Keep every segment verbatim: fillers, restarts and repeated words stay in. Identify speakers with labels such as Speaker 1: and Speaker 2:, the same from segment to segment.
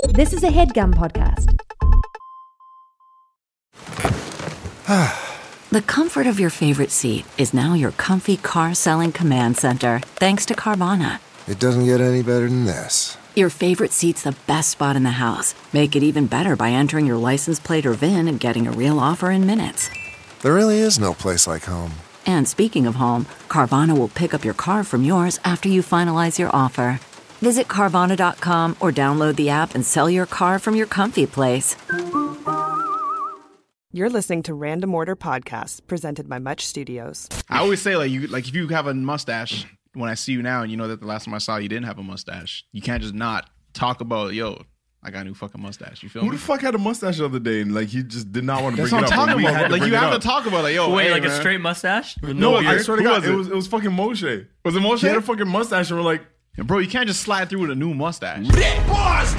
Speaker 1: This is a HeadGum podcast.
Speaker 2: The comfort of your favorite seat is now your comfy car selling command center, thanks to Carvana.
Speaker 3: It doesn't get any better than this.
Speaker 2: Your favorite seat's the best spot in the house. Make it even better by entering your license plate or V I N and getting a real offer in minutes.
Speaker 3: There really is no place like home.
Speaker 2: And speaking of home, Carvana will pick up your car from yours after you finalize your offer. Visit Carvana dot com or download the app and sell your car from your comfy place.
Speaker 4: You're listening to Random Order Podcasts, presented by Much Studios.
Speaker 5: I always say, like, you, like if you have a mustache, when I see you now and you know that the last time I saw you, you didn't have a mustache, you can't just not talk about, yo, I got a new fucking mustache. You feel
Speaker 6: Who
Speaker 5: me?
Speaker 6: the fuck had a mustache the other day and like he just did not want to
Speaker 5: That's
Speaker 6: bring
Speaker 5: what
Speaker 6: it
Speaker 5: I'm
Speaker 6: up?
Speaker 5: talking
Speaker 6: We
Speaker 5: about.
Speaker 6: had to
Speaker 5: Like,
Speaker 6: bring
Speaker 5: you
Speaker 6: it
Speaker 5: have
Speaker 6: up.
Speaker 5: to talk about it. Yo,
Speaker 7: Wait,
Speaker 5: hey,
Speaker 7: like
Speaker 5: man.
Speaker 7: a straight mustache? With
Speaker 6: No,
Speaker 7: no
Speaker 6: I
Speaker 7: beard?
Speaker 6: swear to
Speaker 5: Who
Speaker 6: God,
Speaker 5: was
Speaker 6: it
Speaker 5: it?
Speaker 6: was it was fucking Moshe.
Speaker 5: Was it Moshe?
Speaker 6: He had a fucking mustache and we're like,
Speaker 5: Yeah, bro, you can't just slide through with a new mustache.
Speaker 8: Bars,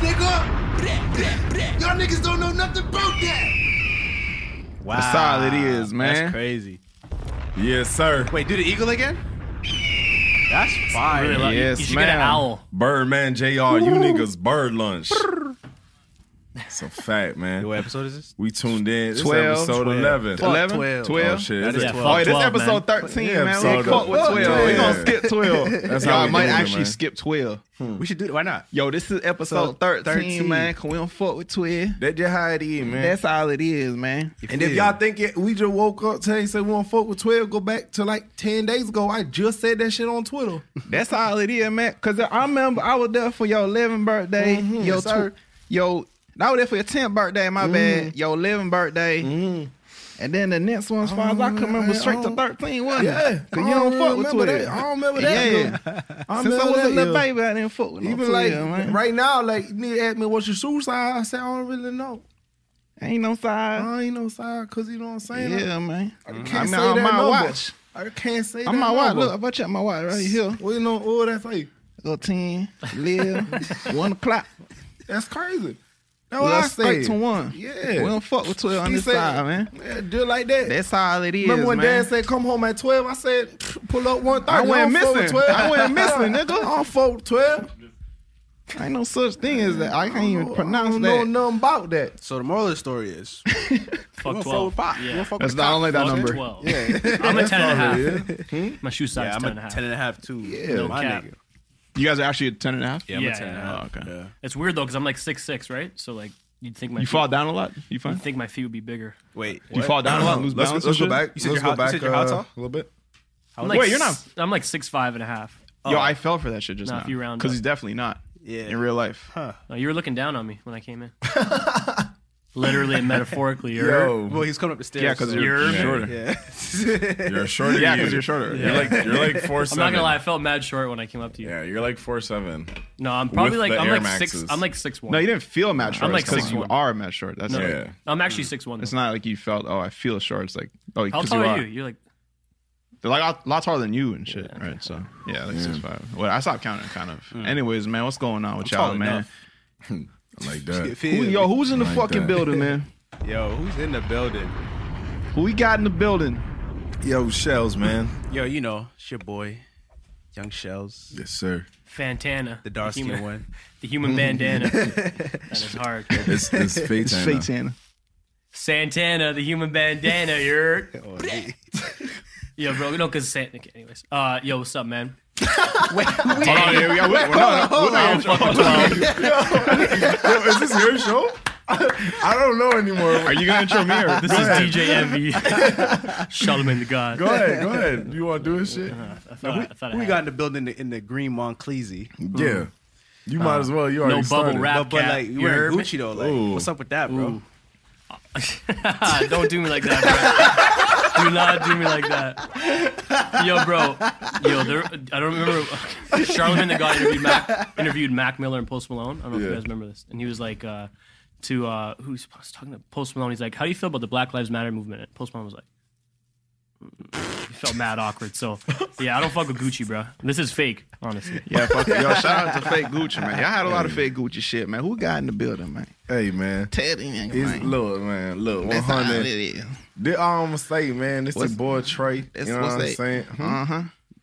Speaker 8: nigga! Y'all niggas don't know nothing about that!
Speaker 7: Wow.
Speaker 5: That's all it is, man.
Speaker 7: That's crazy.
Speaker 6: yes, sir.
Speaker 7: Wait, do the eagle again? That's fire.
Speaker 5: Really like-
Speaker 7: Yes, you should get an owl.
Speaker 6: Birdman J R, you niggas bird lunch. So fat, man.
Speaker 7: What episode is this?
Speaker 6: We tuned in. This
Speaker 5: twelve.
Speaker 6: episode
Speaker 7: twelve.
Speaker 6: eleven.
Speaker 7: Fuck
Speaker 5: eleven?
Speaker 7: twelve.
Speaker 5: twelve?
Speaker 6: Oh, shit.
Speaker 7: That
Speaker 6: This
Speaker 7: is
Speaker 6: is
Speaker 7: twelve.
Speaker 5: Oh, this
Speaker 7: twelve,
Speaker 5: episode
Speaker 7: man.
Speaker 5: thirteen,
Speaker 6: Yeah,
Speaker 5: man.
Speaker 6: episode
Speaker 5: We fuck with
Speaker 6: of-
Speaker 5: twelve.
Speaker 6: yeah.
Speaker 5: We're going to skip twelve.
Speaker 6: That's
Speaker 5: Y'all
Speaker 6: how we
Speaker 5: might
Speaker 6: doing it,
Speaker 5: actually
Speaker 6: man.
Speaker 5: skip twelve.
Speaker 7: We should do it. Why not?
Speaker 5: Yo, this is episode
Speaker 7: So,
Speaker 5: thirteen,
Speaker 7: thirteen.
Speaker 5: man. Cause we don't fuck with twelve.
Speaker 6: That's just how it is, man.
Speaker 5: That's all it is, man.
Speaker 6: and if y'all think it, we just woke up today and said we want to fuck with twelve, go back to like ten days ago. I just said that shit on Twitter.
Speaker 5: That's all it is, man. Cause I remember I was there for your eleventh birthday,
Speaker 6: Mhm,
Speaker 5: your
Speaker 6: yes, sir.
Speaker 5: tw- yo, I was there for your tenth birthday, my bad. Your eleventh birthday, and then the next one, as far as I can remember, straight to thirteen, wasn't
Speaker 6: Yeah,
Speaker 5: it? Cause
Speaker 6: I
Speaker 5: you don't
Speaker 6: don't
Speaker 5: fuck with
Speaker 6: remember
Speaker 5: twelve.
Speaker 6: that. I don't remember that,
Speaker 5: Yeah,
Speaker 6: though. I
Speaker 5: since I
Speaker 6: remember
Speaker 5: was a
Speaker 6: that,
Speaker 5: little
Speaker 6: yeah.
Speaker 5: baby, I didn't fuck with no
Speaker 6: Even
Speaker 5: twelve,
Speaker 6: like
Speaker 5: man.
Speaker 6: right now, like nigga asked me what's your shoe size. I said I don't really know.
Speaker 5: Ain't no size.
Speaker 6: I ain't no size because you know what I'm saying.
Speaker 5: Yeah, man.
Speaker 6: I can't
Speaker 5: I mean,
Speaker 6: say
Speaker 5: on
Speaker 6: that
Speaker 5: my
Speaker 6: number.
Speaker 5: watch.
Speaker 6: I can't say
Speaker 5: On
Speaker 6: that
Speaker 5: my watch.
Speaker 6: number.
Speaker 5: Look, if I check my watch right here.
Speaker 6: What you know? What that say?
Speaker 5: Go ten, eleven, one o'clock.
Speaker 6: That's crazy. That's
Speaker 5: We
Speaker 6: what I
Speaker 5: go straight
Speaker 6: said.
Speaker 5: to one.
Speaker 6: Yeah.
Speaker 5: We don't fuck with twelve on
Speaker 6: He
Speaker 5: this
Speaker 6: said-
Speaker 5: side, man.
Speaker 6: Yeah, just like that.
Speaker 5: That's all it is,
Speaker 6: Remember when
Speaker 5: man.
Speaker 6: Dad said come home at twelve? I said pull up one thirty.
Speaker 5: I wasn't
Speaker 6: don't fuck with
Speaker 5: missing.
Speaker 6: twelve.
Speaker 5: I wasn't missing, nigga.
Speaker 6: I don't fuck with twelve.
Speaker 5: Ain't no such thing as that. I can't even pronounce
Speaker 6: I don't
Speaker 5: that.
Speaker 6: know nothing about that.
Speaker 7: So the moral of the story is,
Speaker 9: Fuck twelve.
Speaker 7: yeah.
Speaker 5: That's not only that
Speaker 9: Fuck
Speaker 5: number.
Speaker 9: twelve.
Speaker 6: Yeah.
Speaker 9: I'm a ten and a half.
Speaker 6: Yeah.
Speaker 9: My shoe size
Speaker 7: Yeah,
Speaker 9: is
Speaker 7: I'm
Speaker 9: ten and a
Speaker 7: a
Speaker 9: half.
Speaker 7: ten and a half too.
Speaker 6: Yeah.
Speaker 9: No
Speaker 7: my
Speaker 9: cap.
Speaker 7: nigga.
Speaker 5: You guys are actually a ten and a half?
Speaker 7: Yeah, I'm
Speaker 9: Yeah,
Speaker 7: a ten and a
Speaker 9: yeah,
Speaker 7: half.
Speaker 5: yeah.
Speaker 7: Yeah.
Speaker 9: It's weird though because I'm like six six, right? So like you'd think my
Speaker 5: You
Speaker 9: feet,
Speaker 5: fall down a lot? You fine?
Speaker 9: You'd think my feet would be bigger.
Speaker 7: Wait,
Speaker 5: You fall down a lot and lose
Speaker 6: Let's,
Speaker 5: balance?
Speaker 6: let's go
Speaker 5: and shit?
Speaker 6: back.
Speaker 7: You said
Speaker 6: let's
Speaker 7: you're
Speaker 6: go
Speaker 7: how-
Speaker 6: back
Speaker 7: you said you're how
Speaker 6: uh,
Speaker 7: tall?
Speaker 6: a little bit.
Speaker 9: I'm like
Speaker 5: Wait, you're
Speaker 9: s-
Speaker 5: not-
Speaker 9: I'm like six five and a half.
Speaker 5: Yo, I fell for that shit just
Speaker 9: Nah,
Speaker 5: now.
Speaker 9: if you round
Speaker 5: Because
Speaker 9: up.
Speaker 5: he's definitely not.
Speaker 7: Yeah.
Speaker 5: In real life.
Speaker 7: Huh.
Speaker 9: No, you were looking down on me when I came in. Literally and metaphorically. You're,
Speaker 6: Yo,
Speaker 7: Well, he's coming up the stairs.
Speaker 5: Yeah, because
Speaker 7: so-
Speaker 5: you're,
Speaker 9: You're-
Speaker 5: shorter.
Speaker 7: Yeah.
Speaker 6: you're shorter.
Speaker 5: Yeah,
Speaker 6: than
Speaker 5: because
Speaker 6: you.
Speaker 5: you're shorter.
Speaker 6: You're like you're like four
Speaker 9: I'm
Speaker 6: seven.
Speaker 9: not gonna lie, I felt mad short when I came up to you.
Speaker 6: Yeah, you're like four seven.
Speaker 9: No, I'm probably
Speaker 6: With
Speaker 9: like
Speaker 6: the
Speaker 9: I'm
Speaker 6: Air
Speaker 9: like
Speaker 6: Maxes.
Speaker 9: six. I'm like six one.
Speaker 5: No, you didn't feel mad short.
Speaker 9: I'm like
Speaker 5: because
Speaker 9: six
Speaker 5: you
Speaker 9: one.
Speaker 5: are mad short. That's
Speaker 9: No.
Speaker 5: it.
Speaker 6: Yeah.
Speaker 9: I'm actually six one.
Speaker 5: It's not like you felt, oh, I feel short. It's like, oh,
Speaker 9: How
Speaker 5: because
Speaker 9: tall
Speaker 5: you
Speaker 9: are
Speaker 5: are.
Speaker 9: you? You're like
Speaker 5: They're like a lot taller than you and shit,
Speaker 9: Yeah.
Speaker 5: right? So, yeah, like six five. Well, I stopped counting, kind of. Anyways, man, what's going on with
Speaker 7: tall
Speaker 5: y'all, man?
Speaker 7: enough.
Speaker 6: Like that.
Speaker 5: Who, yo, who's in the
Speaker 6: Like
Speaker 5: fucking
Speaker 6: that.
Speaker 5: building, man?
Speaker 7: Yo, who's in the building?
Speaker 5: Who we got in the building?
Speaker 6: Yo, Shells, man.
Speaker 7: Yo, you know, it's your boy, Young Shells,
Speaker 6: Yes, sir.
Speaker 9: Fantana.
Speaker 7: the dark
Speaker 9: human,
Speaker 7: skinned one.
Speaker 9: The human bandana. That is hard.
Speaker 6: It's it's fate.
Speaker 5: It's Fate Santa.
Speaker 9: Santana, the human bandana. You're
Speaker 7: Oh, hey.
Speaker 9: yo, bro. No, because Santa. Okay, anyways, uh, yo, what's up, man?
Speaker 5: Hold on, yeah, we got, we're not, we're
Speaker 9: I
Speaker 5: not,
Speaker 9: don't fuck with twelve.
Speaker 6: Yo, is this your show? I don't know anymore.
Speaker 5: Are you gonna intro me or
Speaker 9: This is D J Envy. Charlemagne the God.
Speaker 6: Go ahead, go ahead. You want to do this shit?
Speaker 9: I thought, I, I thought I
Speaker 7: Who we
Speaker 9: had
Speaker 7: got in the building in the, in the green Monclese?
Speaker 6: Yeah. You might as well. You already
Speaker 9: no bubble
Speaker 6: started.
Speaker 9: wrap.
Speaker 7: But, but
Speaker 9: cap.
Speaker 7: like, you
Speaker 9: You
Speaker 7: wearing
Speaker 9: heard me?
Speaker 7: Gucci though. Like,
Speaker 6: Ooh.
Speaker 7: what's up with that, bro?
Speaker 9: Ooh. Don't do me like that, bro. Do not do me like that. Yo, bro. Yo, there, I don't remember. Charlemagne the God interviewed Mac, interviewed Mac Miller and Post Malone. I don't know if
Speaker 6: Yeah.
Speaker 9: you guys remember this. And he was like, uh, to, uh, who's I was talking to Post Malone. He's like, how do you feel about the Black Lives Matter movement? And Post Malone was like, mm, he felt mad awkward. So, yeah, I don't fuck with Gucci, bro. This is fake, honestly.
Speaker 5: Yeah, fuck it. Yo, shout out to fake Gucci, man. Y'all had a lot of fake Gucci shit, man. Who got in the building, man?
Speaker 6: Hey, man.
Speaker 5: Teddy, man.
Speaker 6: It's, look, man. Look,
Speaker 5: That's
Speaker 6: one
Speaker 5: how it
Speaker 6: hundred.
Speaker 5: is.
Speaker 6: This all I'm going to say, man. This
Speaker 5: What's-
Speaker 6: is boy Trey.
Speaker 5: That's
Speaker 6: You know
Speaker 5: what's
Speaker 6: what I'm
Speaker 5: that?
Speaker 6: saying? Hmm?
Speaker 5: Uh huh.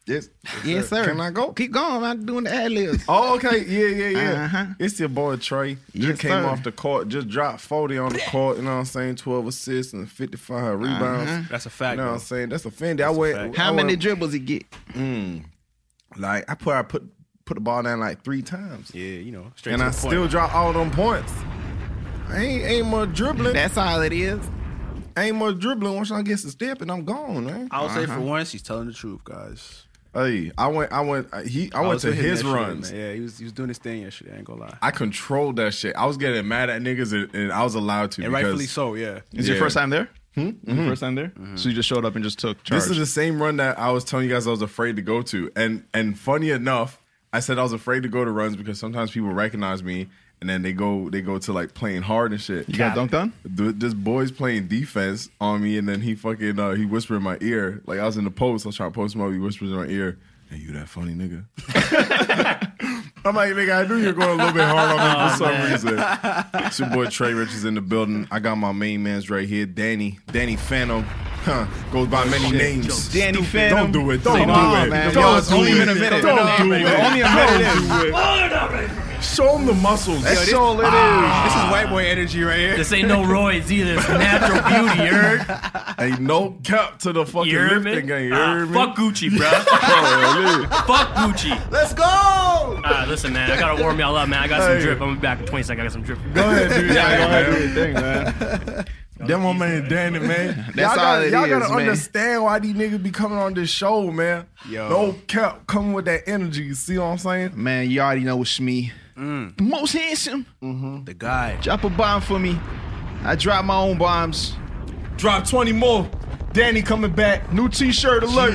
Speaker 6: Yes,
Speaker 5: Yes, sir.
Speaker 6: Can I go?
Speaker 5: Keep going. I'm doing the ad libs.
Speaker 6: Oh, okay. Yeah, yeah, yeah.
Speaker 5: Uh-huh.
Speaker 6: It's your boy Trey. Just
Speaker 5: Yes,
Speaker 6: came
Speaker 5: sir.
Speaker 6: off the court. Just dropped forty on the court. You know what I'm saying? twelve assists and fifty-five rebounds.
Speaker 5: Uh-huh.
Speaker 7: That's a fact.
Speaker 6: You know what
Speaker 7: bro.
Speaker 6: I'm saying? That's a Fendi. I
Speaker 7: a
Speaker 6: went.
Speaker 7: fact.
Speaker 5: How
Speaker 6: I
Speaker 5: many
Speaker 6: went-
Speaker 5: dribbles he get?
Speaker 6: Mm, like I put, I put, put the ball down like three times,
Speaker 7: Yeah, you know, straight
Speaker 6: and
Speaker 7: to
Speaker 6: I
Speaker 7: the point.
Speaker 6: still drop all them points. I ain't ain't more dribbling.
Speaker 5: That's all it is.
Speaker 6: ain't more dribbling. Once I get to step and I'm gone, man.
Speaker 7: I would say for once, he's telling the truth, guys.
Speaker 6: Hey, I went, I went, he, I, went
Speaker 7: was
Speaker 6: to
Speaker 7: with him
Speaker 6: his
Speaker 7: yesterday,
Speaker 6: runs.
Speaker 7: man. Yeah, he was he was doing his thing yesterday. I ain't gonna lie.
Speaker 6: I controlled that shit. I was getting mad at niggas, and, and I was allowed to.
Speaker 7: And
Speaker 6: because
Speaker 7: rightfully so. Yeah.
Speaker 5: Is
Speaker 6: Yeah.
Speaker 5: your first time there? Hmm? Your first time there? So you just showed up and just took charge.
Speaker 6: This is the same run that I was telling you guys I was afraid to go to. And and funny enough, I said I was afraid to go to runs because sometimes people recognize me and then they go they go to like playing hard and shit.
Speaker 5: you got dunked on?
Speaker 6: Th- This boy's playing defense on me and then he fucking uh, he whispered in my ear. Like I was in the post, I was trying to post him up, he whispers in my ear, "Hey, you that funny nigga?" I'm like, nigga, I knew you were going a little bit hard on me for some reason. It's your boy Trey Rich is in the building. I got my main mans right here, Danny. Danny Phantom. Huh. Goes by many names.
Speaker 5: Danny Phantom.
Speaker 6: Don't do it. Don't
Speaker 5: Say
Speaker 6: do
Speaker 5: no,
Speaker 6: it.
Speaker 5: man.
Speaker 6: Don't
Speaker 5: Yo, it's
Speaker 6: do
Speaker 5: only
Speaker 6: it.
Speaker 5: been a minute.
Speaker 6: Don't do it.
Speaker 5: Only a minute.
Speaker 6: Don't do it. Show them the muscles.
Speaker 5: That's all it is.
Speaker 7: This is white boy energy right here.
Speaker 9: This ain't no roids either. It's natural beauty, you heard?
Speaker 6: Ain't no cap to the fucking
Speaker 9: You heard me?
Speaker 6: lifting game. You
Speaker 9: Ah,
Speaker 6: heard me?
Speaker 9: fuck Gucci, bro.
Speaker 6: Oh,
Speaker 9: Fuck Gucci.
Speaker 6: let's go.
Speaker 9: Ah, listen, man. I gotta warm y'all up, man. I got some
Speaker 6: Hey.
Speaker 9: drip. I'm gonna be back in twenty seconds. I got some drip.
Speaker 6: Go ahead, dude.
Speaker 5: Yeah, go ahead, do
Speaker 6: man.
Speaker 5: your thing, man.
Speaker 6: That my man Danny, man.
Speaker 5: That's
Speaker 6: y'all
Speaker 5: all
Speaker 6: gotta,
Speaker 5: it
Speaker 6: y'all
Speaker 5: is,
Speaker 6: gotta
Speaker 5: man.
Speaker 6: understand why these niggas be coming on this show, man.
Speaker 7: Yo.
Speaker 6: No cap coming with that energy. You see what I'm saying?
Speaker 5: Man, you already know it's me. The most handsome.
Speaker 7: The guy.
Speaker 5: Drop a bomb for me. I drop my own bombs.
Speaker 6: Drop twenty more. Danny coming back. New t-shirt alert.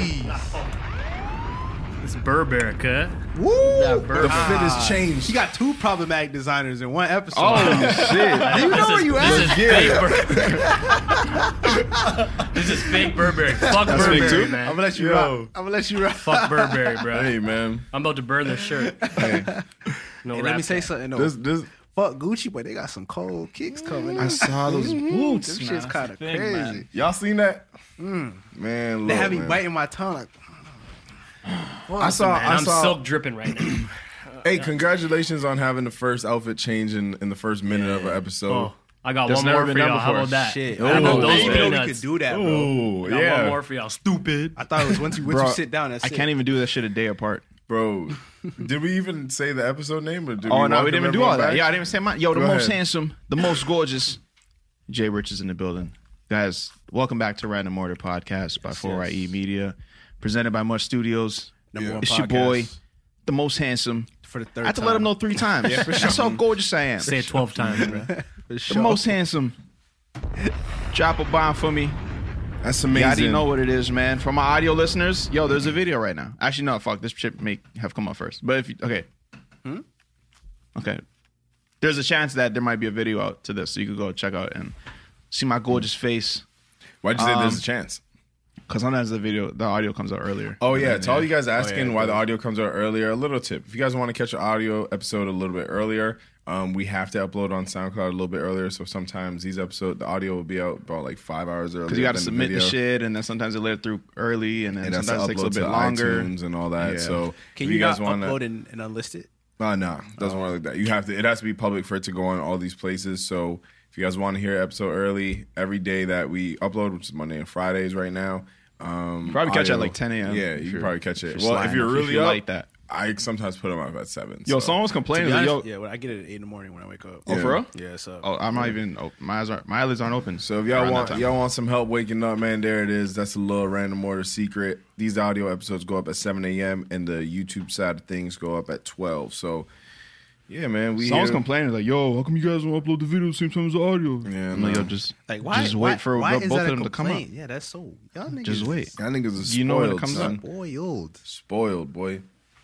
Speaker 9: It's Burberry, cut.
Speaker 6: Woo!
Speaker 9: That
Speaker 6: The
Speaker 9: bird.
Speaker 6: fit has changed.
Speaker 7: He got two problematic designers in one episode.
Speaker 5: Oh, shit.
Speaker 9: You
Speaker 7: know where you
Speaker 9: this
Speaker 7: at?
Speaker 9: Is fake Bur- this is fake Burberry. Fuck
Speaker 5: That's fake
Speaker 9: Burberry,
Speaker 5: too?
Speaker 9: man.
Speaker 7: I'm gonna let you
Speaker 6: Yo.
Speaker 7: rock. I'm gonna let you rock.
Speaker 9: Fuck Burberry, bro.
Speaker 6: Hey, man.
Speaker 9: I'm about to burn this shirt.
Speaker 6: Hey,
Speaker 9: No
Speaker 7: Hey,
Speaker 9: rap
Speaker 7: let me say
Speaker 9: cap.
Speaker 7: something though.
Speaker 6: this, this,
Speaker 7: Fuck Gucci, but they got some cold kicks coming.
Speaker 5: I saw those boots.
Speaker 7: Them shit's kind of
Speaker 5: thing,
Speaker 7: crazy.
Speaker 5: man.
Speaker 6: y'all seen that? Man, look,
Speaker 7: They have me
Speaker 6: man.
Speaker 7: biting my tongue. Like,
Speaker 6: I saw,
Speaker 9: Man,
Speaker 6: I
Speaker 9: I'm
Speaker 6: saw.
Speaker 9: silk dripping right now.
Speaker 6: Hey, congratulations on having the first outfit change in, in the first minute of an episode.
Speaker 9: Oh, I got
Speaker 5: That's
Speaker 9: one
Speaker 5: never
Speaker 9: more
Speaker 5: been
Speaker 9: for
Speaker 5: done
Speaker 9: y'all. How
Speaker 5: before.
Speaker 9: about that?
Speaker 7: shit.
Speaker 6: Oh,
Speaker 7: I didn't know,
Speaker 6: those
Speaker 7: I didn't know we
Speaker 9: peanuts.
Speaker 7: could do that, bro.
Speaker 6: Oh,
Speaker 9: Got
Speaker 6: yeah.
Speaker 9: one more for y'all. Stupid.
Speaker 7: I thought it was once you once
Speaker 5: Bro,
Speaker 7: you sit down. That's
Speaker 5: I
Speaker 7: it.
Speaker 5: can't even do that shit a day apart.
Speaker 6: Bro, did we even say the episode name? Or did
Speaker 5: Oh,
Speaker 6: we
Speaker 5: no,
Speaker 6: welcome
Speaker 5: we didn't even do all
Speaker 6: everyone
Speaker 5: that.
Speaker 6: back?
Speaker 5: Yeah, I didn't even say mine. Yo, the
Speaker 6: Go
Speaker 5: most
Speaker 6: ahead.
Speaker 5: handsome, the most gorgeous. Jay Rich is in the building. Guys, welcome back to Random Order Podcast by four I E Media, presented by Much Studios.
Speaker 7: Number one
Speaker 5: It's your
Speaker 7: podcast
Speaker 5: boy, the most handsome.
Speaker 7: for the third
Speaker 5: I had to
Speaker 7: time.
Speaker 5: let him know three times. yeah, for sure. That's how gorgeous I am.
Speaker 9: Say it twelve times, bro.
Speaker 7: For
Speaker 5: The
Speaker 7: sure.
Speaker 5: most handsome. Drop a bomb for me.
Speaker 6: That's
Speaker 5: You
Speaker 6: amazing.
Speaker 5: already know what it is, man. For my audio listeners, yo, there's a video right now. Actually, no, fuck. This shit may have come up first. But if you, okay.
Speaker 7: Hmm?
Speaker 5: Okay. There's a chance that there might be a video out to this, so you could go check out and see my gorgeous face.
Speaker 6: Why'd you say there's
Speaker 5: Um,
Speaker 6: a chance?
Speaker 5: Because sometimes the video, the audio comes out earlier.
Speaker 6: Oh, yeah. To all you guys asking
Speaker 7: yeah,
Speaker 6: why
Speaker 7: it
Speaker 6: the
Speaker 7: does.
Speaker 6: audio comes out earlier, a little tip. If you guys want to catch an audio episode a little bit earlier, um, we have to upload on SoundCloud a little bit earlier. So sometimes these episodes, the audio will be out about like five hours earlier.
Speaker 5: Because you got to
Speaker 6: than
Speaker 5: submit the,
Speaker 6: video.
Speaker 5: shit, and then sometimes they let it through early, and then
Speaker 6: And that's
Speaker 5: sometimes it takes a
Speaker 6: upload
Speaker 5: little
Speaker 6: to
Speaker 5: bit longer.
Speaker 6: iTunes and all that.
Speaker 5: Yeah.
Speaker 6: So
Speaker 7: Can
Speaker 6: if
Speaker 7: you,
Speaker 6: guys
Speaker 7: not
Speaker 6: want
Speaker 7: upload
Speaker 6: to,
Speaker 7: and, and unlist it?
Speaker 6: uh, no, doesn't work like that. You have to. It has to be public for it to go on all these places. So if you guys want to hear an episode early, every day that we upload, which is Monday and Fridays right now. Um,
Speaker 5: Probably catch it at
Speaker 6: audio-
Speaker 5: like ten a.m.
Speaker 6: Yeah,
Speaker 5: if
Speaker 6: you can
Speaker 5: you're-
Speaker 6: probably catch
Speaker 5: if
Speaker 6: it.
Speaker 5: you're
Speaker 6: Well, if
Speaker 5: sliding,
Speaker 6: you're
Speaker 5: if
Speaker 6: really
Speaker 5: you
Speaker 6: up,
Speaker 5: like that.
Speaker 6: I sometimes put them up at seven.
Speaker 5: Yo,
Speaker 6: so.
Speaker 5: someone was
Speaker 7: To
Speaker 5: complaining.
Speaker 7: be
Speaker 5: that,
Speaker 7: honest,
Speaker 5: yo,
Speaker 7: yeah, when I get it at eight in the morning when I wake up.
Speaker 5: oh, for real?
Speaker 7: Yeah, so.
Speaker 5: Oh, I'm not even. Oh, my eyes aren't. My eyelids aren't open.
Speaker 6: So if y'all
Speaker 5: around
Speaker 6: want
Speaker 5: that time.
Speaker 6: y'all want some help waking up, man, there it is. That's a little random order secret. These audio episodes go up at seven a.m. and the YouTube side of things go up at twelve. So yeah, man, we
Speaker 5: Someone's
Speaker 6: here.
Speaker 5: complaining like, "Yo, how come you guys don't upload the video at the same time as the audio?"
Speaker 6: Yeah,
Speaker 5: I'm like,
Speaker 6: no.
Speaker 5: yo, just
Speaker 7: Like, why?
Speaker 5: just
Speaker 7: why,
Speaker 5: wait for
Speaker 7: why
Speaker 5: both
Speaker 7: is
Speaker 5: of
Speaker 7: that a
Speaker 5: them to come up.
Speaker 7: complaint? Yeah, that's so. Y'all niggas
Speaker 5: Just wait.
Speaker 6: Y'all niggas are spoiled,
Speaker 5: You know when it comes
Speaker 6: son.
Speaker 5: up.
Speaker 7: Spoiled.
Speaker 6: Spoiled, boy.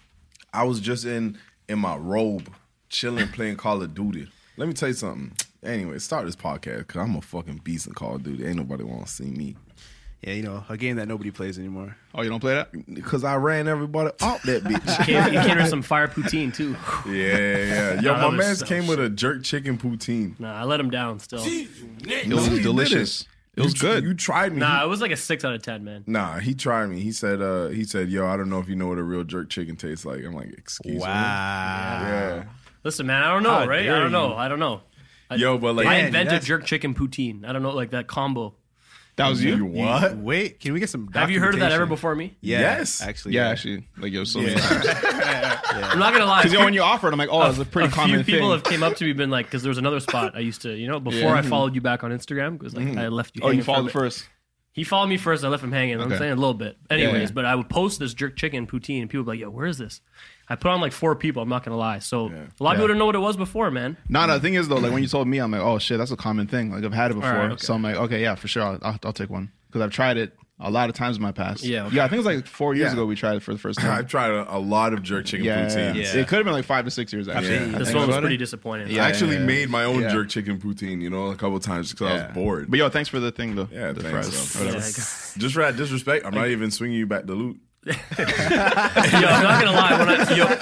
Speaker 6: I was just in in my robe, chilling, playing Call of Duty. Let me tell you something. Anyway, start this podcast because I'm a fucking beast in Call of Duty. Ain't nobody want to see me.
Speaker 7: Yeah, you know, a game that nobody plays anymore.
Speaker 5: Oh, you don't play that?
Speaker 6: Because I ran everybody off that bitch.
Speaker 9: Came, you came with some fire poutine too.
Speaker 6: yeah, yeah. Yo,
Speaker 9: Nah, that
Speaker 6: my
Speaker 9: was
Speaker 6: man's
Speaker 9: so
Speaker 6: came with a jerk chicken poutine.
Speaker 9: Nah, I let him down still.
Speaker 5: It was delicious. It was
Speaker 6: you,
Speaker 5: good.
Speaker 6: You tried me.
Speaker 9: Nah,
Speaker 6: He-
Speaker 9: it was like a six out of ten, man.
Speaker 6: Nah, he tried me. He said, uh, he said, yo, I don't know if you know what a real jerk chicken tastes like. I'm like, excuse
Speaker 7: Wow.
Speaker 6: me. Yeah.
Speaker 9: Listen, man, I don't know,
Speaker 7: How
Speaker 9: right? I
Speaker 7: dare
Speaker 9: don't know.
Speaker 7: you.
Speaker 9: I don't know. I,
Speaker 6: Yo, but like,
Speaker 9: I
Speaker 7: Man,
Speaker 9: invented
Speaker 7: that's-
Speaker 9: jerk chicken poutine. I don't know, like that combo.
Speaker 5: That was you.
Speaker 6: you what?
Speaker 7: Wait, can we get some?
Speaker 9: Have you heard of that ever
Speaker 7: documentation?
Speaker 9: before me?
Speaker 7: Yeah,
Speaker 6: Yes.
Speaker 7: actually.
Speaker 5: Yeah, actually, like yo, so many times.
Speaker 9: I'm not gonna lie.
Speaker 5: Because when you offered, I'm like, oh, it's a pretty
Speaker 9: a
Speaker 5: common
Speaker 9: few people
Speaker 5: thing.
Speaker 9: have came up to me, been like, because there was another spot I used to, you know, before
Speaker 5: Yeah.
Speaker 9: I followed you back on Instagram, because like I left you.
Speaker 5: Oh,
Speaker 9: hanging
Speaker 5: you
Speaker 9: for a
Speaker 5: followed
Speaker 9: bit.
Speaker 5: first.
Speaker 9: He followed me first. I left him hanging. I'm
Speaker 5: Okay.
Speaker 9: saying a little bit. Anyways,
Speaker 5: yeah.
Speaker 9: but I would post this jerk chicken poutine, and people would be like, "Yo, where is this?" I put on like four people. I'm not gonna lie. So a lot of
Speaker 5: Yeah.
Speaker 9: people didn't know what it was before, man.
Speaker 5: No, no, the thing is though, like when you told me, I'm like, oh shit, that's a common thing. Like I've had it before,
Speaker 9: right, okay.
Speaker 5: so I'm like, okay, yeah, for sure, I'll, I'll, I'll take one because I've tried it a lot of times in my past.
Speaker 9: Yeah, okay.
Speaker 5: yeah, I think it was like four years
Speaker 6: Yeah.
Speaker 5: ago we tried it for the first time.
Speaker 6: I've tried a, a lot of jerk chicken
Speaker 5: yeah,
Speaker 6: poutines.
Speaker 7: Yeah.
Speaker 5: it could have been like five to six years. Actually,
Speaker 6: Yeah.
Speaker 5: I
Speaker 9: This
Speaker 5: think
Speaker 9: one was
Speaker 5: about
Speaker 9: pretty
Speaker 5: it.
Speaker 9: disappointing.
Speaker 5: Yeah.
Speaker 6: I actually
Speaker 5: yeah,
Speaker 6: made my own
Speaker 5: yeah.
Speaker 6: jerk chicken poutine, you know, a couple times because I
Speaker 5: Yeah.
Speaker 6: was bored.
Speaker 5: But yo, thanks for the thing though.
Speaker 6: Yeah,
Speaker 5: the
Speaker 6: thanks,
Speaker 5: fries.
Speaker 6: bro.
Speaker 9: Yeah,
Speaker 5: Whatever.
Speaker 9: I guess.
Speaker 6: Just for that disrespect, I'm not even swinging you back the loot.
Speaker 9: Yo, I'm not gonna lie. When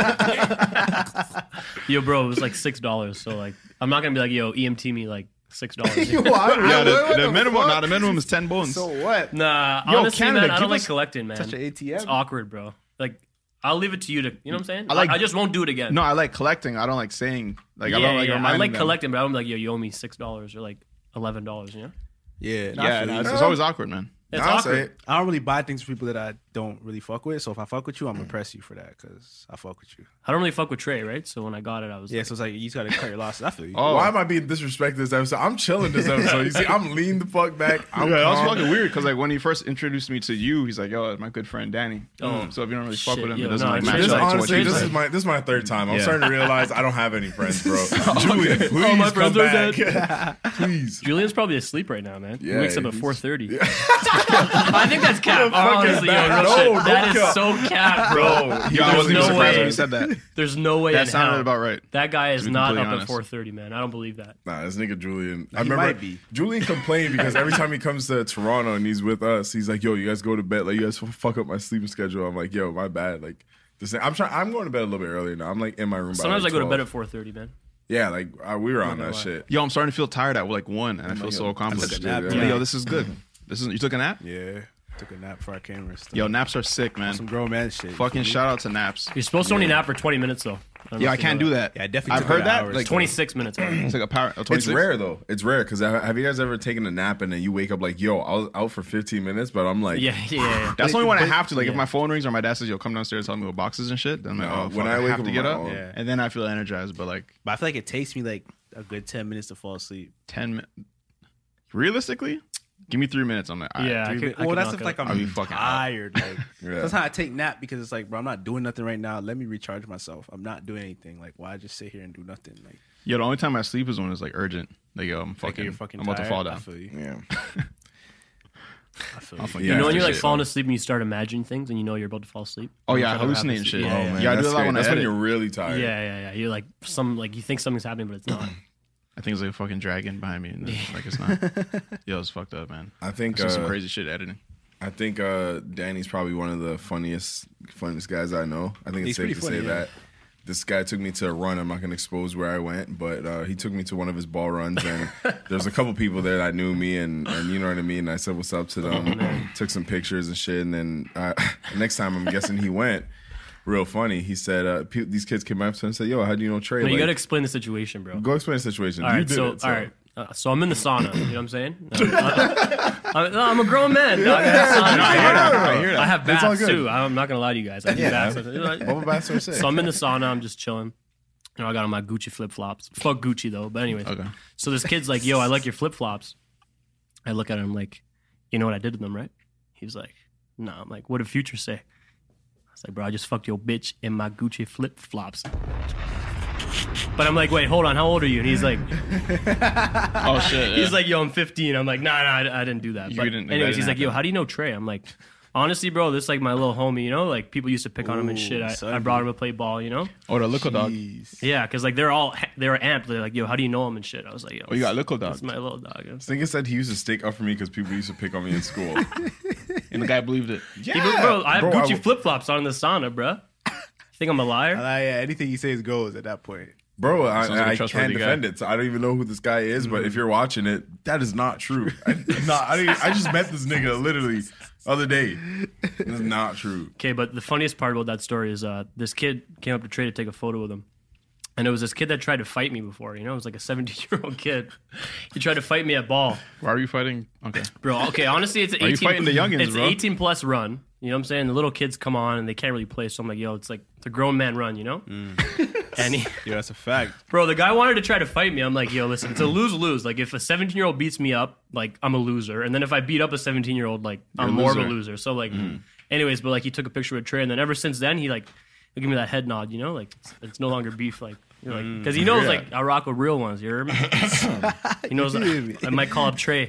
Speaker 9: I, yo, yo, bro, it was like six dollars. So like, I'm not gonna be like, yo, E M T me like six dollars.
Speaker 5: Yeah, the, the minimum, not the minimum is ten bones.
Speaker 7: So what?
Speaker 9: Nah,
Speaker 5: Yo,
Speaker 9: honestly,
Speaker 5: Canada,
Speaker 9: man, I
Speaker 5: give
Speaker 9: don't like
Speaker 5: us
Speaker 9: collecting, man.
Speaker 7: Such an A T M.
Speaker 9: It's awkward, bro. Like, I'll leave it to you to, you know what I'm saying?
Speaker 5: I like-
Speaker 9: I just won't do it again.
Speaker 5: No, I like collecting. I don't like saying like
Speaker 9: yeah,
Speaker 5: I don't like
Speaker 9: yeah, I
Speaker 5: reminding
Speaker 9: like
Speaker 5: them.
Speaker 9: collecting, but I don't be like, yo, you owe me six dollars or like eleven dollars. You know?
Speaker 7: Yeah, no, I
Speaker 5: Yeah,
Speaker 7: feel
Speaker 5: no,
Speaker 7: you.
Speaker 5: it's, it's always awkward, man.
Speaker 9: It's
Speaker 6: I'll
Speaker 9: awkward.
Speaker 6: say it.
Speaker 7: I don't really buy things for people that I don't really fuck with. So if I fuck with you, I'm gonna press you for that because I fuck with you.
Speaker 9: I don't really fuck with Trey, right? So when I got it, I was
Speaker 7: Yeah,
Speaker 9: like,
Speaker 7: so it's like you just gotta cut your losses. I feel you.
Speaker 5: Oh.
Speaker 6: Why am I being disrespected this episode? I'm chilling this episode. You see, I'm lean the fuck back. I'm
Speaker 5: Yeah, that was
Speaker 6: calm.
Speaker 5: fucking weird because like when he first introduced me to you, he's like, "Yo, my good friend Danny."
Speaker 9: Oh.
Speaker 5: so if you don't really fuck
Speaker 9: Shit,
Speaker 5: with him,
Speaker 9: yo,
Speaker 5: it doesn't
Speaker 9: no,
Speaker 5: like
Speaker 9: Trey's
Speaker 5: match
Speaker 6: This,
Speaker 5: up to what
Speaker 6: honestly,
Speaker 5: you
Speaker 6: this
Speaker 5: like.
Speaker 6: is my this is my third time. I'm
Speaker 5: Yeah.
Speaker 6: starting to realize I don't have any friends, bro. Julian, please
Speaker 9: Oh, my
Speaker 6: come
Speaker 9: friends are
Speaker 6: back. Please.
Speaker 9: Julian's probably asleep right now, man. he
Speaker 6: Yeah,
Speaker 9: wakes up at
Speaker 6: he's-
Speaker 9: four thirty. I think that's cap. Honestly, yo,
Speaker 6: that.
Speaker 9: real
Speaker 6: No,
Speaker 9: shit.
Speaker 6: don't
Speaker 9: That is
Speaker 6: cap.
Speaker 9: so cap, bro.
Speaker 5: Yo, I
Speaker 9: There's
Speaker 5: wasn't even
Speaker 9: no
Speaker 5: surprised
Speaker 9: way.
Speaker 5: when you said that.
Speaker 9: There's no way
Speaker 5: That
Speaker 9: in
Speaker 5: sounded
Speaker 9: hell.
Speaker 5: about right.
Speaker 9: That guy is
Speaker 5: To be
Speaker 9: not up
Speaker 5: completely
Speaker 9: at
Speaker 5: honest.
Speaker 9: four thirty, man. I don't believe that.
Speaker 6: Nah, this nigga Julian. I
Speaker 7: He
Speaker 6: remember
Speaker 7: might be.
Speaker 6: Julian complained because every time he comes to Toronto and he's with us, he's like, "Yo, you guys go to bed. Like, you guys fuck up my sleeping schedule." I'm like, "Yo, my bad." Like, this. I'm trying. I'm going to bed a little bit earlier now. I'm like in my room. by
Speaker 9: Sometimes
Speaker 6: like
Speaker 9: I go to bed
Speaker 6: twelve.
Speaker 9: at four thirty, man.
Speaker 6: Yeah, like uh, we were on
Speaker 9: gonna
Speaker 6: that
Speaker 9: lie.
Speaker 6: shit.
Speaker 5: Yo, I'm starting to feel tired at like one, and I feel so accomplished.
Speaker 6: took a nap,
Speaker 5: Like,
Speaker 6: yeah.
Speaker 5: Yo, this is good. This is you took a nap.
Speaker 7: Yeah, took a nap before I came and stuff.
Speaker 5: Yo, naps are sick, man.
Speaker 7: some grown man shit.
Speaker 5: Fucking shout out to naps.
Speaker 9: You're supposed to only nap for twenty minutes, though. don't know
Speaker 5: Yeah, I
Speaker 9: if you
Speaker 5: can't
Speaker 9: know
Speaker 5: do that.
Speaker 7: Yeah, I definitely
Speaker 5: I've
Speaker 7: took
Speaker 5: heard
Speaker 7: like
Speaker 5: that.
Speaker 7: hours.
Speaker 5: Like
Speaker 9: twenty-six minutes. Already.
Speaker 5: it's like a power.
Speaker 6: It's
Speaker 5: twenty-six?
Speaker 6: rare though. It's rare because have you guys ever taken a nap and then you wake up like, "Yo, I was out for fifteen minutes," but I'm like,
Speaker 9: Yeah, yeah, yeah.
Speaker 5: That's only when I have to. Like, if
Speaker 9: yeah.
Speaker 5: my phone rings or my dad says, "Yo, come downstairs, tell me what boxes and shit." Then I'm like,
Speaker 6: No,
Speaker 5: "Oh,
Speaker 6: when
Speaker 5: fuck,
Speaker 6: I
Speaker 5: I
Speaker 6: wake
Speaker 5: have
Speaker 6: up
Speaker 5: to
Speaker 6: on
Speaker 5: get
Speaker 6: my
Speaker 5: up,"
Speaker 6: own.
Speaker 7: Yeah.
Speaker 5: and then I feel energized. But like
Speaker 7: But I feel like it takes me like a good ten minutes to fall asleep.
Speaker 5: ten minutes, realistically, give me three minutes. I'm like, all right,
Speaker 9: Yeah, I
Speaker 5: three
Speaker 9: could-
Speaker 5: minutes.
Speaker 9: I
Speaker 7: well, that's
Speaker 9: knock
Speaker 7: if
Speaker 9: it
Speaker 7: like
Speaker 9: out.
Speaker 7: I'm
Speaker 5: I'll be fucking out.
Speaker 7: tired. Like
Speaker 6: Yeah.
Speaker 7: that's how I take nap because it's like, bro, I'm not doing nothing right now. Let me recharge myself. I'm not doing anything. Like, why just sit here and do nothing? Like,
Speaker 5: Yo, the only time I sleep is when it's like urgent. Like, yo, I'm
Speaker 7: like
Speaker 5: fucking,
Speaker 7: you're fucking
Speaker 5: I'm about
Speaker 7: tired.
Speaker 5: to fall
Speaker 7: I
Speaker 5: down.
Speaker 7: feel you.
Speaker 6: yeah.
Speaker 7: I feel
Speaker 5: I'll
Speaker 7: you.
Speaker 5: fucking
Speaker 6: Yeah,
Speaker 9: You know when
Speaker 6: after
Speaker 9: you're like
Speaker 6: shit.
Speaker 9: falling asleep and you start imagining things and you know you're about to fall asleep.
Speaker 5: Oh
Speaker 9: I'm
Speaker 5: yeah,
Speaker 9: sure that
Speaker 5: hallucinating
Speaker 9: happens.
Speaker 5: shit.
Speaker 9: Yeah,
Speaker 6: Oh
Speaker 9: yeah,
Speaker 6: man,
Speaker 5: Yeah, I do
Speaker 6: that's
Speaker 5: that
Speaker 6: scary.
Speaker 5: when I
Speaker 6: That's when
Speaker 5: edit.
Speaker 6: you're really tired.
Speaker 9: yeah, yeah, yeah. You're like some like you think something's happening, but it's not.
Speaker 5: I think it's like a fucking dragon behind me, and then, like it's not. Yo, it's fucked up, man.
Speaker 6: I think
Speaker 5: I've seen some
Speaker 6: uh,
Speaker 5: crazy shit editing.
Speaker 6: I think uh, Danny's probably one of the funniest, funniest guys I know. I think
Speaker 7: He's
Speaker 6: it's safe
Speaker 7: pretty
Speaker 6: to
Speaker 7: funny,
Speaker 6: say
Speaker 7: yeah.
Speaker 6: that. This guy took me to a run. I'm not going to expose where I went, but uh, he took me to one of his ball runs, and there's a couple people there that knew me, and, and you know what I mean. And I said what's up to them, took some pictures and shit, and then uh, next time I'm guessing he went. Real funny. He said uh, pe- these kids came up to him and said, "Yo, how do you know Trey?"
Speaker 9: No, you
Speaker 6: Like,
Speaker 9: got to explain the situation, bro.
Speaker 6: go explain the situation.
Speaker 9: All
Speaker 6: you
Speaker 9: right,
Speaker 6: did
Speaker 9: so,
Speaker 6: it. So.
Speaker 9: all right. Uh, so I'm in the sauna. You know what I'm saying? I, I, no, I'm a grown man. Dog. I have saunas.
Speaker 5: I hear that. I hear that.
Speaker 9: I have
Speaker 6: It's all
Speaker 9: baths
Speaker 6: good.
Speaker 9: too. I'm not gonna lie to you guys. I do
Speaker 6: Yeah.
Speaker 9: baths.
Speaker 6: Bubble baths are sick.
Speaker 9: So I'm in the sauna. I'm just chilling. You know, I got on my Gucci flip flops. Fuck Gucci though. But anyways,
Speaker 5: Okay.
Speaker 9: so this kid's like, "Yo, I like your flip flops." I look at him like, "You know what I did to them, right?" He was like, "No." I'm like, "What did Future say?" I was like, "Bro, I just fucked your bitch in my Gucci flip flops." But I'm like, "Wait, hold on. How old are you?" And he's like,
Speaker 5: Oh shit.
Speaker 9: He's like, yo, I'm fifteen. I'm like, nah, nah, I, I didn't do that.
Speaker 5: You
Speaker 9: But
Speaker 5: didn't- that
Speaker 9: anyways,
Speaker 5: didn't
Speaker 9: he's like, yo,
Speaker 5: happen.
Speaker 9: how do you know Trey? I'm like, honestly, bro, this is like my little homie, you know? Like, people used to pick on him and
Speaker 7: Ooh,
Speaker 9: shit. I,
Speaker 7: son.
Speaker 9: I brought him to play ball, you know?
Speaker 5: oh, the Lickle dog.
Speaker 7: Jeez.
Speaker 9: Yeah, because like they're all, they were amped. They're like, yo, how do you know him and shit? I was like, yo,
Speaker 5: Oh, you got Lickle dog.
Speaker 9: that's my little dog. Yeah.
Speaker 6: This nigga said he used to stick up for me because people used to pick on me in school.
Speaker 5: And the guy believed it.
Speaker 6: yeah,
Speaker 9: He goes, bro, I have
Speaker 6: Bro,
Speaker 9: Gucci
Speaker 6: w-
Speaker 9: flip flops on in the sauna, bro. You think I'm a liar?
Speaker 7: Uh, yeah, anything he says goes at that point.
Speaker 6: Bro, I,
Speaker 5: Sounds like a
Speaker 6: I can't
Speaker 5: trustworthy guy.
Speaker 6: defend it. So I don't even know who this guy is, but if you're watching it, that is not true. I, not, I, didn't- I just met this nigga literally the other day. It's not true.
Speaker 9: Okay, but the funniest part about that story is uh, this kid came up to Trey to take a photo with him. And it was this kid that tried to fight me before. You know, it was like a seventeen-year-old kid. He tried to fight me at ball.
Speaker 5: Why are you fighting? Okay.
Speaker 9: Bro, okay, honestly, it's an
Speaker 5: Are you
Speaker 9: eighteen.
Speaker 5: fighting the youngins,
Speaker 9: It's an
Speaker 5: bro?
Speaker 9: eighteen plus run. You know what I'm saying? The little kids come on and they can't really play. So I'm like, yo, it's like it's a grown man run, you know? And he,
Speaker 7: Yeah, that's a fact.
Speaker 9: bro, the guy wanted to try to fight me. I'm like, yo, listen, it's a lose lose. Like if a seventeen year old beats me up, like I'm a loser, and then if I beat up a seventeen year old, like I'm
Speaker 5: a
Speaker 9: more of a
Speaker 5: loser.
Speaker 9: loser. So like, anyways, but like he took a picture with Trey, and then ever since then he like he'll give me that head nod, you know, like it's, it's no longer beef, like. You're like, because he knows,
Speaker 6: Yeah.
Speaker 9: like, I rock with real ones. You hear me? He knows. That I might call up Trey.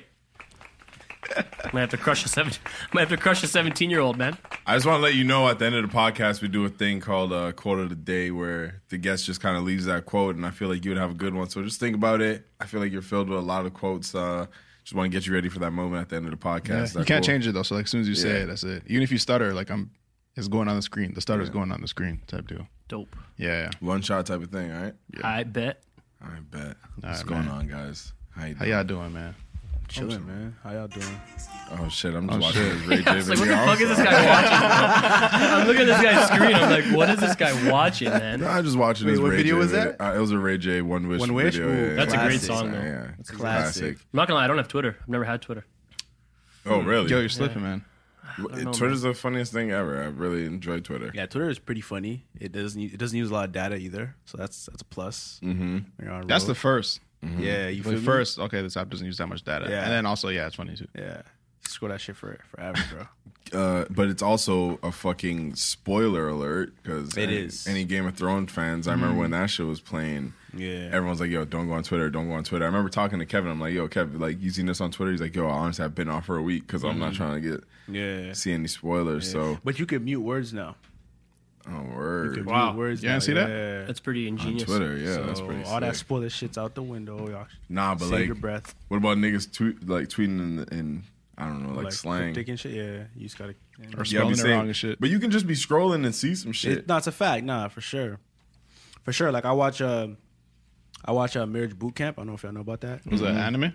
Speaker 9: I might have to crush a seven. Might have to crush a seventeen-year-old man.
Speaker 6: I just want to let you know at the end of the podcast, we do a thing called uh, Quote of the Day where the guest just kind of leaves that quote, and I feel like you would have a good one. So just think about it. I feel like you're filled with a lot of quotes. Uh, just want to get you ready for that moment at the end of the podcast.
Speaker 5: Yeah,
Speaker 6: That
Speaker 5: you can't
Speaker 6: quote.
Speaker 5: change it though. So like as soon as you say
Speaker 6: Yeah.
Speaker 5: it, that's it. Even if you stutter, like I'm, it's going on the screen. The stutter's going on the screen type deal.
Speaker 9: Dope.
Speaker 5: Yeah, yeah.
Speaker 6: One shot type of thing, all right?
Speaker 9: I bet.
Speaker 6: I bet.
Speaker 5: All
Speaker 6: What's
Speaker 5: right,
Speaker 6: going
Speaker 5: man.
Speaker 6: on, guys? How you
Speaker 5: How
Speaker 6: doing?
Speaker 5: y'all doing, man?
Speaker 7: Chilling, man. How y'all doing?
Speaker 6: Oh, shit. I'm just
Speaker 5: Oh,
Speaker 6: watching
Speaker 5: shit.
Speaker 6: this Ray J
Speaker 9: I was like, what
Speaker 6: video.
Speaker 9: the
Speaker 6: I'm
Speaker 9: fuck is this
Speaker 6: sorry.
Speaker 9: guy watching? I'm looking at this guy's screen. I'm like, what is this guy watching, man?
Speaker 6: No, I'm just watching
Speaker 7: Wait,
Speaker 6: this
Speaker 7: what
Speaker 6: Ray
Speaker 7: video
Speaker 6: J
Speaker 7: was that?
Speaker 6: Uh, it was a Ray J One Wish
Speaker 7: One Wish?
Speaker 6: video.
Speaker 7: Ooh,
Speaker 6: yeah, yeah,
Speaker 9: That's a
Speaker 6: yeah.
Speaker 9: great
Speaker 7: classic.
Speaker 9: song, though.
Speaker 6: Yeah,
Speaker 7: It's
Speaker 6: it's
Speaker 7: classic.
Speaker 6: classic.
Speaker 9: I'm not gonna lie, I don't have Twitter. I've never had Twitter.
Speaker 6: Oh, really?
Speaker 5: Yo, you're slipping, man.
Speaker 9: don't know,
Speaker 6: Twitter's the funniest thing ever. I really enjoy Twitter.
Speaker 7: Yeah, Twitter is pretty funny. It doesn't it doesn't use a lot of data either, so that's that's a plus.
Speaker 6: Mm-hmm.
Speaker 7: You're on a
Speaker 5: That's
Speaker 7: roll.
Speaker 5: the first.
Speaker 7: yeah. You feel
Speaker 5: Like
Speaker 7: me?
Speaker 5: first, okay, this app doesn't use that much data.
Speaker 7: Yeah.
Speaker 5: And then also, yeah, it's funny too.
Speaker 7: Yeah, scroll that shit for forever, bro.
Speaker 6: Uh, but it's also a fucking spoiler alert because
Speaker 7: It
Speaker 6: any,
Speaker 7: is.
Speaker 6: any Game of Thrones fans. I remember when that show was playing.
Speaker 7: Yeah.
Speaker 6: Everyone's like, "Yo, don't go on Twitter. Don't go on Twitter." I remember talking to Kevin. I'm like, "Yo, Kev, like you seen this on Twitter?" He's like, "Yo, I honestly have been off for a week because I'm not trying to get
Speaker 7: Yeah.
Speaker 6: see any spoilers." So,
Speaker 7: But you can mute words now.
Speaker 6: oh
Speaker 7: You
Speaker 6: word.
Speaker 7: can
Speaker 9: Wow.
Speaker 7: mute words
Speaker 5: You
Speaker 7: now.
Speaker 5: didn't see that?
Speaker 7: Yeah.
Speaker 9: That's pretty
Speaker 6: On
Speaker 9: ingenious.
Speaker 6: Twitter, yeah,
Speaker 7: So
Speaker 6: that's pretty.
Speaker 7: all that
Speaker 6: sick.
Speaker 7: spoiler shit's out the window. Y'all.
Speaker 6: Nah, but
Speaker 7: Save
Speaker 6: like,
Speaker 7: your breath.
Speaker 6: what about niggas tweet like tweeting in, in I don't know, like, slang?
Speaker 7: cryptic and shit. Yeah, you just gotta.
Speaker 5: Or
Speaker 6: Yeah,
Speaker 5: spelling
Speaker 6: be
Speaker 5: it
Speaker 6: saying-
Speaker 5: wrong and shit.
Speaker 6: But you can just be scrolling and see some shit.
Speaker 7: It, no, it's a fact. Nah, for sure, for sure. Like I watch, uh, I watch uh, Marriage Boot Camp. I don't know if y'all know about that.
Speaker 5: Was that anime?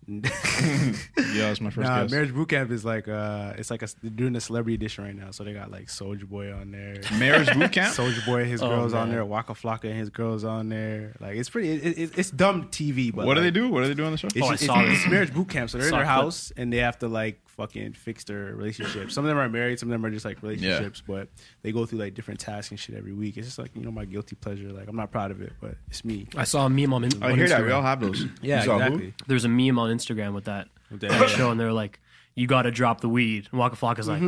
Speaker 5: Yeah, that's my first
Speaker 7: Nah,
Speaker 5: guess.
Speaker 7: Marriage Boot Camp is like uh, it's like a, they're doing a celebrity edition right now. So they got like Soulja Boy on there.
Speaker 5: Marriage boot camp?
Speaker 7: Soulja Boy, his
Speaker 9: Oh,
Speaker 7: girls on
Speaker 9: man.
Speaker 7: there. Waka Flocka and his girls on there. Like it's pretty. It, it, it's dumb T V. But
Speaker 5: What do
Speaker 7: like,
Speaker 5: they do? What do they do on the show?
Speaker 7: It's,
Speaker 9: Oh, I
Speaker 7: just-
Speaker 9: saw
Speaker 7: it's,
Speaker 9: this.
Speaker 7: it's marriage boot camp. So they're in
Speaker 9: Saw
Speaker 7: their
Speaker 9: a clip.
Speaker 7: house and they have to like fucking fix their relationship. Some of them are married, some of them are just like relationships, but they go through like different tasks and shit every week. It's just like, you know, my guilty pleasure. Like I'm not proud of it, but it's me.
Speaker 9: I saw a meme on, in-
Speaker 5: I
Speaker 9: on
Speaker 5: hear that. We
Speaker 9: Instagram.
Speaker 5: all have those.
Speaker 7: Yeah,
Speaker 6: You saw who?
Speaker 7: exactly.
Speaker 9: There's a meme on Instagram with that,
Speaker 7: With
Speaker 9: that
Speaker 7: that-
Speaker 9: show, and they're like, "You got to drop the weed." And Waka Flocka's like,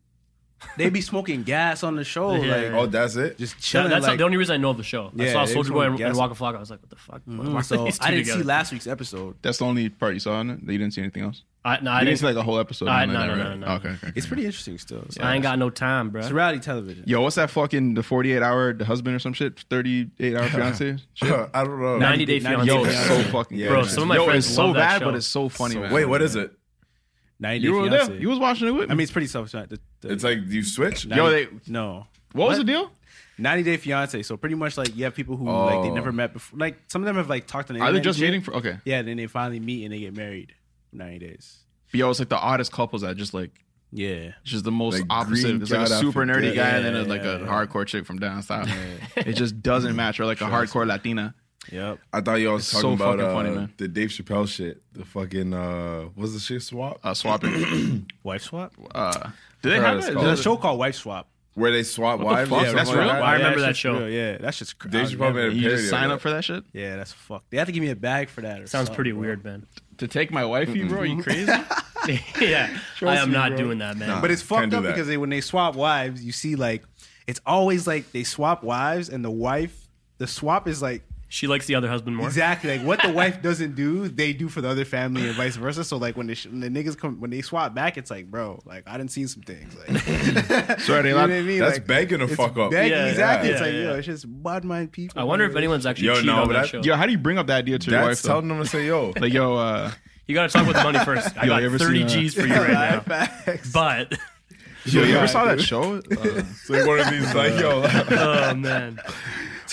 Speaker 7: They be smoking gas on the show,
Speaker 9: Yeah.
Speaker 7: like
Speaker 6: Oh, that's it.
Speaker 7: just
Speaker 9: That-
Speaker 7: chilling.
Speaker 9: that's
Speaker 7: like,
Speaker 9: the only reason I know of the show. I
Speaker 7: Yeah,
Speaker 9: saw
Speaker 7: they
Speaker 9: Soulja Boy and,
Speaker 7: smoke
Speaker 9: and
Speaker 7: gas.
Speaker 9: Waka Flocka. I was like, "What the fuck?" Why are
Speaker 7: so
Speaker 9: these two
Speaker 7: I didn't see
Speaker 9: together?
Speaker 7: last week's episode.
Speaker 5: That's the only part you saw in it. That you didn't see anything else.
Speaker 9: I, no, I
Speaker 5: I didn't
Speaker 9: didn't.
Speaker 5: see like a whole episode.
Speaker 9: I-
Speaker 5: on
Speaker 9: no,
Speaker 5: that,
Speaker 9: no,
Speaker 5: right?
Speaker 9: no, no.
Speaker 5: Okay, okay, okay.
Speaker 7: It's pretty interesting still. So
Speaker 9: I ain't got no time, bro.
Speaker 7: It's reality television.
Speaker 5: Yo, what's that fucking the forty-eight hour the husband or some shit? thirty-eight hour fiance? Shit.
Speaker 6: I don't know.
Speaker 9: ninety Day
Speaker 7: ninety
Speaker 9: Fiance.
Speaker 5: Yo, it's so fucking
Speaker 6: Yeah,
Speaker 5: good.
Speaker 9: Bro,
Speaker 6: man.
Speaker 9: some of my
Speaker 5: Yo,
Speaker 9: friends
Speaker 5: it's so
Speaker 9: love that
Speaker 5: bad,
Speaker 9: show.
Speaker 5: but it's so funny,
Speaker 7: So-
Speaker 5: man.
Speaker 6: Wait, what is it?
Speaker 7: ninety Day
Speaker 5: You were
Speaker 7: Fiance.
Speaker 5: there. You was watching it with me.
Speaker 7: I mean, it's pretty self. The, the,
Speaker 6: It's like you switch.
Speaker 5: Yo, they.
Speaker 7: no.
Speaker 5: What was the deal?
Speaker 7: ninety Day Fiance. So pretty much like you have people who like they
Speaker 6: Oh.
Speaker 7: never met before. Like some of them have like talked on the
Speaker 5: Are they
Speaker 7: internet
Speaker 5: just
Speaker 7: and shit.
Speaker 5: dating for? Okay.
Speaker 7: Yeah, then they finally meet and they get married. ninety days.
Speaker 5: But yo, it's like the oddest couples that just like
Speaker 7: Yeah.
Speaker 5: just the most
Speaker 6: Like
Speaker 5: opposite.
Speaker 6: green
Speaker 5: It's like a
Speaker 6: god
Speaker 5: super
Speaker 6: after-
Speaker 5: nerdy
Speaker 6: yeah,
Speaker 5: guy and then
Speaker 7: yeah,
Speaker 5: a, like a
Speaker 7: yeah.
Speaker 5: hardcore chick from down south. It just doesn't match. Or like a hardcore Latina.
Speaker 7: Yep.
Speaker 6: I thought y'all was
Speaker 5: It's
Speaker 6: talking
Speaker 5: so
Speaker 6: about
Speaker 5: fucking
Speaker 6: uh,
Speaker 5: funny, man.
Speaker 6: the Dave Chappelle shit. The fucking uh, what's the shit swap?
Speaker 5: Uh, swapping.
Speaker 7: Wife swap.
Speaker 5: uh, do they
Speaker 6: Forgot
Speaker 5: have
Speaker 6: what it's
Speaker 5: it?
Speaker 6: called.
Speaker 7: There's a show called Wife Swap.
Speaker 6: Where they swap
Speaker 5: the
Speaker 6: wives?
Speaker 5: fuck?
Speaker 6: Yeah,
Speaker 5: That's
Speaker 6: remember
Speaker 5: real?
Speaker 6: that?
Speaker 9: I remember that
Speaker 7: shit's
Speaker 9: show.
Speaker 7: real. Yeah, that's just cr-
Speaker 6: Dave
Speaker 7: I've
Speaker 6: Chappelle
Speaker 7: never-
Speaker 6: made a
Speaker 5: You
Speaker 6: parody
Speaker 5: just
Speaker 6: of
Speaker 5: sign
Speaker 6: that.
Speaker 5: up for that shit?
Speaker 7: Yeah, that's fucked. They have to give me a bag for that. Or
Speaker 9: Sounds
Speaker 7: something,
Speaker 9: pretty
Speaker 7: bro.
Speaker 9: weird, man.
Speaker 5: To take my wifey, bro? Are you crazy?
Speaker 9: yeah, I am not doing that, man.
Speaker 6: Nah.
Speaker 7: But it's
Speaker 6: Can't
Speaker 7: fucked
Speaker 6: do
Speaker 7: up
Speaker 6: that.
Speaker 7: because they, when they swap wives, you see like it's always like they swap wives and the wife, the swap is like
Speaker 9: She likes the other husband more.
Speaker 7: exactly like what the wife doesn't do, they do for the other family and vice versa. So like when the, sh- when the niggas come, when they swap back, it's like, bro, like I didn't see some things. Like,
Speaker 5: So are they
Speaker 7: you know
Speaker 5: allowed?
Speaker 7: what I mean?
Speaker 6: That's
Speaker 7: like,
Speaker 6: begging to
Speaker 7: it's
Speaker 6: fuck up.
Speaker 7: begging-
Speaker 9: Yeah,
Speaker 7: exactly.
Speaker 9: yeah,
Speaker 7: it's like
Speaker 9: yeah,
Speaker 7: yo,
Speaker 9: yeah.
Speaker 7: it's just bad mind people.
Speaker 9: I wonder if anyone's actually
Speaker 6: Yo,
Speaker 9: cheated
Speaker 6: no,
Speaker 9: on
Speaker 6: but
Speaker 9: that
Speaker 6: that-
Speaker 9: show.
Speaker 5: Yo, how do you bring up that idea to your wife?
Speaker 6: That's
Speaker 5: Though?
Speaker 6: telling them to say, yo.
Speaker 5: Like, yo, uh,
Speaker 9: You got to talk with the money first. I
Speaker 5: Yo,
Speaker 9: got
Speaker 5: you ever
Speaker 9: thirty
Speaker 5: seen, uh,
Speaker 9: G's for you right now.
Speaker 7: Facts.
Speaker 9: But
Speaker 5: yo, you
Speaker 6: Yeah,
Speaker 5: ever saw that
Speaker 6: dude.
Speaker 5: show? Uh,
Speaker 6: It's like one of these, like, yo.
Speaker 9: oh man,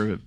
Speaker 5: super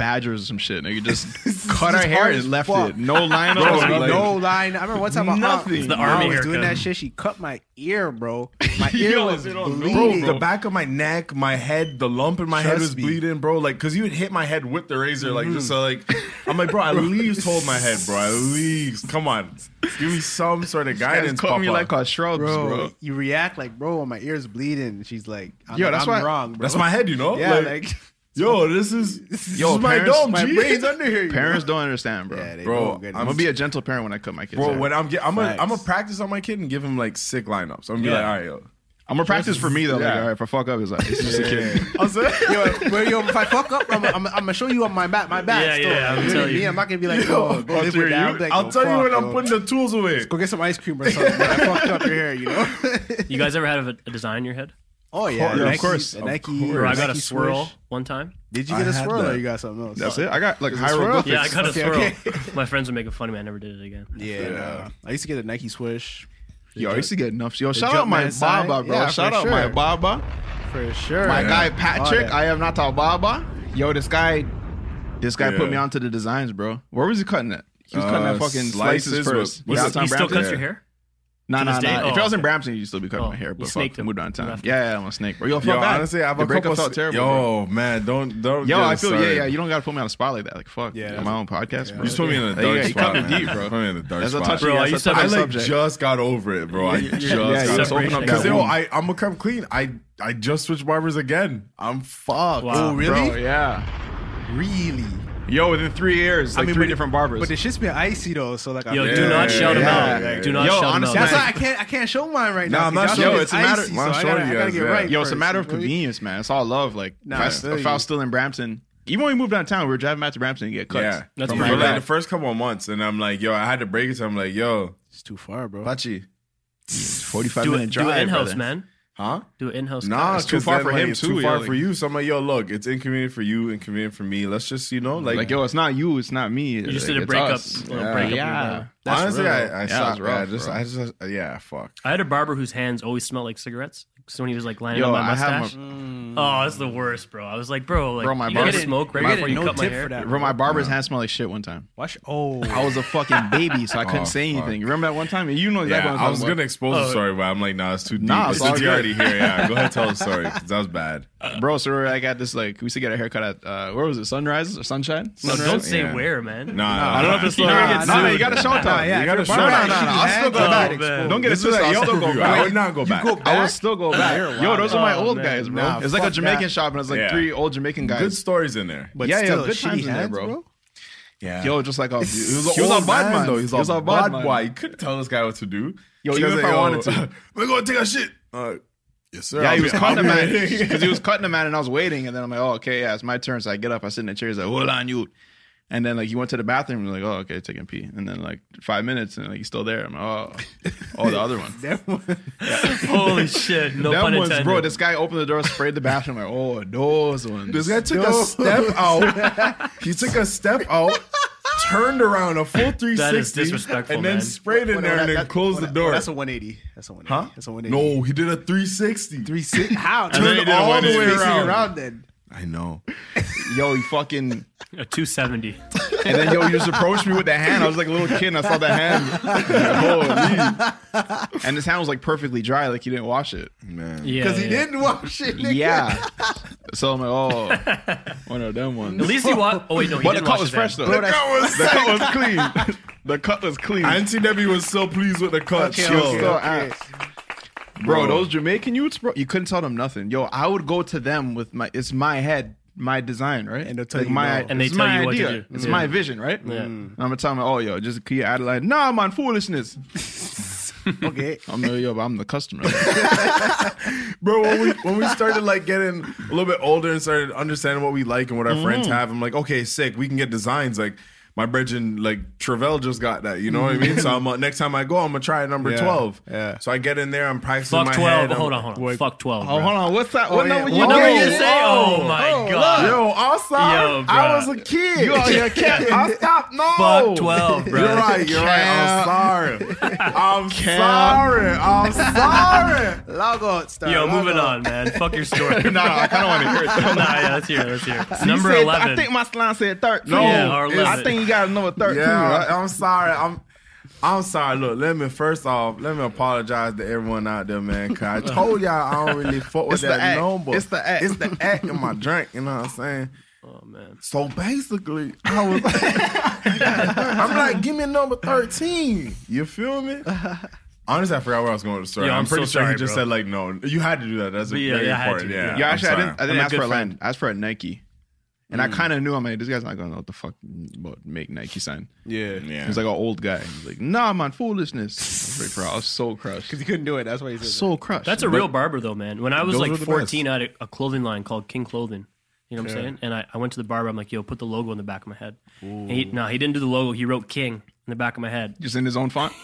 Speaker 5: Badgers or some shit. Nigga just cut our
Speaker 10: It's
Speaker 5: hair
Speaker 10: hard
Speaker 5: and
Speaker 10: as
Speaker 5: left
Speaker 10: fuck.
Speaker 5: it. No line
Speaker 10: Bro,
Speaker 5: up.
Speaker 10: like, no
Speaker 5: Like,
Speaker 10: line. I remember one time my
Speaker 5: Nothing.
Speaker 10: aunt,
Speaker 5: It's the
Speaker 10: my
Speaker 9: army
Speaker 10: aunt was doing
Speaker 9: haircut.
Speaker 10: that shit. She cut my ear, bro. My ear
Speaker 5: Yo,
Speaker 10: was
Speaker 5: they don't know,
Speaker 10: bleeding.
Speaker 6: Bro, the back of my neck, my head, the lump in my head
Speaker 10: Trust
Speaker 6: was
Speaker 10: me.
Speaker 6: bleeding, bro. Like, cause you would hit my head with the razor, like just so, like. I'm like, bro, at least hold my head, bro. At least, come on, give me some sort of
Speaker 5: guys
Speaker 6: guidance.
Speaker 5: cut me
Speaker 6: Papa.
Speaker 5: like a shrubs,
Speaker 10: bro,
Speaker 5: bro.
Speaker 10: you react like, bro, my ear's bleeding. She's like, I'm,
Speaker 5: Yo,
Speaker 10: like,
Speaker 5: that's
Speaker 10: I'm
Speaker 5: why-
Speaker 10: wrong, bro.
Speaker 6: That's my head, you know.
Speaker 10: Yeah,
Speaker 6: like,
Speaker 10: like,
Speaker 6: yo, this is this
Speaker 5: Yo,
Speaker 6: is my
Speaker 5: parents-
Speaker 6: dome,
Speaker 10: my
Speaker 6: G.
Speaker 10: brain's under here. you
Speaker 5: Parents
Speaker 10: know?
Speaker 5: don't understand, bro.
Speaker 10: Yeah, they
Speaker 6: Bro,
Speaker 10: don't get it.
Speaker 5: I'm gonna be a gentle parent when I cut my kids.
Speaker 6: Bro,
Speaker 5: hair.
Speaker 6: when I'm get, I'm gonna I'm gonna
Speaker 10: Facts.
Speaker 6: practice on my kid and give him like sick lineups. I'm gonna be
Speaker 10: Yeah.
Speaker 6: like, all right, yo.
Speaker 5: I'm gonna practice for me though. Like,
Speaker 6: Yeah.
Speaker 5: all right, if I fuck up, it's like it's just a kid.
Speaker 6: I'm saying,
Speaker 10: yo, but yo, if I fuck up, I'm, I'm, I'm gonna show you on my back, my back.
Speaker 9: Yeah,
Speaker 10: still.
Speaker 9: yeah, I'm
Speaker 10: You know what I
Speaker 9: telling
Speaker 10: mean?
Speaker 9: you.
Speaker 10: I'm not gonna be like, yo, go live with that. I'm like,
Speaker 6: I'll
Speaker 10: yo,
Speaker 6: tell you
Speaker 10: fuck,
Speaker 6: when I'm
Speaker 10: yo.
Speaker 6: putting the tools away.
Speaker 10: Go get some ice cream or something. When I fucked up your hair, you know.
Speaker 9: You guys ever had a, a design in your head?
Speaker 10: Oh yeah,
Speaker 5: Yeah, of
Speaker 10: Nike,
Speaker 5: course.
Speaker 10: a
Speaker 5: Of
Speaker 10: Nike.
Speaker 9: Bro, I got a
Speaker 10: Nike
Speaker 9: swirl
Speaker 10: swoosh.
Speaker 9: one time.
Speaker 10: Did you
Speaker 6: I
Speaker 10: get a
Speaker 6: had
Speaker 10: swirl or
Speaker 6: that.
Speaker 10: you got something else?
Speaker 5: That's it. I got like
Speaker 10: Is it swirl?
Speaker 5: hieroglyphics.
Speaker 9: Yeah, I got a
Speaker 10: Okay,
Speaker 9: swirl.
Speaker 10: okay.
Speaker 9: My friends were making fun of me. I never did it again.
Speaker 10: Yeah,
Speaker 6: Yeah.
Speaker 10: no. I used to get a Nike swoosh.
Speaker 5: Yo, I used to get enough. Yo,
Speaker 10: the
Speaker 5: shout out my
Speaker 10: Jumpman sign?
Speaker 5: Baba, bro.
Speaker 10: Yeah,
Speaker 5: shout
Speaker 10: for
Speaker 5: out my
Speaker 10: sure.
Speaker 5: Baba.
Speaker 10: For sure.
Speaker 5: My
Speaker 6: Yeah.
Speaker 5: guy
Speaker 10: All
Speaker 5: Patrick.
Speaker 10: that.
Speaker 5: I have not talked Baba. Yo, this guy, this guy
Speaker 6: Yeah.
Speaker 5: put me onto the designs, bro. Where was he cutting it? He was cutting
Speaker 6: Uh,
Speaker 5: that fucking
Speaker 6: slices
Speaker 5: slices
Speaker 6: with-
Speaker 5: first.
Speaker 9: He,
Speaker 5: Downtown
Speaker 9: he still
Speaker 5: Brampton?
Speaker 9: cuts your hair?
Speaker 5: Nah,
Speaker 9: to
Speaker 5: nah,
Speaker 9: this day?
Speaker 5: nah. If
Speaker 9: Oh,
Speaker 5: I was in
Speaker 9: okay.
Speaker 5: Brampton, you'd still be cutting
Speaker 9: Oh,
Speaker 5: my hair.
Speaker 9: you
Speaker 5: But
Speaker 9: snaked
Speaker 5: fuck,
Speaker 9: him.
Speaker 5: moved downtown.
Speaker 9: Left
Speaker 5: Yeah, yeah, I'm a snake, bro. Yo, I felt
Speaker 6: Yo,
Speaker 5: bad.
Speaker 6: honestly, I have
Speaker 5: the
Speaker 6: a
Speaker 5: breakup
Speaker 6: couple.
Speaker 5: felt terrible.
Speaker 6: Yo,
Speaker 5: bro.
Speaker 6: man, don't don't.
Speaker 5: Yo,
Speaker 6: get
Speaker 5: I
Speaker 6: us
Speaker 5: feel yeah,
Speaker 6: started.
Speaker 5: yeah. You don't gotta put me on a spot like that. Like fuck,
Speaker 6: Yeah,
Speaker 5: on my own podcast, bro.
Speaker 6: You just put me in a
Speaker 5: Yeah,
Speaker 6: dark
Speaker 5: yeah, you
Speaker 6: spot,
Speaker 5: cut me
Speaker 6: man.
Speaker 5: deep, bro.
Speaker 6: Put me in a dark
Speaker 5: That's a
Speaker 6: spot.
Speaker 5: touchy,
Speaker 9: Bro, I
Speaker 5: that's a
Speaker 9: used to have
Speaker 5: touchy
Speaker 6: I like
Speaker 5: subject.
Speaker 6: just got over it, bro. I just
Speaker 5: yeah,
Speaker 6: got
Speaker 5: you
Speaker 6: over
Speaker 5: just
Speaker 6: it.
Speaker 5: open up
Speaker 6: Because
Speaker 5: that
Speaker 6: yo,
Speaker 5: wound.
Speaker 6: I I'm gonna come clean. I I just switched barbers again. I'm fucked.
Speaker 9: Wow.
Speaker 10: Oh, really?
Speaker 5: Bro, yeah.
Speaker 10: Really?
Speaker 5: Yo, within three years, like three
Speaker 10: but-
Speaker 5: different barbers.
Speaker 10: But the shit's been icy though, so like,
Speaker 9: Yo,
Speaker 10: I'm,
Speaker 9: do not
Speaker 6: Yeah,
Speaker 9: shout him
Speaker 5: yeah,
Speaker 9: out.
Speaker 5: yeah,
Speaker 9: Do
Speaker 5: yeah.
Speaker 9: not
Speaker 5: Yo,
Speaker 9: shout
Speaker 5: honestly,
Speaker 9: him out.
Speaker 10: That's why I can't. I can't show mine right
Speaker 6: Nah,
Speaker 10: now.
Speaker 6: I'm not
Speaker 10: because
Speaker 6: showing-
Speaker 10: y'all
Speaker 5: Yo,
Speaker 10: it's
Speaker 5: it's a matter-
Speaker 10: icy,
Speaker 6: I'm
Speaker 10: so
Speaker 6: not
Speaker 10: I
Speaker 6: showing
Speaker 10: gotta,
Speaker 6: you
Speaker 10: I gotta
Speaker 6: guys,
Speaker 10: get
Speaker 6: yeah.
Speaker 10: right.
Speaker 5: Yo, it's a
Speaker 10: first,
Speaker 5: matter of
Speaker 10: you feel me?
Speaker 5: convenience, man. It's all love. Like,
Speaker 10: Nah,
Speaker 5: if, I,
Speaker 10: I feel
Speaker 5: if I
Speaker 10: you.
Speaker 5: was still in Brampton, even when we moved downtown, we were driving back to Brampton to get cuts.
Speaker 6: Yeah,
Speaker 9: That's
Speaker 6: for
Speaker 9: pretty
Speaker 6: like
Speaker 9: bad.
Speaker 6: the first couple of months, and I'm like, yo, I had to break it. So I'm like, yo,
Speaker 10: It's too far, bro.
Speaker 6: Pachi,
Speaker 5: forty-five
Speaker 9: Do
Speaker 5: minute
Speaker 9: it,
Speaker 5: drive.
Speaker 9: do it in-house,
Speaker 5: brother.
Speaker 9: man.
Speaker 6: huh?
Speaker 9: Do it in-house.
Speaker 6: Nah,
Speaker 5: It's too
Speaker 6: 'cause
Speaker 5: far
Speaker 6: then,
Speaker 5: for
Speaker 6: like,
Speaker 5: him,
Speaker 6: it's
Speaker 5: too,
Speaker 6: Too
Speaker 5: yo,
Speaker 6: far
Speaker 5: like-
Speaker 6: for you. So I'm like, yo, look, it's inconvenient for you, inconvenient for me. Let's just, you know, like,
Speaker 5: Like, yo, it's not you, it's not me.
Speaker 9: You just
Speaker 5: like,
Speaker 9: did a
Speaker 5: it's
Speaker 9: breakup.
Speaker 5: us.
Speaker 9: little
Speaker 6: Yeah.
Speaker 9: breakup
Speaker 5: Yeah.
Speaker 9: with, uh,
Speaker 10: That's
Speaker 6: honestly,
Speaker 10: real.
Speaker 6: I, I
Speaker 5: Yeah, it
Speaker 6: stopped.
Speaker 5: was
Speaker 6: Yeah,
Speaker 5: rough,
Speaker 6: just,
Speaker 5: bro.
Speaker 6: I just, yeah, fuck.
Speaker 9: I had a barber whose hands always smelled like cigarettes. So when he was like lining
Speaker 5: Yo,
Speaker 9: up my
Speaker 5: I have
Speaker 9: mustache.
Speaker 5: my-
Speaker 9: Oh, that's the worst, bro. I was like, bro, like,
Speaker 5: Bro, my
Speaker 9: you gotta
Speaker 5: barber-
Speaker 9: smoke right
Speaker 10: You're
Speaker 9: before
Speaker 10: getting
Speaker 9: you
Speaker 10: no
Speaker 9: cut my
Speaker 10: tip
Speaker 9: hair.
Speaker 10: for that,
Speaker 5: Bro, my barber's hands smelled like shit one time.
Speaker 10: Watch. Oh,
Speaker 5: I was a fucking baby, so I couldn't
Speaker 6: Oh,
Speaker 5: say
Speaker 6: fuck.
Speaker 5: anything. You remember that one time? You know exactly
Speaker 6: Yeah,
Speaker 5: what I'm
Speaker 6: I was
Speaker 5: talking
Speaker 6: gonna expose
Speaker 9: Oh.
Speaker 6: the story, but I'm like, nah, it's too deep.
Speaker 5: Nah,
Speaker 6: But
Speaker 5: it's
Speaker 6: since
Speaker 5: all
Speaker 6: you
Speaker 5: good.
Speaker 6: already here, yeah, go ahead and tell the story because that was bad.
Speaker 5: about. Bro, so we're like at this, like, we used to get a haircut at, uh, where was it? Sunrise or Sunshine?
Speaker 9: No,
Speaker 5: Sunrise?
Speaker 9: don't say
Speaker 6: Yeah.
Speaker 9: where, man.
Speaker 6: Nah, nah,
Speaker 5: I don't know if it's
Speaker 9: You're
Speaker 5: still
Speaker 9: gonna
Speaker 5: nah,
Speaker 9: get
Speaker 5: nah, nah,
Speaker 9: sued.
Speaker 5: you gotta show it.
Speaker 6: Nah,
Speaker 5: You
Speaker 6: you
Speaker 5: gotta
Speaker 6: gotta
Speaker 5: show
Speaker 6: show
Speaker 5: it.
Speaker 6: it.
Speaker 5: No, no, no. I'll still go
Speaker 9: Oh,
Speaker 5: back.
Speaker 9: man.
Speaker 5: Don't get it
Speaker 6: This is
Speaker 5: twisted.
Speaker 6: a
Speaker 5: I'll still
Speaker 6: Yelp
Speaker 5: go
Speaker 6: review. I
Speaker 5: back.
Speaker 6: would not go back.
Speaker 10: go
Speaker 5: I will still go back. Yo, those are my
Speaker 9: Oh,
Speaker 5: old
Speaker 9: man.
Speaker 5: guys, bro.
Speaker 10: Nah,
Speaker 5: It's like a
Speaker 10: fuck
Speaker 5: Jamaican
Speaker 10: that.
Speaker 5: shop, and it's like
Speaker 6: Yeah.
Speaker 5: three old Jamaican guys.
Speaker 6: Good stories in there.
Speaker 10: but
Speaker 5: yeah, yeah,
Speaker 10: still,
Speaker 5: good
Speaker 10: shitty
Speaker 5: times in there,
Speaker 10: hands,
Speaker 5: bro.
Speaker 6: Yeah,
Speaker 5: Yo, just like a, he was a,
Speaker 6: he was a
Speaker 5: old
Speaker 6: bad man,
Speaker 5: though.
Speaker 6: though.
Speaker 5: He was,
Speaker 6: He's
Speaker 5: a bad
Speaker 6: boy.
Speaker 5: boy.
Speaker 6: You couldn't tell this guy what to do.
Speaker 5: Yo,
Speaker 6: He
Speaker 5: even
Speaker 6: was
Speaker 5: if
Speaker 6: like,
Speaker 5: I
Speaker 6: yo,
Speaker 5: wanted to.
Speaker 6: we're gonna take a shit. Uh, yes, sir.
Speaker 5: Yeah,
Speaker 6: I'll
Speaker 5: he was
Speaker 6: be-
Speaker 5: cutting
Speaker 6: I'll
Speaker 5: the
Speaker 6: be
Speaker 5: man
Speaker 6: ready.
Speaker 5: because he was cutting the man, and I was waiting, and then I'm like, oh, okay, yeah, it's my turn. So I get up, I sit in the chair. He's like, hold on, you. And then like he went to the bathroom. And was like, oh, okay, taking a pee. And then like five minutes, and like he's still there. I'm like, oh, oh, the other one.
Speaker 9: Holy shit. No
Speaker 5: Them
Speaker 9: pun
Speaker 5: ones,
Speaker 9: intended.
Speaker 5: bro. This guy opened the door, sprayed the bathroom. Like, oh, those ones.
Speaker 6: This guy took a step out. He took a step out, turned around a full three sixty,
Speaker 9: That is disrespectful,
Speaker 6: and then
Speaker 9: man.
Speaker 6: sprayed in there and then closed the door.
Speaker 10: That's a one eighty. That's a one eighty.
Speaker 6: Huh?
Speaker 10: That's a one eighty.
Speaker 6: No, he did a three sixty.
Speaker 10: three six. How?
Speaker 6: And then he
Speaker 10: Turned
Speaker 6: did a
Speaker 10: all the way
Speaker 6: one eighty.
Speaker 10: around.
Speaker 6: around.
Speaker 10: Then.
Speaker 6: I know.
Speaker 5: Yo, he fucking.
Speaker 9: A two seventy.
Speaker 5: And then yo, he just approached me with the hand. I was like a little kid, and I saw the hand. Holy. And his hand was like perfectly dry, like he didn't wash it.
Speaker 6: Man.
Speaker 9: Yeah.
Speaker 10: Because he
Speaker 9: yeah.
Speaker 10: didn't wash it. nigga.
Speaker 5: Yeah. So I'm like, oh, one of them ones.
Speaker 9: At least he wa- Oh, wait, no, he
Speaker 5: But the
Speaker 9: didn't
Speaker 5: cut
Speaker 9: wash
Speaker 5: was
Speaker 9: his
Speaker 5: fresh
Speaker 9: hand.
Speaker 5: though.
Speaker 6: The cut was
Speaker 5: The cut was clean. The cut was clean.
Speaker 6: Auntie Debbie was so pleased with the cut.
Speaker 10: Okay,
Speaker 6: Chill.
Speaker 10: okay,
Speaker 5: Still
Speaker 10: okay.
Speaker 5: ass. Bro, those Jamaican youths, bro, you couldn't tell them nothing. Yo, I would go to them with my, it's my head, my design, right?
Speaker 10: And they'll tell
Speaker 5: Like
Speaker 10: you
Speaker 5: my,
Speaker 10: no.
Speaker 9: And they
Speaker 5: it's
Speaker 9: tell
Speaker 5: my
Speaker 9: you what to
Speaker 5: idea.
Speaker 9: do.
Speaker 5: It's
Speaker 9: Yeah.
Speaker 5: my vision, right?
Speaker 9: Yeah.
Speaker 5: And I'm gonna tell them, oh, yo, just can you add like, nah, man, foolishness.
Speaker 10: Okay.
Speaker 5: I'm the yo, but I'm the customer.
Speaker 6: Bro, when we when we started like getting a little bit older and started understanding what we like and what our friends have, I'm like, okay, sick, we can get designs. Like my brethren, like Travell just got that, you know what I mean? So I'm uh, next time I go, I'm gonna try number
Speaker 7: Yeah,
Speaker 6: twelve.
Speaker 7: yeah.
Speaker 6: So I get in there, I'm practicing
Speaker 9: Fuck
Speaker 6: my
Speaker 9: twelve.
Speaker 6: head.
Speaker 9: Hold
Speaker 6: I'm-
Speaker 9: on, hold on. Fuck twelve.
Speaker 5: Oh,
Speaker 9: bro.
Speaker 5: hold on. What's that?
Speaker 7: Oh,
Speaker 5: What
Speaker 7: yeah.
Speaker 5: number you
Speaker 9: What
Speaker 7: Whoa.
Speaker 9: number
Speaker 5: doing?
Speaker 9: you say? Oh,
Speaker 7: Oh,
Speaker 9: my
Speaker 7: oh,
Speaker 9: god.
Speaker 6: Yo, I'll stop.
Speaker 9: Yo,
Speaker 6: I
Speaker 9: bruh.
Speaker 6: was a kid.
Speaker 5: You out here capping.
Speaker 6: I'll stop. No.
Speaker 9: Fuck twelve, bro.
Speaker 6: You're right. You're right. I'm sorry. I'm sorry. I'm sorry.
Speaker 7: Log on, star.
Speaker 9: Yo,
Speaker 7: log
Speaker 9: moving on, man. Fuck your story.
Speaker 5: no, no, I kind of want to hear it.
Speaker 9: nah, yeah, let's hear it. Let's hear it.
Speaker 5: You
Speaker 9: Number
Speaker 5: said-
Speaker 9: eleven.
Speaker 5: I think my slime said thirteen.
Speaker 6: No,
Speaker 9: Yeah, or
Speaker 6: it's-
Speaker 9: eleven.
Speaker 5: I think you got another thirteen.
Speaker 6: Yeah,
Speaker 5: right?
Speaker 6: I'm sorry. I'm I'm sorry. Look, let me first off, let me apologize to everyone out there, man. Cause I told y'all I don't really fuck with
Speaker 5: It's the
Speaker 6: that
Speaker 5: act.
Speaker 6: number.
Speaker 5: It's the act.
Speaker 6: It's the act in my drink. You know what I'm saying?
Speaker 9: Oh man.
Speaker 6: So basically, I was I'm like, give me number thirteen. You feel me? Honestly, I forgot where I was going with the story.
Speaker 9: Yo, I'm
Speaker 6: I'm pretty
Speaker 9: so
Speaker 6: sure
Speaker 9: sorry,
Speaker 6: he just
Speaker 9: bro.
Speaker 6: said like, no, you had to do that. That's a
Speaker 9: Yeah,
Speaker 6: very
Speaker 9: yeah, I had
Speaker 6: important.
Speaker 9: to,
Speaker 6: Yeah,
Speaker 9: yeah.
Speaker 5: Yeah,
Speaker 6: I'm
Speaker 5: actually, I
Speaker 6: sorry.
Speaker 5: didn't. I
Speaker 9: I'm
Speaker 5: didn't
Speaker 9: a
Speaker 5: ask
Speaker 9: good
Speaker 5: for a
Speaker 9: friend.
Speaker 5: land. I asked for a Nike, and I kind of knew. I'm like, this guy's not gonna know what the fuck about make Nike sign.
Speaker 7: Yeah.
Speaker 6: Yeah.
Speaker 5: He's like an old guy. He's like, nah, man, foolishness. I was, like, bro, I was so crushed.
Speaker 7: Because he couldn't do it. That's why he said
Speaker 5: So crushed.
Speaker 9: That's a real barber, though, man. When I was
Speaker 6: Those
Speaker 9: like
Speaker 6: were the
Speaker 9: fourteen, I had a, a clothing line called King Clothing. You know what I'm saying? And I, I went to the barber. I'm like, yo, put the logo in the back of my head. And he, no, he didn't do the logo. He wrote King in the back of my head.
Speaker 5: just in his own font.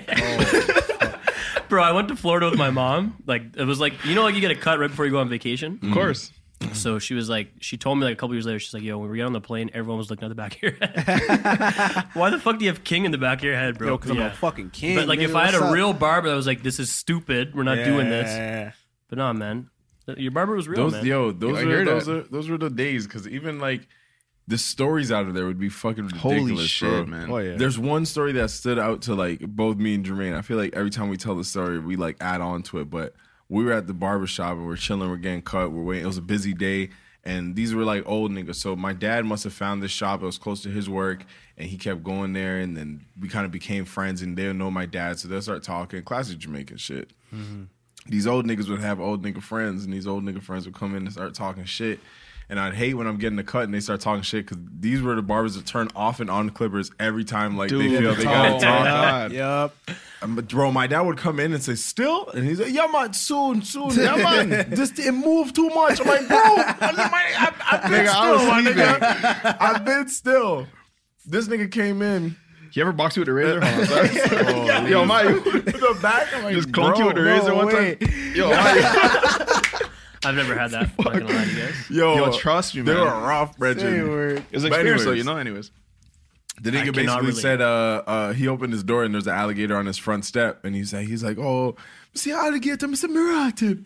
Speaker 9: Bro, I went to Florida with my mom. Like, it was like, you know, like you get a cut right before you go on vacation?
Speaker 5: Of course.
Speaker 9: So she was like, she told me like a couple years later, she's like, yo, when we get on the plane, everyone was looking at the back of your head. Why the fuck do you have King in the back of your head, bro?
Speaker 7: Yo, because I'm a fucking king.
Speaker 9: But like,
Speaker 7: nigga,
Speaker 9: if I had
Speaker 7: what's
Speaker 9: a
Speaker 7: up?
Speaker 9: real barber that was like, this is stupid, we're not doing this.
Speaker 7: Yeah.
Speaker 9: But no, man. Your barber was real,
Speaker 6: those
Speaker 9: man.
Speaker 6: yo, those
Speaker 5: Yo, I
Speaker 6: were
Speaker 5: hear
Speaker 6: those
Speaker 5: that.
Speaker 6: are those were the days because even like the stories out of there would be fucking ridiculous.
Speaker 5: Holy shit,
Speaker 6: bro.
Speaker 5: man.
Speaker 7: Oh, yeah.
Speaker 6: There's one story that stood out to like both me and Jermaine. I feel like every time we tell the story, we like add on to it. But we were at the barbershop and we're chilling, we're getting cut, we're waiting. It was a busy day. And these were like old niggas. So my dad must have found this shop. It was close to his work. And he kept going there. And then we kind of became friends. And they'll know my dad. So they'll start talking. Classic Jamaican shit.
Speaker 7: Mm-hmm.
Speaker 6: These old niggas would have old nigga friends. And these old nigga friends would come in and start talking shit. And I'd hate when I'm getting a cut and they start talking shit. Because these were the barbers that turn off and on the clippers every time like they feel they got
Speaker 5: oh
Speaker 6: to
Speaker 5: my
Speaker 6: talk.
Speaker 5: God.
Speaker 7: Yup.
Speaker 6: Um, but bro, my dad would come in and say, still? And he's like, yeah, man, soon, soon. Yeah, man, this it moved too much. I'm like, bro, I, I, I've been
Speaker 5: Nigga, I
Speaker 6: still,
Speaker 5: was
Speaker 6: my
Speaker 5: sleeping.
Speaker 6: nigga. I've been still. This nigga came in.
Speaker 5: You ever box you with a razor? Hold on, sorry. Yo, my,
Speaker 6: the back, I'm like,
Speaker 5: just clunk
Speaker 6: bro,
Speaker 5: you with the razor
Speaker 6: no
Speaker 5: one
Speaker 6: way.
Speaker 5: time. Yo, my,
Speaker 9: I've never had that. I'm not gonna lie to you guys.
Speaker 6: Yo,
Speaker 5: Yo, trust me,
Speaker 6: they
Speaker 5: man.
Speaker 6: were rough, brethren.
Speaker 5: it's
Speaker 6: But
Speaker 5: an experience, though,
Speaker 6: anyways.
Speaker 5: you know. Anyways,
Speaker 6: The
Speaker 9: I
Speaker 6: nigga
Speaker 9: cannot
Speaker 6: basically
Speaker 9: relate.
Speaker 6: said uh, uh, he opened his door and there's an alligator on his front step. And he's like, he's like, oh, see alligator, I said, me right him.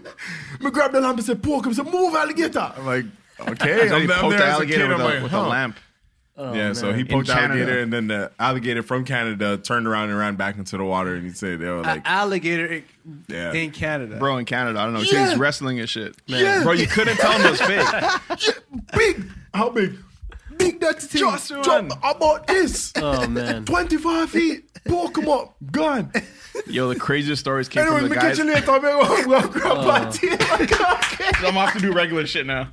Speaker 6: Me grab the lamp and said, poke him, said, move alligator. I'm like, okay.
Speaker 5: then he
Speaker 6: I'm, I'm
Speaker 5: poked
Speaker 6: there
Speaker 5: the
Speaker 6: as a
Speaker 5: alligator
Speaker 6: kid,
Speaker 5: with,
Speaker 6: I'm
Speaker 5: a,
Speaker 6: like,
Speaker 5: with
Speaker 6: huh.
Speaker 5: a lamp.
Speaker 9: Oh,
Speaker 6: Yeah, so
Speaker 9: man.
Speaker 6: he poked the
Speaker 5: Canada.
Speaker 6: alligator, and then the alligator from Canada turned around and ran back into the water, and he said they were
Speaker 7: An
Speaker 6: like,
Speaker 7: alligator in,
Speaker 6: yeah.
Speaker 7: in Canada.
Speaker 5: Bro, in Canada, I don't know. He
Speaker 7: Yeah.
Speaker 5: said he's wrestling and shit.
Speaker 7: Yeah.
Speaker 5: Bro, you couldn't tell him it was fake.
Speaker 6: big, how big? Big that thing.
Speaker 5: Just
Speaker 6: Jump
Speaker 5: run.
Speaker 6: about this.
Speaker 9: Oh, man.
Speaker 6: twenty-five feet. Poke him up. Gone.
Speaker 5: Yo, the craziest stories came
Speaker 6: Anyway,
Speaker 5: from
Speaker 6: me
Speaker 5: the
Speaker 6: catch
Speaker 5: guys.
Speaker 6: you later. I'm going to grab my tea.
Speaker 5: I'm off to do regular shit now.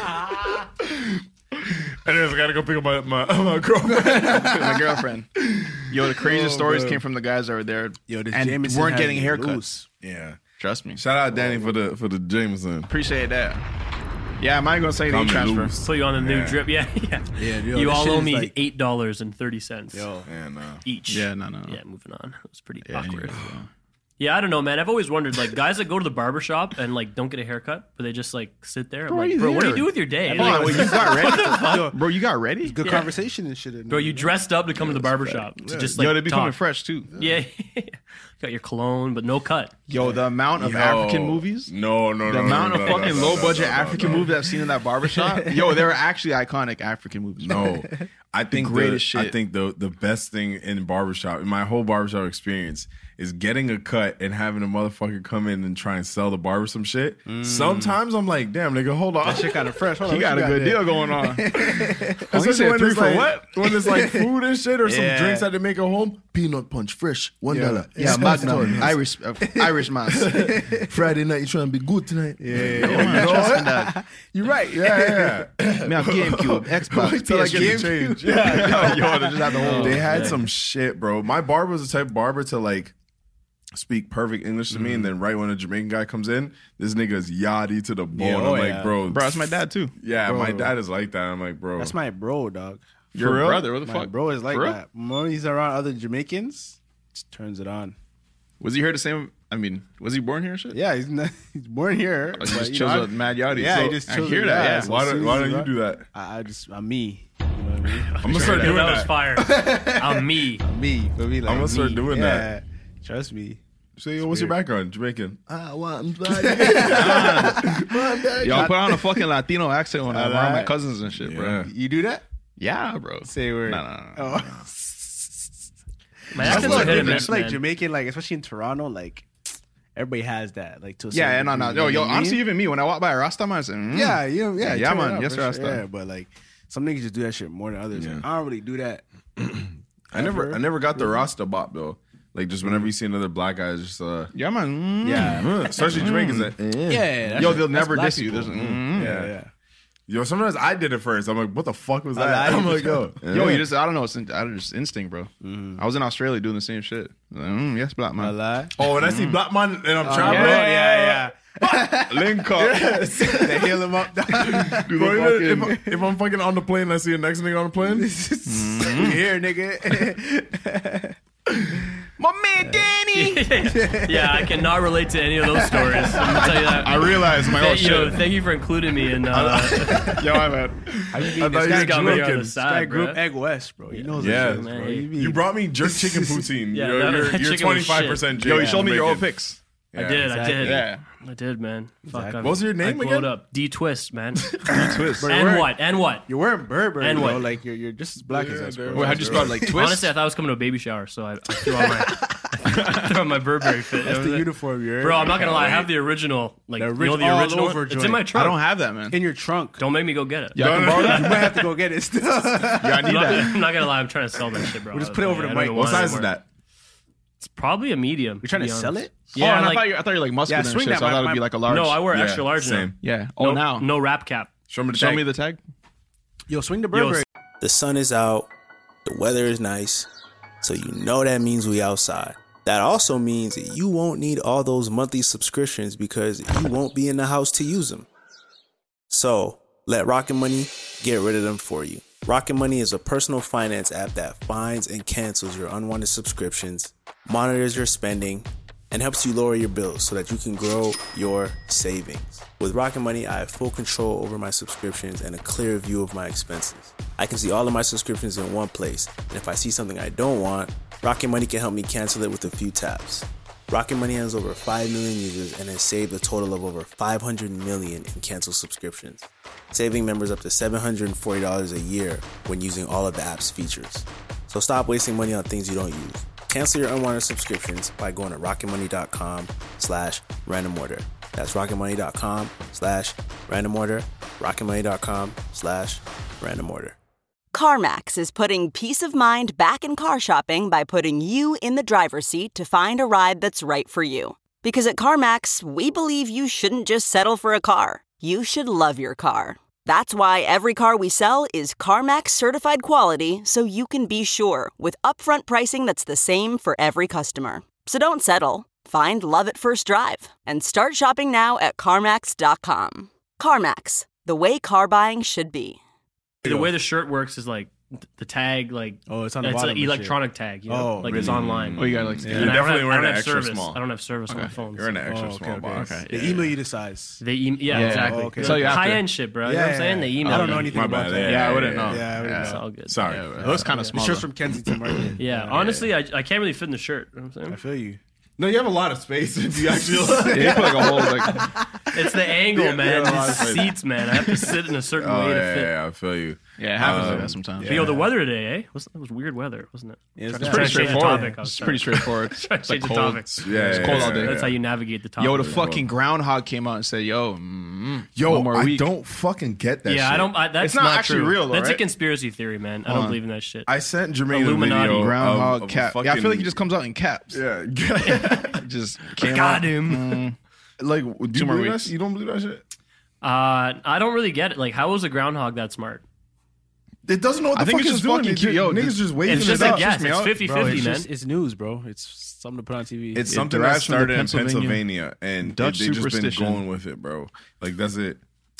Speaker 6: Anyways, I got to go pick up my, my, my girlfriend.
Speaker 5: My girlfriend. Yo, the craziest
Speaker 6: Oh,
Speaker 5: stories
Speaker 6: man.
Speaker 5: came from the guys that were there
Speaker 7: Yo, this
Speaker 5: and
Speaker 7: Jameson
Speaker 5: weren't
Speaker 7: has
Speaker 5: getting
Speaker 7: me
Speaker 5: haircuts.
Speaker 7: loose.
Speaker 6: Yeah.
Speaker 5: Trust me.
Speaker 6: Shout out Danny for the for the Jameson.
Speaker 5: Appreciate that. Yeah, I'm not gonna say the
Speaker 6: Coming
Speaker 5: transfer.
Speaker 6: loose.
Speaker 9: Put you on a new
Speaker 6: Yeah.
Speaker 9: drip. Yeah, yeah.
Speaker 7: Yeah, yo,
Speaker 9: you
Speaker 7: this
Speaker 9: all
Speaker 7: shit
Speaker 9: owe
Speaker 7: is
Speaker 9: me
Speaker 7: like-
Speaker 9: eight dollars and thirty cents
Speaker 7: Yo.
Speaker 6: And uh,
Speaker 9: each.
Speaker 5: Yeah, no, no.
Speaker 9: Yeah, moving on. It was pretty
Speaker 5: Yeah,
Speaker 9: awkward.
Speaker 5: anyways, uh,
Speaker 9: Yeah, I don't know, man. I've always wondered, like, guys that go to the barbershop and, like, don't get a haircut, but they just, like, sit there. I'm
Speaker 5: Bro,
Speaker 9: like,
Speaker 5: you
Speaker 9: bro, what do you
Speaker 5: here?
Speaker 9: do with your day?
Speaker 5: Hold on,
Speaker 9: Like,
Speaker 5: wait, you got ready? Bro, you got ready?
Speaker 7: Good
Speaker 9: Yeah.
Speaker 7: conversation and shit. In
Speaker 9: bro,
Speaker 7: there.
Speaker 9: you dressed up to come to the barbershop to just, like,
Speaker 5: Yo, they be coming
Speaker 9: talk.
Speaker 5: fresh too.
Speaker 9: Yeah. Got your cologne, but no cut.
Speaker 5: Yo, the amount of
Speaker 6: Yo.
Speaker 5: African movies.
Speaker 6: No, no, no.
Speaker 5: The
Speaker 6: no,
Speaker 5: amount
Speaker 6: no,
Speaker 5: of
Speaker 6: no,
Speaker 5: fucking
Speaker 6: no, no,
Speaker 5: low budget
Speaker 6: no, no,
Speaker 5: African
Speaker 6: no.
Speaker 5: movies I've seen in that barbershop. Yo, they were actually iconic African movies.
Speaker 6: No, I think the
Speaker 5: greatest
Speaker 6: I
Speaker 5: shit.
Speaker 6: think the the best thing in barbershop, in my whole barbershop experience, is getting a cut and having a motherfucker come in and try and sell the barber some shit. Sometimes I'm like, damn, nigga, hold on.
Speaker 7: That shit kind of fresh. Hold
Speaker 5: He
Speaker 7: on,
Speaker 5: got
Speaker 7: what
Speaker 5: a
Speaker 7: you
Speaker 5: good
Speaker 7: there?
Speaker 5: deal going on. Oh, he
Speaker 6: Especially
Speaker 5: said
Speaker 6: when
Speaker 5: three
Speaker 6: it's
Speaker 5: for
Speaker 6: like,
Speaker 5: what?
Speaker 6: When it's like food and shit or some
Speaker 5: Yeah.
Speaker 6: drinks that they make at home. Peanut punch, fresh, one
Speaker 7: Yeah.
Speaker 6: dollar.
Speaker 5: Yeah, Magnum, Irish, uh, Irish man.
Speaker 6: Friday night, you trying to be good tonight?
Speaker 7: Yeah,
Speaker 5: Yo, man, trust me, dad.
Speaker 7: you're right.
Speaker 6: Yeah, yeah.
Speaker 5: Me have GameCube, Xbox,
Speaker 6: Wait till I
Speaker 5: P S
Speaker 6: get
Speaker 5: P.
Speaker 6: the change. Yeah,
Speaker 5: Yo, they just had the whole.
Speaker 6: They had some shit, bro. My barber was the type of barber to like speak perfect English to me, and then right when a Jamaican guy comes in, this nigga is yachty to the bone.
Speaker 7: Yeah,
Speaker 6: I'm
Speaker 7: oh,
Speaker 6: like,
Speaker 7: yeah.
Speaker 6: bro,
Speaker 5: Bro, that's my dad too.
Speaker 6: Yeah,
Speaker 7: Bro.
Speaker 6: my dad is like that. I'm like, bro,
Speaker 7: That's my bro, dog.
Speaker 5: Your
Speaker 6: real?
Speaker 5: brother, what the
Speaker 7: My
Speaker 5: fuck?
Speaker 7: bro is like
Speaker 5: For real?
Speaker 7: that. When he's around other Jamaicans, just turns it on.
Speaker 5: Was he here the same? I mean, was he born here and shit?
Speaker 7: Yeah, he's not, he's born here.
Speaker 5: Or he
Speaker 7: but,
Speaker 5: just
Speaker 7: you
Speaker 5: chills
Speaker 7: know,
Speaker 5: with Mad Yachty.
Speaker 7: Yeah,
Speaker 5: So,
Speaker 7: he just
Speaker 5: I
Speaker 7: chills
Speaker 5: hear
Speaker 7: with
Speaker 5: that,
Speaker 7: that.
Speaker 5: yeah.
Speaker 7: So
Speaker 6: Why
Speaker 7: as
Speaker 6: don't
Speaker 7: soon
Speaker 6: Why
Speaker 7: as
Speaker 6: don't
Speaker 7: he's
Speaker 6: you do
Speaker 7: around-
Speaker 6: that?
Speaker 7: I, I just I'm me. You know what I mean?
Speaker 6: I'm gonna start
Speaker 9: That
Speaker 6: doing
Speaker 9: was
Speaker 6: that.
Speaker 9: fire. I'm me.
Speaker 7: me, but me like
Speaker 6: I'm gonna start
Speaker 7: me.
Speaker 6: doing
Speaker 7: yeah.
Speaker 6: that.
Speaker 7: Trust me.
Speaker 6: So, yo, what's your background? Jamaican.
Speaker 5: I want Yo, put on a fucking Latino accent when I'm around my cousins and shit, bro.
Speaker 6: Yeah.
Speaker 7: You do that?
Speaker 5: Yeah, bro.
Speaker 7: Say word.
Speaker 5: No, no, no.
Speaker 7: Oh.
Speaker 9: My
Speaker 7: That's
Speaker 9: accent's
Speaker 7: like,
Speaker 9: a hit and
Speaker 7: it's
Speaker 9: miss,
Speaker 7: like
Speaker 9: man.
Speaker 7: Jamaican, like especially in Toronto, like everybody has that. Like to a
Speaker 5: Yeah,
Speaker 7: certain
Speaker 5: yeah, no, no.
Speaker 7: degree,
Speaker 5: Yo,
Speaker 7: you
Speaker 5: yo,
Speaker 7: know what I
Speaker 5: honestly,
Speaker 7: mean?
Speaker 5: even me, when I walk by a Rasta man, I say, mm.
Speaker 7: Yeah, you know, yeah,
Speaker 5: Yeah,
Speaker 7: turn it
Speaker 5: man.
Speaker 7: up
Speaker 5: Yes,
Speaker 7: for
Speaker 5: Rasta.
Speaker 7: sure. Yeah, but like some niggas just do that shit more than others.
Speaker 6: Yeah.
Speaker 7: Like, I don't really do that.
Speaker 6: I never,
Speaker 7: Ever?
Speaker 6: I never got the Rasta bop though. Like just whenever you see another black guy, it's just uh,
Speaker 5: Yeah, man. Mm.
Speaker 7: Yeah,
Speaker 6: especially Jamaicans. Like, eh.
Speaker 7: yeah. that's-
Speaker 5: Yo, they'll
Speaker 7: that's
Speaker 5: never
Speaker 7: black
Speaker 5: diss you.
Speaker 7: people.
Speaker 5: There's, mm.
Speaker 7: Yeah, yeah.
Speaker 6: Yo, sometimes I did it first. I'm like, what the fuck was
Speaker 7: I
Speaker 6: that?
Speaker 7: lied.
Speaker 6: I'm like, yo,
Speaker 5: Yo,
Speaker 6: eh.
Speaker 5: you just, I don't know. It's in, I don't, just instinct, bro. I was in Australia doing the same shit. Like, mm, yes, black
Speaker 7: I
Speaker 5: man.
Speaker 7: lie.
Speaker 6: Oh, when I see black man and I'm
Speaker 7: Oh,
Speaker 6: traveling,
Speaker 7: yeah, yeah,
Speaker 6: link up.
Speaker 7: yeah. They heal him up.
Speaker 6: Bro, even if, I- if I'm fucking on the plane and I see the next nigga on the plane,
Speaker 7: You here, nigga?
Speaker 5: My man, Danny.
Speaker 9: Yeah, I cannot relate to any of those stories. I'm gonna tell you that.
Speaker 5: I realized my own
Speaker 9: Thank, yo,
Speaker 5: shit.
Speaker 9: thank you for including me in. Uh,
Speaker 5: Yo, my man.
Speaker 7: How you
Speaker 6: I
Speaker 7: mean?
Speaker 6: thought
Speaker 7: This
Speaker 6: you
Speaker 7: guy
Speaker 6: were
Speaker 9: got me
Speaker 7: grew
Speaker 9: on
Speaker 7: up,
Speaker 9: the
Speaker 7: this guy
Speaker 9: side,
Speaker 7: grew up
Speaker 9: bro.
Speaker 7: Egg West, bro. He knows
Speaker 6: Yeah,
Speaker 7: this shit,
Speaker 9: man,
Speaker 7: bro.
Speaker 9: hey.
Speaker 7: You, mean?
Speaker 6: you brought me jerk chicken poutine.
Speaker 9: Yeah,
Speaker 6: you're
Speaker 9: that-
Speaker 6: you're,
Speaker 9: that
Speaker 6: you're
Speaker 9: chicken was
Speaker 6: twenty-five percent
Speaker 5: Yo, you showed me your old
Speaker 6: Jamaican.
Speaker 5: pics.
Speaker 9: I did, I
Speaker 7: exactly.
Speaker 9: did.
Speaker 5: Yeah.
Speaker 9: I did, man. Fuck,
Speaker 7: Exactly.
Speaker 9: I've-
Speaker 6: What was your name
Speaker 9: I glowed
Speaker 6: again?
Speaker 9: up. D Twist, man.
Speaker 5: Twist.
Speaker 7: Bro,
Speaker 9: and
Speaker 7: we're-
Speaker 9: what? And what?
Speaker 7: You're wearing Burberry,
Speaker 9: And
Speaker 7: bro.
Speaker 9: what?
Speaker 7: Like you're you're just as black as us, bro.
Speaker 5: Wait, how'd you spell it? Like twist?
Speaker 9: Honestly, I thought I was coming to a baby shower, so I, I threw on my I threw on my Burberry fit.
Speaker 7: That's the uniform you're.
Speaker 9: Bro, I'm not gonna lie. I have the original, like
Speaker 7: The
Speaker 9: you know,
Speaker 7: orig-
Speaker 9: the
Speaker 7: all
Speaker 9: original.
Speaker 7: over
Speaker 9: It's
Speaker 7: joint.
Speaker 9: in my
Speaker 5: I
Speaker 9: trunk.
Speaker 5: don't have that, man.
Speaker 7: in your trunk.
Speaker 9: Don't make me go get it.
Speaker 5: Yeah, I can borrow
Speaker 7: You
Speaker 5: that.
Speaker 7: might have to go get it still.
Speaker 5: Yeah, I
Speaker 9: I'm
Speaker 5: need
Speaker 9: not,
Speaker 5: that.
Speaker 9: I'm not gonna lie. I'm trying to sell that shit, bro.
Speaker 7: We'll just put it over the
Speaker 9: I don't
Speaker 7: mic.
Speaker 9: even
Speaker 6: What
Speaker 9: want it
Speaker 6: size is
Speaker 9: anymore.
Speaker 6: that?
Speaker 9: It's probably a medium.
Speaker 7: You're trying to
Speaker 9: be
Speaker 7: sell
Speaker 9: honest.
Speaker 7: it?
Speaker 5: Yeah,
Speaker 9: Yeah,
Speaker 5: oh, and
Speaker 9: like
Speaker 5: I thought you, I thought you were like muscular
Speaker 7: Yeah,
Speaker 5: and
Speaker 7: swing
Speaker 5: shit,
Speaker 7: that.
Speaker 5: so I
Speaker 7: My-
Speaker 5: thought it'd be
Speaker 7: my-
Speaker 5: like a large.
Speaker 9: no, I wear
Speaker 6: Yeah,
Speaker 9: extra large now.
Speaker 6: same.
Speaker 5: Yeah. Oh,
Speaker 9: No,
Speaker 5: now.
Speaker 9: no wrap cap.
Speaker 6: Show me the
Speaker 5: Show
Speaker 6: tag.
Speaker 5: me the tag.
Speaker 7: Yo, swing the
Speaker 9: Yo,
Speaker 7: Burberry.
Speaker 11: The sun is out, the weather is nice, so you know that means we outside. That also means that you won't need all those monthly subscriptions because you won't be in the house to use them. So, let Rocket Money get rid of them for you. Rocket Money is a personal finance app that finds and cancels your unwanted subscriptions, monitors your spending, and helps you lower your bills so that you can grow your savings. With Rocket Money, I have full control over my subscriptions and a clear view of my expenses. I can see all of my subscriptions in one place, and if I see something I don't want, Rocket Money can help me cancel it with a few taps. Rocket Money has over five million users and has saved a total of over five hundred million in canceled subscriptions, saving members up to seven hundred forty dollars a year when using all of the app's features. So stop wasting money on things you don't use. Cancel your unwanted subscriptions by going to rocketmoney.com slash random order. That's rocketmoney.com slash random order. rocketmoney.com slash random order.
Speaker 12: CarMax is putting peace of mind back in car shopping by putting you in the driver's seat to find a ride that's right for you. Because at CarMax, we believe you shouldn't just settle for a car. You should love your car. That's why every car we sell is CarMax certified quality, so you can be sure with upfront pricing that's the same for every customer. So don't settle. Find love at first drive and start shopping now at CarMax dot com. CarMax, the way car buying should be.
Speaker 9: The way the shirt works is like th- the tag, like
Speaker 7: Oh, it's on the
Speaker 9: it's
Speaker 7: bottom
Speaker 9: an
Speaker 7: and
Speaker 9: electronic tag. You know?
Speaker 7: Oh,
Speaker 9: like it's
Speaker 7: really?
Speaker 9: online.
Speaker 5: Oh, you got like.
Speaker 7: Yeah.
Speaker 9: And
Speaker 6: You're
Speaker 9: I don't
Speaker 6: definitely
Speaker 9: have, I
Speaker 6: wearing
Speaker 9: don't
Speaker 6: an
Speaker 9: have
Speaker 6: extra
Speaker 9: service.
Speaker 6: small.
Speaker 9: I don't have service on my phone.
Speaker 6: You're in
Speaker 9: so-
Speaker 6: an extra
Speaker 7: Oh, okay,
Speaker 6: small
Speaker 7: okay.
Speaker 6: box.
Speaker 5: Okay.
Speaker 7: They email you the size.
Speaker 9: They e- yeah,
Speaker 5: Yeah.
Speaker 9: exactly.
Speaker 7: Oh, okay.
Speaker 5: So you have
Speaker 9: high
Speaker 5: to-
Speaker 9: end shit, bro. You know
Speaker 7: Yeah,
Speaker 9: what I'm saying?
Speaker 7: yeah.
Speaker 9: They email
Speaker 7: I don't know
Speaker 9: you.
Speaker 7: anything
Speaker 6: My
Speaker 7: about
Speaker 6: bad.
Speaker 7: that.
Speaker 5: Yeah, I wouldn't know.
Speaker 7: Yeah, I wouldn't
Speaker 9: It's
Speaker 7: know.
Speaker 9: all good.
Speaker 6: Sorry.
Speaker 5: It looks kind of
Speaker 7: The
Speaker 5: small.
Speaker 7: shirt's
Speaker 5: though.
Speaker 7: from Kensington Market.
Speaker 9: Yeah, honestly, I, I can't really fit in the shirt. You know what I'm
Speaker 7: I
Speaker 9: saying?
Speaker 7: feel you.
Speaker 6: No, you have a lot of space if you actually.
Speaker 5: Yeah, you put like a whole like.
Speaker 9: It's the angle,
Speaker 6: Yeah,
Speaker 9: man.
Speaker 6: yeah, a lot
Speaker 9: It's
Speaker 6: of
Speaker 9: the
Speaker 6: space.
Speaker 9: seats, man. I have to sit in a certain
Speaker 6: Oh
Speaker 9: way
Speaker 6: yeah,
Speaker 9: to fit.
Speaker 6: yeah, I feel you.
Speaker 5: Yeah, it happens
Speaker 6: Um,
Speaker 5: like that sometimes.
Speaker 9: But yo, the weather today, eh? Was, that was weird weather, wasn't it?
Speaker 7: Yeah, it's
Speaker 9: Trying-
Speaker 7: bad.
Speaker 9: trying
Speaker 5: Pretty
Speaker 9: to change the
Speaker 5: straightforward.
Speaker 9: topic. I was
Speaker 5: It's
Speaker 9: trying-
Speaker 5: pretty straightforward.
Speaker 9: trying to change the
Speaker 5: cold.
Speaker 9: topic.
Speaker 6: Yeah,
Speaker 5: It's
Speaker 6: yeah,
Speaker 5: cold
Speaker 6: yeah,
Speaker 5: all day.
Speaker 6: yeah.
Speaker 9: That's how you navigate the topic.
Speaker 5: Yo, the fucking groundhog came out and said, "Yo, mm,
Speaker 6: Yo,
Speaker 5: one more
Speaker 6: I
Speaker 5: week."
Speaker 6: don't fucking get that.
Speaker 9: Yeah,
Speaker 6: shit.
Speaker 9: I don't. I, that's
Speaker 5: It's not actually
Speaker 9: true.
Speaker 5: real, though,
Speaker 9: That's a
Speaker 5: right?
Speaker 9: conspiracy theory, man. I
Speaker 5: Hold
Speaker 9: don't
Speaker 5: on.
Speaker 9: believe in that shit.
Speaker 6: I sent Jermaine
Speaker 9: Illuminati.
Speaker 6: a video
Speaker 5: groundhog
Speaker 6: of, of
Speaker 5: cap.
Speaker 6: Fucking,
Speaker 5: Yeah, I feel like he just comes out in caps.
Speaker 6: Yeah,
Speaker 5: Just came
Speaker 9: Got
Speaker 5: out.
Speaker 9: him.
Speaker 5: Mm.
Speaker 6: like do
Speaker 5: Two
Speaker 6: you
Speaker 5: more
Speaker 6: believe
Speaker 5: weeks.
Speaker 6: that? You don't believe that shit?
Speaker 9: Uh, I don't really get it. Like, how was a groundhog that smart?
Speaker 6: It doesn't know what the
Speaker 5: I think
Speaker 6: fuck
Speaker 5: it's
Speaker 6: it's
Speaker 5: just
Speaker 6: doing.
Speaker 5: fucking
Speaker 6: It-
Speaker 5: cute. Yo,
Speaker 6: niggas
Speaker 5: this-
Speaker 6: just waiting
Speaker 9: It's
Speaker 6: it
Speaker 9: just
Speaker 6: out.
Speaker 9: a guess.
Speaker 5: me
Speaker 9: It's
Speaker 5: out.
Speaker 9: fifty
Speaker 7: Bro,
Speaker 9: fifty,
Speaker 7: it's,
Speaker 9: man.
Speaker 7: just, it's news, bro. It's something to put on T V.
Speaker 6: It's
Speaker 5: It
Speaker 6: something that
Speaker 5: derives from the
Speaker 6: started in
Speaker 5: Pennsylvania
Speaker 6: Pennsylvania, and
Speaker 5: Dutch
Speaker 6: they, they just been
Speaker 5: superstition.
Speaker 6: going with it, bro. Like that's it.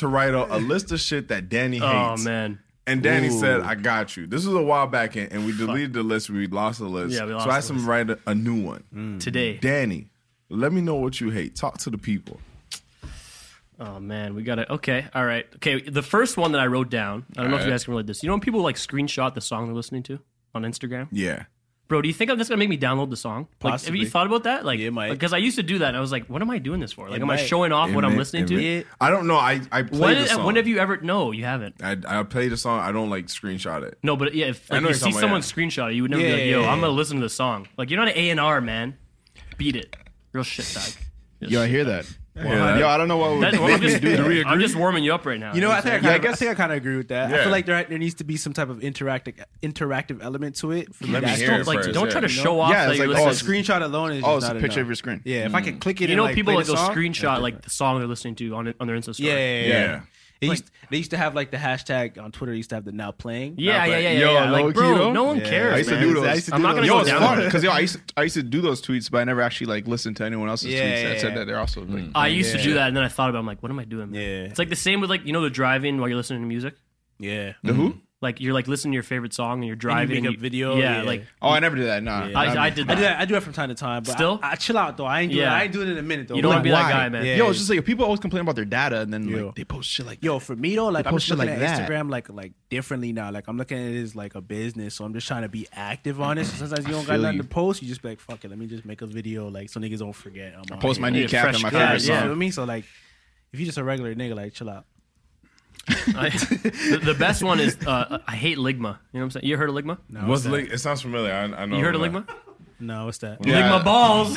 Speaker 6: to write a, a list of shit that Danny hates.
Speaker 9: Oh, man.
Speaker 6: And Danny
Speaker 9: Ooh.
Speaker 6: said, I got you. This was a while back, and, and we deleted the list. We lost the list.
Speaker 9: Yeah, we lost
Speaker 6: so I asked
Speaker 9: the
Speaker 6: him to
Speaker 9: list.
Speaker 6: write a, a new one.
Speaker 9: Mm. Today.
Speaker 6: Danny, let me know what you hate. Talk to the people.
Speaker 9: Oh, man. We got to... Okay. All right. Okay. The first one that I wrote down, I don't know
Speaker 6: All
Speaker 9: if you
Speaker 6: right.
Speaker 9: guys can relate this. You know when people like screenshot the song they're listening to? on Instagram?
Speaker 6: Yeah.
Speaker 9: Bro, do you think that's gonna make me download the song? Like, have
Speaker 7: Possibly.
Speaker 9: you thought about that? Like,
Speaker 7: Yeah, it might.
Speaker 9: because I used to do that, and I was like, what am I doing this for? Like,
Speaker 7: It
Speaker 9: am I
Speaker 7: might.
Speaker 9: showing off
Speaker 6: It
Speaker 9: what I'm
Speaker 6: may-
Speaker 9: listening
Speaker 6: it
Speaker 9: to?
Speaker 6: may- I don't know. I I played
Speaker 9: When,
Speaker 6: the song.
Speaker 9: when have you ever? No, you haven't.
Speaker 6: I I played the song. I don't like screenshot it.
Speaker 9: No, but yeah, if
Speaker 6: I
Speaker 9: like,
Speaker 6: know
Speaker 9: you
Speaker 6: you're
Speaker 9: see
Speaker 6: talking about,
Speaker 9: someone
Speaker 6: yeah.
Speaker 9: screenshot it, you would never
Speaker 7: Yeah,
Speaker 9: be like,
Speaker 7: yeah,
Speaker 9: yo,
Speaker 7: yeah,
Speaker 9: I'm gonna
Speaker 7: yeah.
Speaker 9: listen to the song. Like, you're not an A and R, man. Beat it. Real shit tag. Real
Speaker 5: Yo, I
Speaker 9: shit
Speaker 5: hear
Speaker 9: tag.
Speaker 5: that.
Speaker 6: Yeah.
Speaker 5: Yo, I don't know what would
Speaker 9: That- well,
Speaker 5: make
Speaker 9: I'm,
Speaker 5: me
Speaker 9: just,
Speaker 5: do that.
Speaker 9: I'm just warming you up right now.
Speaker 7: You know, I think I,
Speaker 5: Yeah,
Speaker 7: kinda,
Speaker 5: I
Speaker 7: I,
Speaker 5: guess-
Speaker 7: think I kind of agree with that. I
Speaker 6: Yeah.
Speaker 7: feel like there there needs to be some type of interactive interactive element to it. For
Speaker 6: Let
Speaker 7: me
Speaker 6: me
Speaker 7: to
Speaker 6: hear
Speaker 7: actually-
Speaker 6: it
Speaker 9: like,
Speaker 6: first,
Speaker 9: don't
Speaker 6: yeah.
Speaker 9: try to
Speaker 7: You know?
Speaker 9: show off.
Speaker 5: Yeah,
Speaker 9: that
Speaker 5: it's
Speaker 9: you
Speaker 5: like,
Speaker 7: Oh, a
Speaker 9: listen-
Speaker 7: screenshot alone is
Speaker 5: Oh,
Speaker 7: just
Speaker 5: it's a
Speaker 7: not
Speaker 5: picture
Speaker 7: enough.
Speaker 5: of your screen.
Speaker 7: Yeah, if I can click it,
Speaker 9: You
Speaker 7: and
Speaker 9: know,
Speaker 7: like,
Speaker 9: people
Speaker 7: play
Speaker 9: like
Speaker 7: the
Speaker 9: go
Speaker 7: song,
Speaker 9: screenshot like the song they're listening to on it, on their Insta story.
Speaker 7: Yeah, yeah, yeah.
Speaker 6: Yeah.
Speaker 7: They used, they used to have like the hashtag on Twitter. Used to have the now playing.
Speaker 9: Yeah,
Speaker 7: Now
Speaker 9: yeah,
Speaker 7: playing.
Speaker 9: yeah, yeah.
Speaker 5: Yo,
Speaker 9: yeah. Like,
Speaker 5: low-key,
Speaker 9: bro,
Speaker 5: though.
Speaker 9: no one
Speaker 7: Yeah.
Speaker 9: cares.
Speaker 5: I used to
Speaker 9: man.
Speaker 5: do those.
Speaker 7: I used to
Speaker 9: I'm
Speaker 7: do
Speaker 9: not gonna
Speaker 7: those.
Speaker 5: Yo,
Speaker 9: go
Speaker 5: it's
Speaker 9: down
Speaker 5: fun
Speaker 9: there.
Speaker 5: because yo, I used to, I used to do those tweets, but I never actually like listened to anyone else's
Speaker 7: Yeah,
Speaker 5: tweets that
Speaker 7: yeah,
Speaker 5: said
Speaker 7: yeah.
Speaker 5: that they're also like.
Speaker 9: I used to
Speaker 7: Yeah.
Speaker 9: do that, and then I thought about it. I'm like, what am I doing, man?
Speaker 7: Yeah.
Speaker 9: It's like the same with like, you know, the driving while you're listening to music.
Speaker 7: Yeah.
Speaker 5: The who?
Speaker 9: Like, you're like listening to your favorite song and you're driving.
Speaker 7: make
Speaker 9: and
Speaker 7: a video,
Speaker 9: Yeah,
Speaker 7: yeah.
Speaker 9: like,
Speaker 5: Oh, I never did that. Nah,
Speaker 7: Yeah.
Speaker 9: I,
Speaker 5: Not
Speaker 9: I
Speaker 5: me.
Speaker 9: did
Speaker 7: I
Speaker 9: that.
Speaker 7: do that. I do that from time to time. But
Speaker 9: Still?
Speaker 7: I, I chill out though. I ain't doing.
Speaker 9: Yeah.
Speaker 7: I ain't doing it in a minute though.
Speaker 9: You don't
Speaker 7: Like,
Speaker 9: wanna be that
Speaker 5: Why?
Speaker 9: guy, man.
Speaker 7: Yeah.
Speaker 5: Yo, it's just like people always complain about their data, and then
Speaker 7: Yo.
Speaker 5: like they post shit like.
Speaker 7: Yo, for me though, like I'm
Speaker 5: post
Speaker 7: just
Speaker 5: shit
Speaker 7: looking
Speaker 5: like
Speaker 7: at
Speaker 5: that.
Speaker 7: Instagram like like differently now. Like I'm looking at it as like a business, so I'm just trying to be active on it. So sometimes you don't got
Speaker 5: feel
Speaker 7: nothing
Speaker 5: you.
Speaker 7: to post, you just be like, fuck it, let me just make a video, like so niggas don't forget. I'm on
Speaker 5: Post
Speaker 7: here.
Speaker 5: my
Speaker 9: Yeah,
Speaker 5: kneecap
Speaker 9: fresh
Speaker 5: and my
Speaker 9: cut,
Speaker 7: Yeah,
Speaker 5: favorite
Speaker 7: yeah.
Speaker 5: song.
Speaker 7: You know what I mean? So like, if you just a regular nigga, like chill out.
Speaker 9: I, the, the best one is uh, I hate Ligma. You know what I'm saying? You heard of Ligma?
Speaker 7: No,
Speaker 6: What's
Speaker 7: that?
Speaker 6: Lig- it sounds familiar. I, I know.
Speaker 9: You heard of
Speaker 6: that.
Speaker 9: Ligma?
Speaker 7: No, what's that?
Speaker 6: Yeah.
Speaker 9: Ligma balls.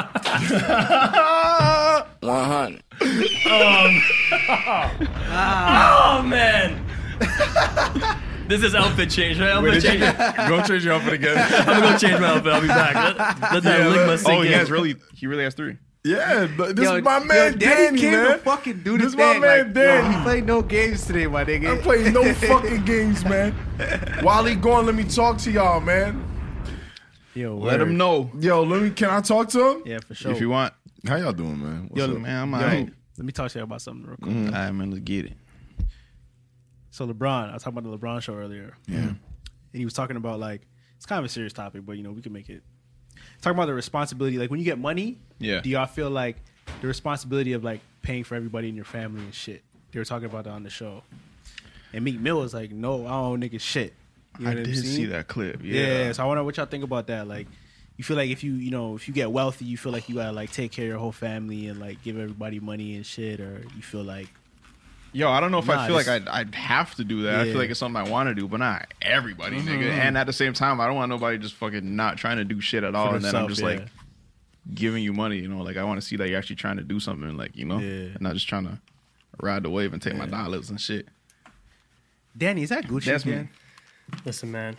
Speaker 11: one hundred.
Speaker 9: Oh man. This is outfit change, right? Outfit change.
Speaker 6: Go change your outfit again.
Speaker 9: I'm gonna go change my outfit. I'll be back. Let, let that
Speaker 6: Yeah,
Speaker 9: Ligma
Speaker 6: let-
Speaker 9: sink
Speaker 5: Oh, he
Speaker 9: in.
Speaker 5: has really, he really has three.
Speaker 6: Yeah, but this
Speaker 7: Yo,
Speaker 6: is my
Speaker 7: yo,
Speaker 6: man
Speaker 7: Danny
Speaker 6: Danny,
Speaker 7: came
Speaker 6: man.
Speaker 7: to fucking do
Speaker 6: This
Speaker 7: this
Speaker 6: is my
Speaker 7: thing.
Speaker 6: man
Speaker 7: like,
Speaker 6: Danny.
Speaker 7: Yo, he played no games today, my nigga.
Speaker 6: I'm playing no fucking games, man. While he gone, let me talk to y'all, man.
Speaker 7: Yo,
Speaker 5: Let
Speaker 7: word.
Speaker 5: him know
Speaker 6: Yo, let me. Can I talk to him?
Speaker 7: Yeah, for sure.
Speaker 5: if you want.
Speaker 6: How y'all doing, man? What's
Speaker 7: Yo,
Speaker 6: up?
Speaker 5: Man, I'm
Speaker 7: Yo,
Speaker 5: alright.
Speaker 7: let me talk to you about something real quick.
Speaker 5: All right, man, let's get it.
Speaker 7: So LeBron, I was talking about the LeBron show earlier.
Speaker 6: Yeah.
Speaker 7: And he was talking about like it's kind of a serious topic, but you know we can make it. Talking about the responsibility, like when you get money,
Speaker 5: Yeah.
Speaker 7: do y'all feel like the responsibility of like paying for everybody in your family and shit? They were talking about that on the show, and Meek Mill was like, "No, I don't owe niggas shit." You know
Speaker 5: I
Speaker 7: what I'm
Speaker 5: did
Speaker 7: saying?
Speaker 5: see that clip. Yeah.
Speaker 7: Yeah. So I wonder what y'all think about that. Like, you feel like if you you know if you get wealthy, you feel like you gotta like take care of your whole family and like give everybody money and shit, or you feel like
Speaker 5: Yo, I don't know if
Speaker 7: Nah,
Speaker 5: I feel like
Speaker 7: this-
Speaker 5: I'd, I'd have to do that. I
Speaker 7: Yeah.
Speaker 5: feel like it's something I want to do, but not everybody, nigga. And at the same time, I don't want nobody just fucking not trying to do shit at all. And then I'm
Speaker 7: themselves,
Speaker 5: just
Speaker 7: yeah.
Speaker 5: like giving you money, you know? Like, I want to see that you're actually trying to do something, like, you know?
Speaker 7: Yeah.
Speaker 5: And not just trying to ride the wave and take my dollars and shit.
Speaker 7: Danny, is that Gucci?
Speaker 5: That's me.
Speaker 7: again?
Speaker 9: Listen, man.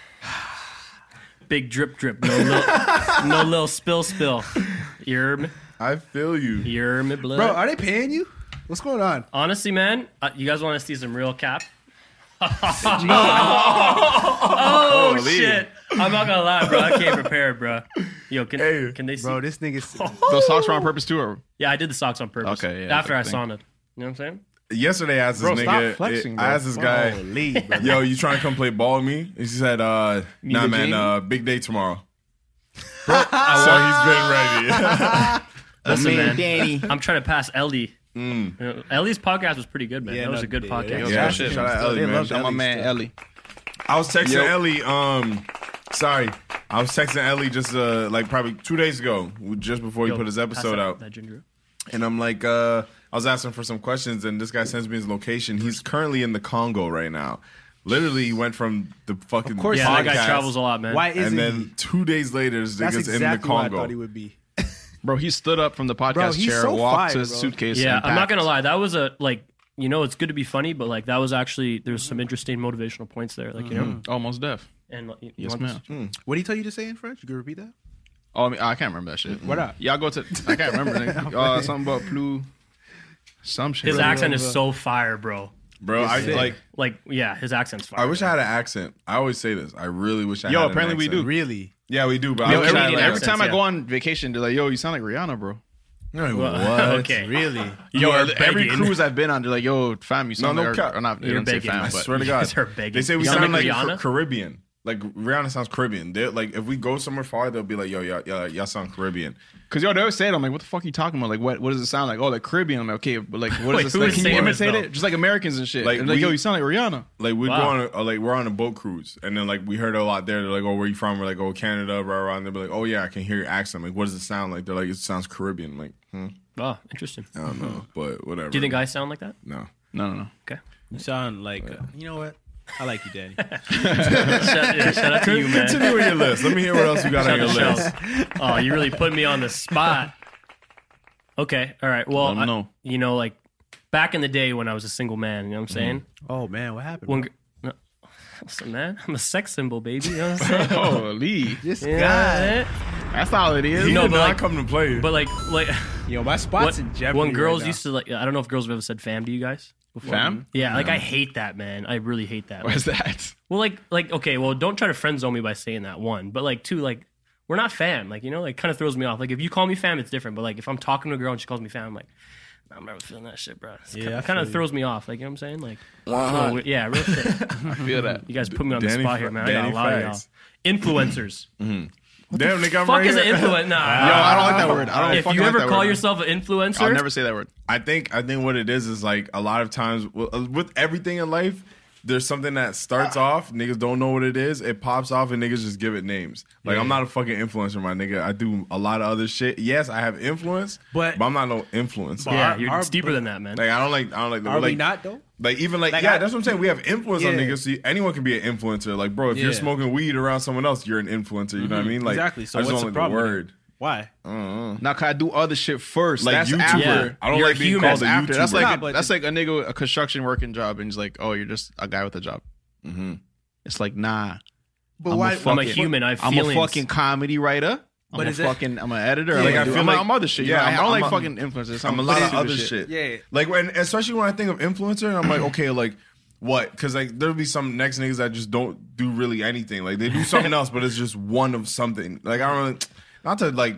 Speaker 9: Big drip, drip. No little, no little spill, spill. You heard me?
Speaker 6: I feel you.
Speaker 9: You heard me, blood?
Speaker 7: Bro, are they paying you? What's going on?
Speaker 9: Honestly, man, uh, you guys want to see some real cap?
Speaker 5: No.
Speaker 9: Oh,
Speaker 5: Holy.
Speaker 9: shit. I'm not gonna lie, bro. I came prepared, bro. Yo, can
Speaker 6: Hey,
Speaker 9: can they see?
Speaker 7: Bro, this nigga's
Speaker 5: Those socks were on purpose too, or?
Speaker 9: Yeah, I did the socks on purpose.
Speaker 5: Okay, yeah,
Speaker 9: After I
Speaker 5: that's the thing.
Speaker 9: sauna. You know what I'm saying?
Speaker 6: Yesterday, I asked this
Speaker 5: Bro, stop
Speaker 6: nigga.
Speaker 5: flexing,
Speaker 6: I
Speaker 5: bro.
Speaker 6: asked this guy,
Speaker 7: Holy, bro.
Speaker 6: "Yo, you trying to come play ball with me?" He said, uh, "Nah,
Speaker 5: the
Speaker 6: man.
Speaker 5: Jamie?
Speaker 6: Uh, big day tomorrow." So he's been ready.
Speaker 9: Listen, man.
Speaker 7: Danny.
Speaker 9: I'm trying to pass Ellie. Uh, Ellie's podcast was pretty good, man.
Speaker 7: Yeah,
Speaker 9: that was
Speaker 7: no,
Speaker 9: a good
Speaker 7: yeah,
Speaker 9: podcast.
Speaker 5: Yo,
Speaker 6: Yeah,
Speaker 5: shit.
Speaker 6: shout out
Speaker 5: Still,
Speaker 6: Ellie,
Speaker 5: they
Speaker 6: man.
Speaker 5: love
Speaker 7: Shout
Speaker 5: my
Speaker 7: out
Speaker 5: man
Speaker 7: still.
Speaker 5: Ellie.
Speaker 6: I was texting
Speaker 5: Yo.
Speaker 6: Ellie. Um, sorry, I was texting Ellie just uh, like probably two days ago, just before he
Speaker 9: Yo,
Speaker 6: put his
Speaker 9: pass
Speaker 6: episode
Speaker 9: that,
Speaker 6: out.
Speaker 9: That ginger.
Speaker 6: And I'm like, uh, I was asking for some questions, and this guy sends me his location. He's currently in the Congo right now. Literally, he went from the fucking
Speaker 7: Of course,
Speaker 9: Yeah,
Speaker 6: podcast,
Speaker 9: that guy travels a lot, man.
Speaker 7: Why isn't
Speaker 6: and then
Speaker 7: he?
Speaker 6: two days later, this
Speaker 7: That's
Speaker 6: nigga's
Speaker 7: exactly
Speaker 6: in the
Speaker 7: what I
Speaker 6: Congo.
Speaker 7: thought he would be.
Speaker 5: Bro, he stood up from the podcast
Speaker 7: Bro, he's
Speaker 5: chair,
Speaker 7: so
Speaker 5: walked to
Speaker 7: fire,
Speaker 5: his
Speaker 7: bro.
Speaker 5: suitcase.
Speaker 9: Yeah,
Speaker 5: and
Speaker 9: I'm not
Speaker 5: packed.
Speaker 9: gonna lie. That was a like, you know, it's good to be funny, but like that was actually there's some interesting motivational points there, like you know,
Speaker 5: Almost deaf.
Speaker 9: and like, you
Speaker 5: Yes,
Speaker 9: want this-
Speaker 5: ma'am.
Speaker 7: What did he tell you to say in French? You can repeat that?
Speaker 5: Oh, I, mean, I can't remember that shit.
Speaker 7: What up?
Speaker 5: Y'all go to. I can't remember. nigga. uh, something about plus. Some shit.
Speaker 9: His accent is so fire, bro.
Speaker 6: Bro, I like.
Speaker 9: Like, yeah, his accent's fire.
Speaker 6: I wish I had an accent. I always say this. I really wish I
Speaker 5: Yo,
Speaker 6: had.
Speaker 5: apparently
Speaker 6: an
Speaker 5: we
Speaker 6: accent.
Speaker 5: do.
Speaker 7: Really?
Speaker 6: Yeah, we do. But I
Speaker 5: Yo,
Speaker 6: wish
Speaker 5: every,
Speaker 6: I had
Speaker 9: Canadian
Speaker 6: an
Speaker 5: every
Speaker 9: accents,
Speaker 5: time I
Speaker 9: yeah.
Speaker 5: go on vacation, they're like, "Yo, you sound like Rihanna, bro."
Speaker 6: accent.
Speaker 9: Well,
Speaker 6: What?
Speaker 9: okay.
Speaker 7: Really?
Speaker 5: Yo,
Speaker 9: are
Speaker 5: every
Speaker 9: begging.
Speaker 5: cruise I've been on, they're like, "Yo, fam, you sound
Speaker 6: No, no
Speaker 5: like,"
Speaker 6: cap.
Speaker 5: or, or not. They
Speaker 9: You're
Speaker 5: don't say
Speaker 9: begging.
Speaker 5: fam,
Speaker 6: I
Speaker 5: but
Speaker 6: swear to God.
Speaker 9: Guys are begging.
Speaker 6: They say we
Speaker 9: You sound
Speaker 6: sound
Speaker 9: like
Speaker 6: like
Speaker 9: Rihanna?
Speaker 6: Car- Caribbean. Like Rihanna sounds Caribbean. They're, like if we go somewhere far, they'll be like, "Yo, y'all, y'all, y'all sound Caribbean."
Speaker 5: Cause yo, they always say it. I'm like, "What the fuck are you talking about? Like, what, what does it sound like? Oh, like Caribbean." I'm like, "Okay, but like, what
Speaker 9: Wait,
Speaker 5: is this?
Speaker 9: who
Speaker 5: Like,
Speaker 9: is
Speaker 5: can you
Speaker 9: saying this,
Speaker 5: imitate
Speaker 9: though?
Speaker 5: it? Just like Americans and shit."
Speaker 6: Like,
Speaker 5: and like,
Speaker 6: we-
Speaker 5: yo, you sound like Rihanna.
Speaker 6: Like we
Speaker 9: Wow.
Speaker 6: go on, a, uh, like we're on a boat cruise, and then like we heard a lot there. They're like, "Oh, where you from?" We're like, "Oh, Canada." Rah, rah. And they'll be like, "Oh yeah, I can hear your accent." Like, what does it sound like? They're like, "It sounds Caribbean." I'm like, hmm.
Speaker 9: Oh, interesting.
Speaker 6: I don't know, but whatever.
Speaker 9: Do you think I sound like that?
Speaker 6: No,
Speaker 5: no, no, no.
Speaker 9: Okay.
Speaker 7: You sound like uh, you know what? I like you, Danny.
Speaker 9: shout, yeah, shout out to you, man.
Speaker 6: Continue with your list. Let me hear what else you got
Speaker 9: Shout
Speaker 6: on your
Speaker 9: out
Speaker 6: list.
Speaker 9: Shell. Oh, you really put me on the spot. Okay, all right. Well,
Speaker 5: Let 'em
Speaker 9: I-
Speaker 5: know.
Speaker 9: you know, like back in the day when I was a single man, you know what I'm saying?
Speaker 7: Oh man, what happened?
Speaker 9: When,
Speaker 7: bro?
Speaker 9: gr- no, listen, man, I'm a sex symbol, baby. You know what I'm saying?
Speaker 5: Holy,
Speaker 7: This
Speaker 9: Yeah,
Speaker 7: guy.
Speaker 9: right?
Speaker 5: that's all it is.
Speaker 6: He
Speaker 9: No,
Speaker 6: did
Speaker 9: but
Speaker 6: not
Speaker 9: like-
Speaker 6: come to play.
Speaker 9: But like, like
Speaker 7: Yo, my spot's
Speaker 9: when,
Speaker 7: in jeopardy.
Speaker 9: when girls
Speaker 7: right now.
Speaker 9: used to like, I don't know if girls have ever said "fam" to you guys before.
Speaker 5: Fam?
Speaker 9: Yeah, like I hate that, man. I really hate that.
Speaker 5: What's
Speaker 9: Like,
Speaker 5: that?
Speaker 9: well, like, like okay, well, don't try to friend zone me by saying that one, but like two, like we're not fam. Like you know, like kind of throws me off. Like if you call me fam, it's different. But like if I'm talking to a girl and she calls me fam, I'm like, I'm never feeling that shit, bro. It's
Speaker 7: Yeah,
Speaker 9: kind,
Speaker 7: I
Speaker 9: of, kind of
Speaker 7: feel you.
Speaker 9: throws me off. Like you know what I'm saying? Like,
Speaker 6: Uh-huh.
Speaker 9: so, yeah, real shit.
Speaker 5: I feel that.
Speaker 9: You guys put me on the
Speaker 6: Danny
Speaker 9: spot
Speaker 6: fa-
Speaker 9: here, man. I
Speaker 6: Danny
Speaker 9: got a lot of y'all.
Speaker 6: facts.
Speaker 9: Influencers.
Speaker 6: Damn, nigga, I'm
Speaker 9: Fuck
Speaker 6: right
Speaker 9: is an
Speaker 6: here.
Speaker 9: influencer? Nah.
Speaker 5: Yo, I don't like that word. I don't
Speaker 9: If
Speaker 5: fucking
Speaker 9: you
Speaker 5: like
Speaker 9: ever
Speaker 5: that
Speaker 9: call
Speaker 5: word.
Speaker 9: yourself an influencer,
Speaker 5: I'll never say that word.
Speaker 6: I think I think what it is is like a lot of times with, with everything in life, there's something that starts off, niggas don't know what it is, it pops off, and niggas just give it names. Like I'm not a fucking influencer, my nigga. I do a lot of other shit. Yes, I have influence,
Speaker 7: But-
Speaker 6: but, I'm not no influencer.
Speaker 9: yeah,
Speaker 7: Our-
Speaker 9: you're,
Speaker 7: our-
Speaker 9: it's deeper than that, man.
Speaker 6: Like I don't like I don't like
Speaker 7: Are
Speaker 6: like,
Speaker 7: we not though?
Speaker 6: Like even like,
Speaker 7: Like,
Speaker 6: yeah,
Speaker 7: I-
Speaker 6: that's what I'm saying. We have influence on
Speaker 7: Yeah.
Speaker 6: niggas. See, anyone can be an influencer. Like, bro, if you're
Speaker 7: Yeah.
Speaker 6: smoking weed around someone else, you're an influencer. You know what I mean? Like,
Speaker 7: Exactly. So
Speaker 6: I just
Speaker 7: what's
Speaker 6: don't
Speaker 7: the
Speaker 6: like
Speaker 7: problem
Speaker 6: the
Speaker 7: with it?
Speaker 6: word.
Speaker 7: Why?
Speaker 5: Now, can I do other shit first?
Speaker 6: Like
Speaker 5: that's
Speaker 6: YouTuber.
Speaker 5: after.
Speaker 6: I don't
Speaker 5: You're
Speaker 6: like being
Speaker 5: human.
Speaker 6: called
Speaker 5: That's
Speaker 6: a
Speaker 5: after. That's
Speaker 6: YouTuber.
Speaker 5: like
Speaker 7: Nah,
Speaker 5: a,
Speaker 7: but
Speaker 5: that's
Speaker 7: the-
Speaker 5: like a nigga with a construction working job, and he's like, "Oh, you're just a guy with a job."
Speaker 6: Mm-hmm.
Speaker 5: It's like, nah.
Speaker 7: But
Speaker 5: I'm
Speaker 7: why?
Speaker 5: a fucking,
Speaker 9: I'm a human. I have
Speaker 5: I'm
Speaker 9: feelings.
Speaker 5: a fucking comedy writer. I'm
Speaker 7: But
Speaker 5: a
Speaker 7: is it-
Speaker 5: fucking. I'm an editor.
Speaker 6: Yeah,
Speaker 5: like,
Speaker 6: I
Speaker 5: I
Speaker 6: feel
Speaker 5: am
Speaker 6: like-
Speaker 5: I'm other shit.
Speaker 6: yeah,
Speaker 5: Yeah, I
Speaker 6: I'm-
Speaker 5: don't
Speaker 6: I'm
Speaker 5: like
Speaker 6: a-
Speaker 5: fucking influencers.
Speaker 6: I'm a lot of
Speaker 5: stupid
Speaker 6: other shit.
Speaker 7: Yeah.
Speaker 6: Like when, especially when I think of influencer, and I'm like, okay, like what? Because like there'll be some next niggas that just don't do really anything. Like they do something else, but it's just one of something. Like I don't really, not to like.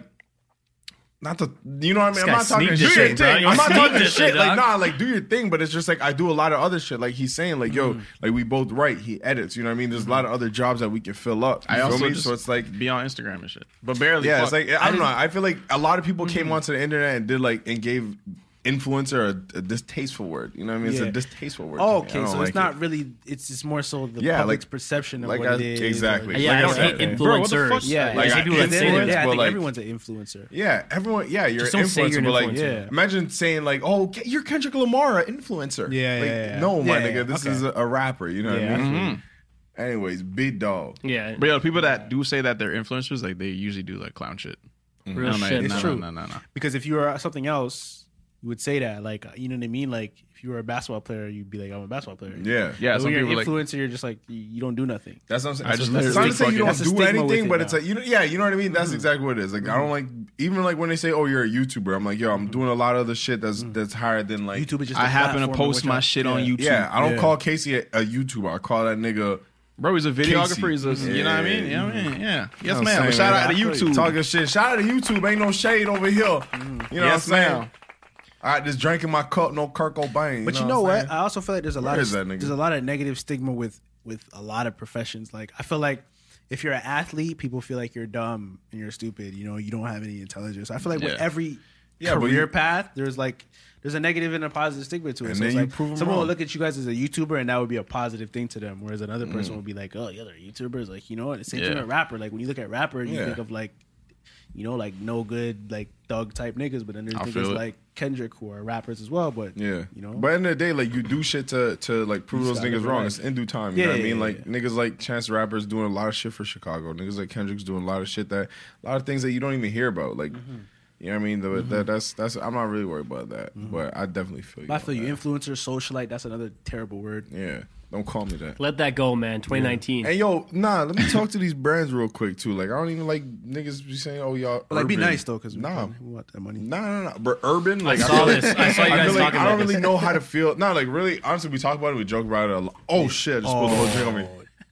Speaker 6: Not to, you know what I mean?
Speaker 9: This
Speaker 6: I'm
Speaker 9: guy
Speaker 6: not talking
Speaker 9: sneaked
Speaker 6: shit.
Speaker 9: this
Speaker 6: Do your
Speaker 9: shit, bro.
Speaker 6: thing.
Speaker 9: You
Speaker 6: I'm not
Speaker 9: sneaked
Speaker 6: talking
Speaker 9: this
Speaker 6: shit.
Speaker 9: shit,
Speaker 6: Like,
Speaker 9: dog.
Speaker 6: nah, like, do your thing. But it's just like, I do a lot of other shit. Like, he's saying, like, yo, like, we both write. He edits. You know what I mean? There's a lot of other jobs that we can fill up. You
Speaker 5: I
Speaker 6: feel
Speaker 5: also
Speaker 6: me?
Speaker 5: just
Speaker 6: so it's like,
Speaker 5: be on Instagram and shit, but barely.
Speaker 6: yeah,
Speaker 5: fuck.
Speaker 6: it's like, I don't know.
Speaker 5: just-
Speaker 6: I feel like a lot of people came onto the internet and did, like, and gave influencer a, a distasteful word. You know what I mean? It's
Speaker 7: Yeah.
Speaker 6: a distasteful word.
Speaker 7: Oh,
Speaker 6: to me. I
Speaker 7: okay,
Speaker 6: don't
Speaker 7: so
Speaker 6: like
Speaker 7: it's not
Speaker 6: it.
Speaker 7: really. It's just more so the
Speaker 6: Yeah,
Speaker 7: public's
Speaker 6: like-
Speaker 7: perception of
Speaker 6: like
Speaker 7: what
Speaker 6: I-
Speaker 7: it is.
Speaker 6: exactly.
Speaker 7: or-
Speaker 9: Yeah,
Speaker 6: Like
Speaker 9: I
Speaker 6: I
Speaker 9: don't
Speaker 6: said,
Speaker 9: hate
Speaker 5: bro, what the
Speaker 9: influencers.
Speaker 5: fuck?
Speaker 7: Yeah,
Speaker 9: Like,
Speaker 6: Like,
Speaker 9: I
Speaker 6: I-
Speaker 9: hate people that
Speaker 6: and
Speaker 9: say
Speaker 6: then-
Speaker 9: that.
Speaker 7: yeah, I
Speaker 6: but,
Speaker 7: think
Speaker 6: like-
Speaker 7: everyone's an influencer.
Speaker 6: Yeah, everyone. Yeah, you're
Speaker 9: Just
Speaker 6: an
Speaker 9: don't say
Speaker 6: influencer.
Speaker 9: you're an
Speaker 6: but like,
Speaker 9: influencer.
Speaker 7: Yeah.
Speaker 6: imagine saying like, "Oh, you're Kendrick Lamar, an influencer."
Speaker 7: Yeah,
Speaker 6: like,
Speaker 7: yeah, yeah.
Speaker 6: No, my
Speaker 7: Yeah,
Speaker 6: nigga,
Speaker 7: yeah,
Speaker 6: this
Speaker 7: okay.
Speaker 6: is a, a rapper. You know what
Speaker 7: Yeah,
Speaker 6: I mean?
Speaker 7: I
Speaker 5: Mhm.
Speaker 6: Anyways, big dog.
Speaker 9: Yeah,
Speaker 5: But yo, people that do say that they're influencers, like they usually do like clown shit.
Speaker 9: real
Speaker 5: I'm like,
Speaker 9: shit.
Speaker 7: It's
Speaker 5: no,
Speaker 7: true.
Speaker 5: No, no, no, no.
Speaker 7: Because if you were something else, you would say that. Like, you know what I mean? Like, if you were a basketball player, you'd be like, I'm a basketball player.
Speaker 6: Yeah,
Speaker 5: Yeah,
Speaker 7: But
Speaker 5: some
Speaker 7: when you're an
Speaker 5: people like.
Speaker 7: influencer, you're just like, you, you don't do nothing.
Speaker 6: That's what I'm saying.
Speaker 5: I just
Speaker 6: That's-
Speaker 5: literally
Speaker 6: it's not to say you
Speaker 5: fucking-
Speaker 6: don't
Speaker 7: That's the
Speaker 6: do
Speaker 7: stigma with
Speaker 6: anything,
Speaker 7: it
Speaker 6: but it's
Speaker 7: now.
Speaker 6: like you know, yeah, you know what I mean. That's exactly what it is. Like I don't like even like when they say, "Oh, you're a YouTuber." I'm like, yo, I'm doing a lot of other shit that's that's higher than like
Speaker 7: YouTube is just
Speaker 5: I
Speaker 7: a
Speaker 5: happen to
Speaker 7: platform in
Speaker 5: post
Speaker 7: which
Speaker 5: my
Speaker 7: I-
Speaker 5: shit
Speaker 7: yeah.
Speaker 5: on YouTube.
Speaker 6: Yeah, I don't
Speaker 7: Yeah.
Speaker 6: call Casey a, a YouTuber. I call that nigga.
Speaker 5: Bro, he's a videographer.
Speaker 6: Casey.
Speaker 5: He's a, you know what I mean?
Speaker 6: Yeah.
Speaker 5: You know what I mean? Yeah. Yes,
Speaker 6: You know what
Speaker 5: ma'am.
Speaker 6: I'm
Speaker 5: But
Speaker 6: saying,
Speaker 5: shout
Speaker 6: man?
Speaker 5: out to
Speaker 6: I feel you.
Speaker 5: YouTube.
Speaker 6: Talking shit. Shout out to YouTube. Ain't no shade over here. You know what I'm
Speaker 5: Yes,
Speaker 6: saying?
Speaker 5: ma'am.
Speaker 6: All right, just drinking my cup, no Kurt Cobain.
Speaker 7: But you
Speaker 6: know
Speaker 7: know
Speaker 6: I'm
Speaker 7: what?
Speaker 6: saying?
Speaker 7: I also feel like there's a lot
Speaker 6: Where
Speaker 7: of
Speaker 6: is that nigga?
Speaker 7: there's a lot of negative stigma with with a lot of professions. Like I feel like if you're an athlete, people feel like you're dumb and you're stupid. You know, you don't have any intelligence. I feel like with
Speaker 5: Yeah.
Speaker 7: every
Speaker 6: Yeah, but
Speaker 7: career
Speaker 6: you-
Speaker 7: path, there's like there's a negative and a positive stigma to it.
Speaker 6: And
Speaker 7: so
Speaker 6: then
Speaker 7: it's
Speaker 6: you
Speaker 7: like
Speaker 6: prove 'em
Speaker 7: someone will
Speaker 6: wrong.
Speaker 7: look at you guys as a YouTuber, and that would be a positive thing to them. Whereas another person
Speaker 6: Mm.
Speaker 7: would be like, "Oh, yeah, they're YouTubers." Like you know, the same
Speaker 5: Yeah.
Speaker 7: thing with rapper. Like when you look at rapper, you
Speaker 6: Yeah.
Speaker 7: think of like. You know, like no good, like thug type niggas, but then there's
Speaker 5: I
Speaker 7: niggas
Speaker 5: feel it.
Speaker 7: like Kendrick who are rappers as well. But
Speaker 6: Yeah,
Speaker 7: you know,
Speaker 6: But at the end of the day, like you do shit to to like prove
Speaker 7: You
Speaker 6: those
Speaker 7: just gotta
Speaker 6: niggas
Speaker 7: live
Speaker 6: wrong.
Speaker 7: life.
Speaker 6: It's in due time. You
Speaker 7: Yeah,
Speaker 6: know what I
Speaker 7: yeah,
Speaker 6: mean?
Speaker 7: yeah,
Speaker 6: Like
Speaker 7: yeah.
Speaker 6: niggas like Chance the Rapper is doing a lot of shit for Chicago. Niggas like Kendrick's doing a lot of shit that a lot of things that you don't even hear about. Like
Speaker 7: Mm-hmm.
Speaker 6: you know what I mean? The, that, that's that's I'm not really worried about that. But I definitely feel you.
Speaker 7: I feel
Speaker 6: on
Speaker 7: you.
Speaker 6: that.
Speaker 7: Influencer, socialite, that's another terrible word.
Speaker 6: Yeah, don't call me that.
Speaker 9: Let that go, man. twenty nineteen.
Speaker 6: Hey yo, nah. Let me talk to these brands real quick too. Like I don't even like niggas be saying, "Oh y'all."
Speaker 7: But like, be
Speaker 6: urban.
Speaker 7: nice though, because
Speaker 6: Nah.
Speaker 7: we want that money.
Speaker 6: No, no, no. But urban, like
Speaker 9: saw
Speaker 6: feel like-
Speaker 9: this. I saw you
Speaker 6: I
Speaker 9: guys
Speaker 6: feel like
Speaker 9: talking
Speaker 6: I don't
Speaker 9: about
Speaker 6: really
Speaker 9: this.
Speaker 6: know how to feel. No, like really, honestly, we talk about it. We joke about it a lot. Oh shit! I just spilled the whole drink on me.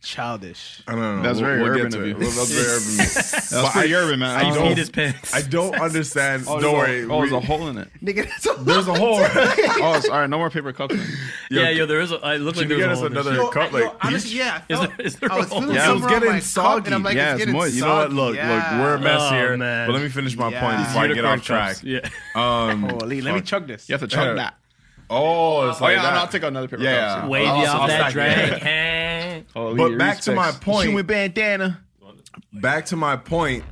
Speaker 7: Childish.
Speaker 6: I don't know.
Speaker 5: That's
Speaker 6: we'll,
Speaker 5: very
Speaker 6: we'll
Speaker 5: urban
Speaker 6: get to
Speaker 5: of
Speaker 6: it.
Speaker 5: you.
Speaker 6: Well, that's very urban.
Speaker 5: That's
Speaker 6: But
Speaker 5: pretty
Speaker 6: I-
Speaker 5: urban, man.
Speaker 6: I
Speaker 5: I
Speaker 6: don't,
Speaker 5: peed his pants.
Speaker 6: I don't understand.
Speaker 5: Oh,
Speaker 6: don't
Speaker 5: there's
Speaker 6: worry.
Speaker 5: a, oh, there's
Speaker 6: we-
Speaker 5: a hole in it.
Speaker 7: Nigga, that's a
Speaker 6: There's a hole.
Speaker 5: Oh, sorry. No more paper cups. Then.
Speaker 9: Yeah, yo, there is. A, I look
Speaker 6: Can
Speaker 9: like
Speaker 6: you
Speaker 9: there's
Speaker 6: get
Speaker 9: a
Speaker 6: us
Speaker 9: hole in
Speaker 6: another
Speaker 9: this
Speaker 6: cup?
Speaker 7: Yo,
Speaker 6: Like,
Speaker 7: honestly, yeah. I
Speaker 9: Is
Speaker 7: felt,
Speaker 9: there, is there
Speaker 7: I
Speaker 9: a
Speaker 7: was
Speaker 9: hole?
Speaker 7: feeling
Speaker 5: Yeah,
Speaker 6: it was
Speaker 7: somewhere on
Speaker 6: getting
Speaker 7: my cup,
Speaker 6: soggy.
Speaker 7: and I'm like,
Speaker 5: Yeah,
Speaker 7: it's
Speaker 5: it's
Speaker 7: getting
Speaker 5: moist.
Speaker 6: You know what?
Speaker 7: soggy.
Speaker 6: Look,
Speaker 7: yeah.
Speaker 6: look, we're a mess
Speaker 9: Oh,
Speaker 6: here.
Speaker 9: man.
Speaker 6: But let me finish my
Speaker 7: Yeah.
Speaker 6: point
Speaker 7: These
Speaker 6: before I get
Speaker 9: unicorn
Speaker 6: off track.
Speaker 9: cups. Yeah.
Speaker 6: Um,
Speaker 7: Oh, Lee, let me chug this.
Speaker 5: You have to chug
Speaker 6: Yeah.
Speaker 5: that.
Speaker 6: oh, it's
Speaker 5: Oh,
Speaker 6: like
Speaker 5: yeah,
Speaker 6: that.
Speaker 5: I'll take another paper
Speaker 6: Yeah.
Speaker 5: cups.
Speaker 9: Wave
Speaker 6: I'll
Speaker 9: you
Speaker 6: also-
Speaker 9: off
Speaker 6: I'll
Speaker 9: that
Speaker 6: stack it.
Speaker 9: drink. Hey.
Speaker 5: Oh,
Speaker 6: But
Speaker 5: your
Speaker 6: back to my
Speaker 5: respects.
Speaker 6: point.
Speaker 5: Shoot with bandana.
Speaker 6: Back to my point.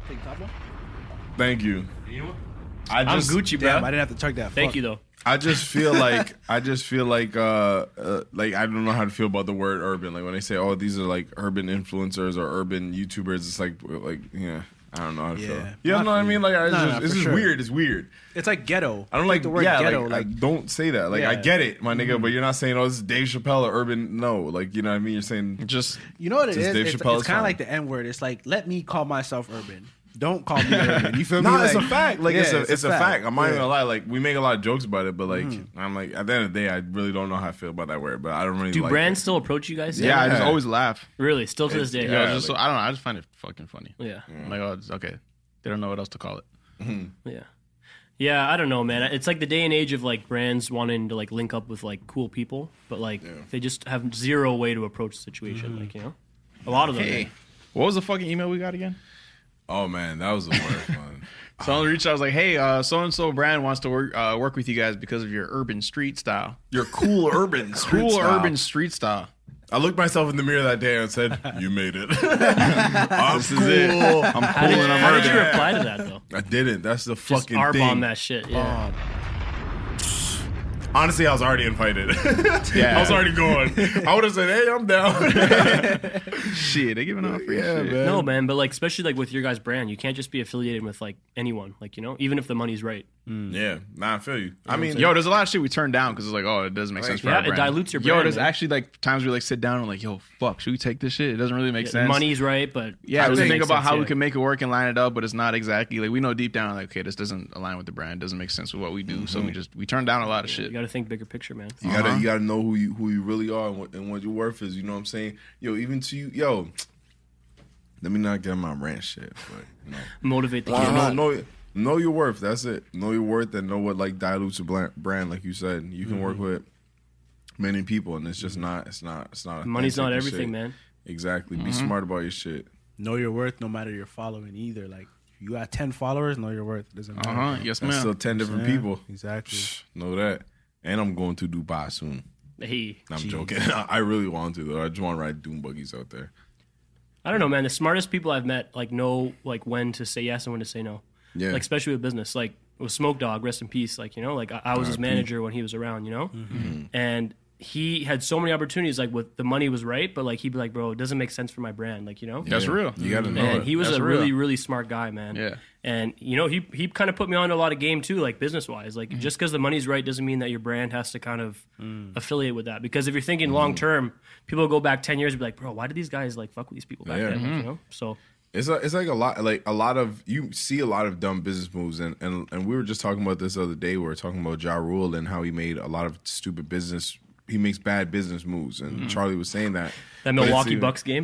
Speaker 6: Thank you. I
Speaker 9: I'm
Speaker 6: just,
Speaker 9: Gucci, bro.
Speaker 7: Damn, I didn't have to chug that.
Speaker 9: Thank
Speaker 7: Fuck.
Speaker 9: you, though.
Speaker 6: I just feel like I just feel like uh, uh like I don't know how to feel about the word urban. Like when they say, "Oh, these are like urban influencers or urban YouTubers," it's like like yeah, I don't know how to
Speaker 7: Yeah.
Speaker 6: feel. You know
Speaker 7: Not
Speaker 6: what I
Speaker 7: for
Speaker 6: mean?
Speaker 7: you.
Speaker 6: Like I
Speaker 7: No,
Speaker 6: just,
Speaker 7: no,
Speaker 6: it's
Speaker 7: for
Speaker 6: just
Speaker 7: sure.
Speaker 6: weird. It's weird.
Speaker 7: It's like ghetto.
Speaker 6: I don't like
Speaker 7: the word
Speaker 6: yeah,
Speaker 7: ghetto.
Speaker 6: Like,
Speaker 7: Like,
Speaker 6: I don't say that. Like I
Speaker 7: Yeah.
Speaker 6: get it, my nigga, but you're not saying, "Oh, this is Dave Chappelle or urban." No, like you know what I mean. You're saying
Speaker 5: Just
Speaker 7: you know what it
Speaker 6: Just
Speaker 7: is?
Speaker 6: Dave
Speaker 7: It's,
Speaker 6: Chappelle
Speaker 7: it's
Speaker 6: is
Speaker 7: kind of
Speaker 6: fine.
Speaker 7: like the N word. It's like, let me call myself urban. Don't call me urban. You feel me?
Speaker 6: No,
Speaker 7: like,
Speaker 6: it's a fact. Like it's
Speaker 7: yeah,
Speaker 6: a it's, a fact. I'm not even
Speaker 7: Yeah.
Speaker 6: gonna lie. Like we make a lot of jokes about it, but like
Speaker 7: Mm-hmm.
Speaker 6: I'm like at the end of the day, I really don't know how I feel about that word. But I don't really.
Speaker 9: Do
Speaker 6: like
Speaker 9: brands
Speaker 6: it.
Speaker 9: still approach you guys?
Speaker 5: yeah, I just
Speaker 6: Yeah.
Speaker 5: always laugh.
Speaker 9: Really? Still to this day?
Speaker 5: Yeah,
Speaker 6: Yeah,
Speaker 5: just
Speaker 6: like-
Speaker 5: so, I don't know. I just find it fucking funny.
Speaker 9: Yeah.
Speaker 5: I'm like, oh, it's okay. They don't know what else to call it.
Speaker 9: Yeah. Yeah, I don't know, man. It's like the day and age of like brands wanting to like link up with like cool people, but like they just have zero way to approach the situation. Like, you know? A lot of them.
Speaker 5: Hey, what was the fucking email we got again?
Speaker 6: Oh man, that was the worst one.
Speaker 5: Someone reached out. I was like, "Hey, uh, so and so brand wants to work uh, work with you guys because of your urban street style.
Speaker 6: Your cool urban, street
Speaker 5: Cool
Speaker 6: style.
Speaker 5: urban street style."
Speaker 6: I looked myself in the mirror that day and said, "You made it. I'm
Speaker 5: This
Speaker 6: cool.
Speaker 5: is it. I'm cool
Speaker 9: How did,
Speaker 5: and I'm
Speaker 9: how did you
Speaker 5: urban.
Speaker 9: reply to that though?
Speaker 6: I didn't. That's the
Speaker 9: Just
Speaker 6: fucking
Speaker 9: R bomb
Speaker 6: thing.
Speaker 9: that shit. Yeah.
Speaker 6: Honestly, I was already invited.
Speaker 5: Yeah.
Speaker 6: I was already going. I would have said, "Hey, I'm down."
Speaker 5: Shit, they giving off free
Speaker 6: Yeah,
Speaker 5: shit.
Speaker 6: man.
Speaker 9: No, man, but like especially like with your guys' brand, you can't just be affiliated with like anyone. Like, you know, even if the money's right.
Speaker 6: Yeah, nah, I feel you. I mean,
Speaker 5: Yo, there's a lot of shit we turn down because it's like, oh, it doesn't make sense for
Speaker 9: Yeah,
Speaker 5: our
Speaker 9: it
Speaker 5: brand.
Speaker 9: dilutes your
Speaker 5: Yo,
Speaker 9: brand,
Speaker 5: there's
Speaker 9: man.
Speaker 5: actually like times we like sit down and like, yo, fuck, should we take this shit? It doesn't really make
Speaker 9: Yeah,
Speaker 5: sense.
Speaker 9: money's right, but
Speaker 5: Yeah,
Speaker 9: how
Speaker 5: we
Speaker 9: does it
Speaker 5: think
Speaker 9: make
Speaker 5: about
Speaker 9: sense?
Speaker 5: how
Speaker 9: Yeah.
Speaker 5: we can make it work and line it up, but it's not exactly like we know deep down like, okay, this doesn't align with the brand, doesn't make sense with what we do, so we just we turn down a lot of
Speaker 9: You
Speaker 5: shit.
Speaker 9: got to think bigger picture, man.
Speaker 6: You gotta
Speaker 5: Uh-huh.
Speaker 6: you gotta know who you who you really are and what, and what your worth is. You know what I'm saying? Yo, even to you, yo. Let me not get my rant shit, but you know.
Speaker 9: Motivate the
Speaker 6: know,
Speaker 9: kids.
Speaker 6: know, know, know your worth. That's it. Know your worth and know what like dilutes a bla- brand. Like you said, you can work with many people, and it's just not. It's not. It's not.
Speaker 9: Money's not
Speaker 6: authentic and
Speaker 9: everything,
Speaker 6: shit.
Speaker 9: man.
Speaker 6: Exactly. Be smart about your shit.
Speaker 7: Know your worth no matter your following either. Like, you got ten followers, know your worth. It doesn't matter.
Speaker 5: Uh huh. Yes,
Speaker 6: That's
Speaker 5: man.
Speaker 6: still ten different
Speaker 7: Yeah,
Speaker 6: people.
Speaker 7: Exactly.
Speaker 6: Know that. And I'm going to Dubai soon.
Speaker 9: Hey,
Speaker 6: I'm
Speaker 7: Jeez.
Speaker 6: joking. I really want to though. I just want to ride dune buggies out there.
Speaker 9: I don't know, man. The smartest people I've met like know like when to say yes and when to say no.
Speaker 6: Yeah.
Speaker 9: Like especially with business. Like with Smoke Dog, rest in peace. Like, you know, like I, I was his
Speaker 6: R I P.
Speaker 9: manager when he was around, you know?
Speaker 6: Mm-hmm.
Speaker 9: And he had so many opportunities, like with the money was right, but like he'd be like, bro, it doesn't make sense for my brand, like, you know?
Speaker 5: That's
Speaker 6: Yeah.
Speaker 5: real.
Speaker 6: You gotta know
Speaker 9: And
Speaker 6: it.
Speaker 9: he was
Speaker 5: That's
Speaker 9: a
Speaker 5: real.
Speaker 9: really, really smart guy, man.
Speaker 5: Yeah.
Speaker 9: And you know, he he kind of put me on to a lot of game too, like business wise. Like
Speaker 5: Mm-hmm.
Speaker 9: just because the money's right doesn't mean that your brand has to kind of
Speaker 5: Mm.
Speaker 9: affiliate with that. Because if you're thinking long term, people go back ten years and be like, bro, why did these guys like fuck with these people back
Speaker 6: Yeah.
Speaker 9: then? Like,
Speaker 5: Mm-hmm.
Speaker 9: you know? So
Speaker 6: It's a, it's like a lot like a lot of you see a lot of dumb business moves and, and and we were just talking about this the other day. We were talking about Ja Rule and how he made a lot of stupid business. He makes bad business moves, and Charlie was saying that
Speaker 9: that
Speaker 6: But it's
Speaker 9: Milwaukee
Speaker 6: even-
Speaker 9: Bucks game.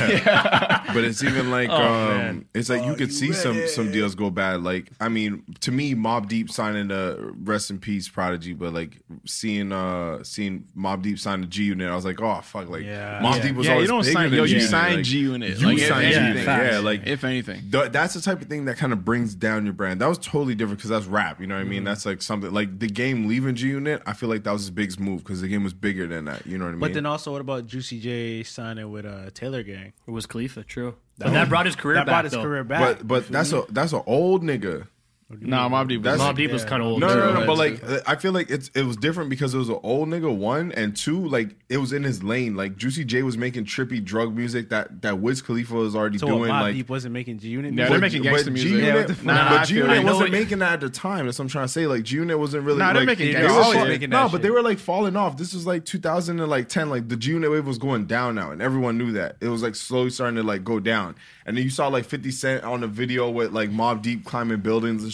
Speaker 6: Yeah, but it's even like
Speaker 9: Oh,
Speaker 6: um,
Speaker 9: man.
Speaker 6: it's like you could see some some deals go bad. Like I mean, to me, Mobb Deep signing the rest in peace Prodigy, but like seeing uh seeing Mobb Deep sign the G Unit, I was like, oh fuck, like
Speaker 7: Yeah.
Speaker 6: Mobb
Speaker 7: Yeah.
Speaker 6: Deep was
Speaker 5: Yeah, you
Speaker 6: always
Speaker 5: don't
Speaker 6: bigger
Speaker 5: sign.
Speaker 6: than
Speaker 5: Yo,
Speaker 6: G
Speaker 5: you
Speaker 6: Unit.
Speaker 5: sign
Speaker 6: Like,
Speaker 5: G Unit.
Speaker 6: You
Speaker 5: Like, if
Speaker 6: sign G
Speaker 5: anything.
Speaker 6: Unit,
Speaker 9: facts.
Speaker 6: yeah, like
Speaker 5: if anything.
Speaker 6: Th- that's the type of thing that kind of brings down your brand. That was totally different because that's rap. You know what I mean? That's like something like the game leaving G Unit. I feel like that was his biggest move because the game was bigger than that. You know what I mean?
Speaker 7: But then also, what about Juicy J signing with uh, Taylor Gang?
Speaker 9: It was Khalifa, true. But that brought his career
Speaker 7: That
Speaker 9: back,
Speaker 7: brought his
Speaker 9: though.
Speaker 7: career back.
Speaker 6: but but that's a that's an old nigga.
Speaker 5: Nah, Mobb Deep.
Speaker 6: That's-
Speaker 9: Mobb Deep was
Speaker 7: Yeah.
Speaker 9: kind of old.
Speaker 6: No,
Speaker 9: too.
Speaker 6: no, no,
Speaker 5: True.
Speaker 6: but like uh, I feel like it's it was different because it was an old nigga one and two like it was in his lane. Like Juicy J was making trippy drug music that that Wiz Khalifa was already
Speaker 7: So
Speaker 6: doing.
Speaker 7: what, Mobb
Speaker 6: like
Speaker 7: Deep wasn't making G Unit.
Speaker 5: Yeah,
Speaker 7: music?
Speaker 5: they're making gangsta
Speaker 6: but
Speaker 5: music.
Speaker 6: G-Unit,
Speaker 5: Yeah, what the fuck?
Speaker 6: nah,
Speaker 5: Nah,
Speaker 6: but
Speaker 5: I
Speaker 6: G
Speaker 5: feel-
Speaker 6: Unit
Speaker 5: I know
Speaker 6: wasn't
Speaker 5: what-
Speaker 6: making that at the time. That's what I'm trying to say. Like G Unit wasn't really.
Speaker 5: Nah, they're
Speaker 6: like,
Speaker 5: making
Speaker 6: they
Speaker 5: gangsta
Speaker 6: were
Speaker 5: shit.
Speaker 6: always-
Speaker 7: making
Speaker 6: No,
Speaker 7: that
Speaker 6: but
Speaker 7: shit.
Speaker 6: they were like falling off. This was like two thousand ten. Like the G Unit wave was going down now, and everyone knew that. It was like slowly starting to like go down. And then you saw like fifty Cent on the video with like Mobb Deep climbing buildings and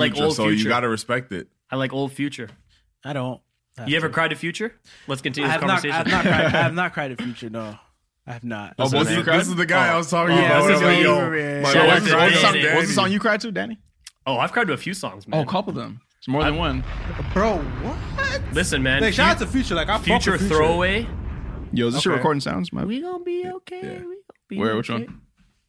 Speaker 9: like
Speaker 6: Future,
Speaker 9: old
Speaker 6: so
Speaker 9: Future.
Speaker 6: you gotta respect it.
Speaker 9: I like old Future.
Speaker 7: I don't.
Speaker 9: You ever cried to Future? Let's continue
Speaker 7: I
Speaker 9: this
Speaker 7: have not. I
Speaker 9: conversation.
Speaker 7: have not cried. I have not cried at Future. No. I have not.
Speaker 6: Oh, both you cried? This is the guy
Speaker 5: oh.
Speaker 6: I was talking
Speaker 5: oh,
Speaker 6: about.
Speaker 5: This is
Speaker 6: Like,
Speaker 5: me.
Speaker 6: yo,
Speaker 5: Yeah.
Speaker 6: my
Speaker 5: So
Speaker 6: boy
Speaker 5: what's, the, what's, the song,
Speaker 6: Danny.
Speaker 5: what's the song you cried to, Danny?
Speaker 9: Oh, I've cried to a few songs, man.
Speaker 5: Oh, a couple of them. It's more than one.
Speaker 7: Bro, what?
Speaker 9: Listen, man.
Speaker 7: Like, shout out to Future. Like, I fuck
Speaker 9: Future
Speaker 7: with Future.
Speaker 9: Throwaway.
Speaker 5: Yo, is this
Speaker 7: Okay.
Speaker 5: your recording sounds? My,
Speaker 9: We gonna be okay.
Speaker 5: Yeah.
Speaker 9: We gonna be
Speaker 5: Where?
Speaker 9: okay.
Speaker 5: Which one?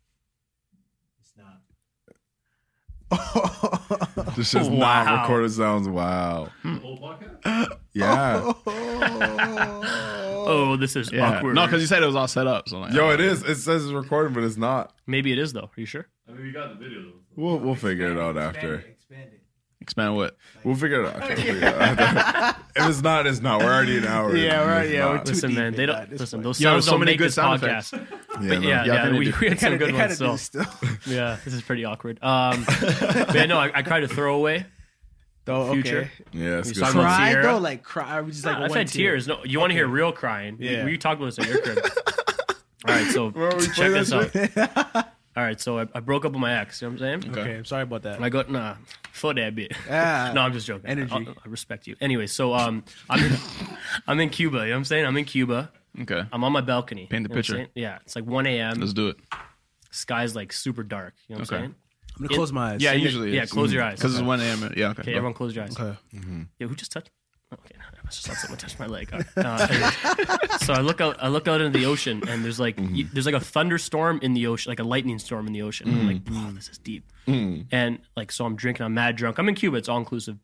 Speaker 6: This just
Speaker 9: Wow.
Speaker 6: not recorded sounds. Wow. Yeah.
Speaker 9: Oh, this is
Speaker 5: Yeah.
Speaker 9: awkward.
Speaker 5: No, because you said it was all set up. So like,
Speaker 6: Yo, it is. It says it's recorded, but it's not.
Speaker 9: Maybe it is though. Are you sure?
Speaker 13: I mean, we got the video though.
Speaker 6: We'll we'll figure it out after.
Speaker 5: expand what?
Speaker 6: We'll figure it out. After. We'll figure it out after. If it's not, it's not. We're already an hour. in.
Speaker 7: Yeah, right.
Speaker 6: It's
Speaker 7: Yeah,
Speaker 6: not.
Speaker 7: we're too
Speaker 9: Listen,
Speaker 7: deep
Speaker 9: man.
Speaker 7: in
Speaker 9: They
Speaker 7: that
Speaker 9: don't
Speaker 7: at this
Speaker 9: listen.
Speaker 7: point.
Speaker 9: Those
Speaker 5: Yo,
Speaker 9: sounds
Speaker 5: so
Speaker 9: don't
Speaker 5: many
Speaker 9: make
Speaker 5: good
Speaker 9: this
Speaker 5: sound
Speaker 9: podcast.
Speaker 5: effects.
Speaker 6: Yeah,
Speaker 9: But
Speaker 6: no.
Speaker 9: yeah,
Speaker 5: Yeah,
Speaker 9: yeah,
Speaker 5: they
Speaker 9: we,
Speaker 5: do.
Speaker 9: we had
Speaker 7: They
Speaker 9: some
Speaker 7: kinda-
Speaker 9: good
Speaker 7: they
Speaker 9: ones.
Speaker 7: kinda
Speaker 9: So
Speaker 7: do still.
Speaker 9: yeah, this is pretty awkward. Um, but yeah, no, I, I cried to Throwaway.
Speaker 7: Oh,
Speaker 9: Future.
Speaker 7: okay.
Speaker 6: Yeah, it's
Speaker 9: We
Speaker 6: good.
Speaker 9: talking about
Speaker 7: Cry
Speaker 9: Sierra.
Speaker 7: though, like cry. Or just like
Speaker 9: Nah, I've
Speaker 7: one
Speaker 9: had
Speaker 7: tear?
Speaker 9: tears. No, you want to hear real crying?
Speaker 7: Yeah.
Speaker 9: We, we talked about this at your crib. All right, so
Speaker 6: Where we play
Speaker 9: check this out.
Speaker 6: that
Speaker 9: All right, so I, I broke up with my ex. You know what I'm saying?
Speaker 7: Okay, I'm sorry about that.
Speaker 9: I go nah, for that bit.
Speaker 7: Ah,
Speaker 9: no, I'm just joking.
Speaker 7: energy.
Speaker 9: I, I respect you. Anyway, so um, I'm in, I'm in Cuba. You know what I'm saying? I'm in Cuba.
Speaker 5: Okay.
Speaker 9: I'm on my balcony.
Speaker 5: Paint the
Speaker 9: You know what I'm
Speaker 5: picture.
Speaker 9: saying? Yeah, it's like one a.m.
Speaker 5: Let's do it.
Speaker 9: Sky's like super dark. You know what I'm
Speaker 5: Okay.
Speaker 9: saying?
Speaker 7: I'm gonna close my eyes.
Speaker 5: Yeah,
Speaker 9: In the-
Speaker 5: usually.
Speaker 9: yeah,
Speaker 5: is.
Speaker 9: close your eyes.
Speaker 5: Because
Speaker 9: Okay.
Speaker 5: it's one a.m. Yeah, okay.
Speaker 9: Okay,
Speaker 5: go.
Speaker 9: everyone close your eyes.
Speaker 7: Okay.
Speaker 9: Yeah, who just touched? Okay, I just thought someone touched my leg. Uh, anyways. So I look out. I look out into the ocean, and there's like
Speaker 5: Mm-hmm.
Speaker 9: y- there's like a thunderstorm in the ocean, like a lightning storm in the ocean. I'm like,
Speaker 5: Mm-hmm.
Speaker 9: oh, this is deep. And like, so I'm drinking. I'm mad drunk. I'm in Cuba. It's all inclusive.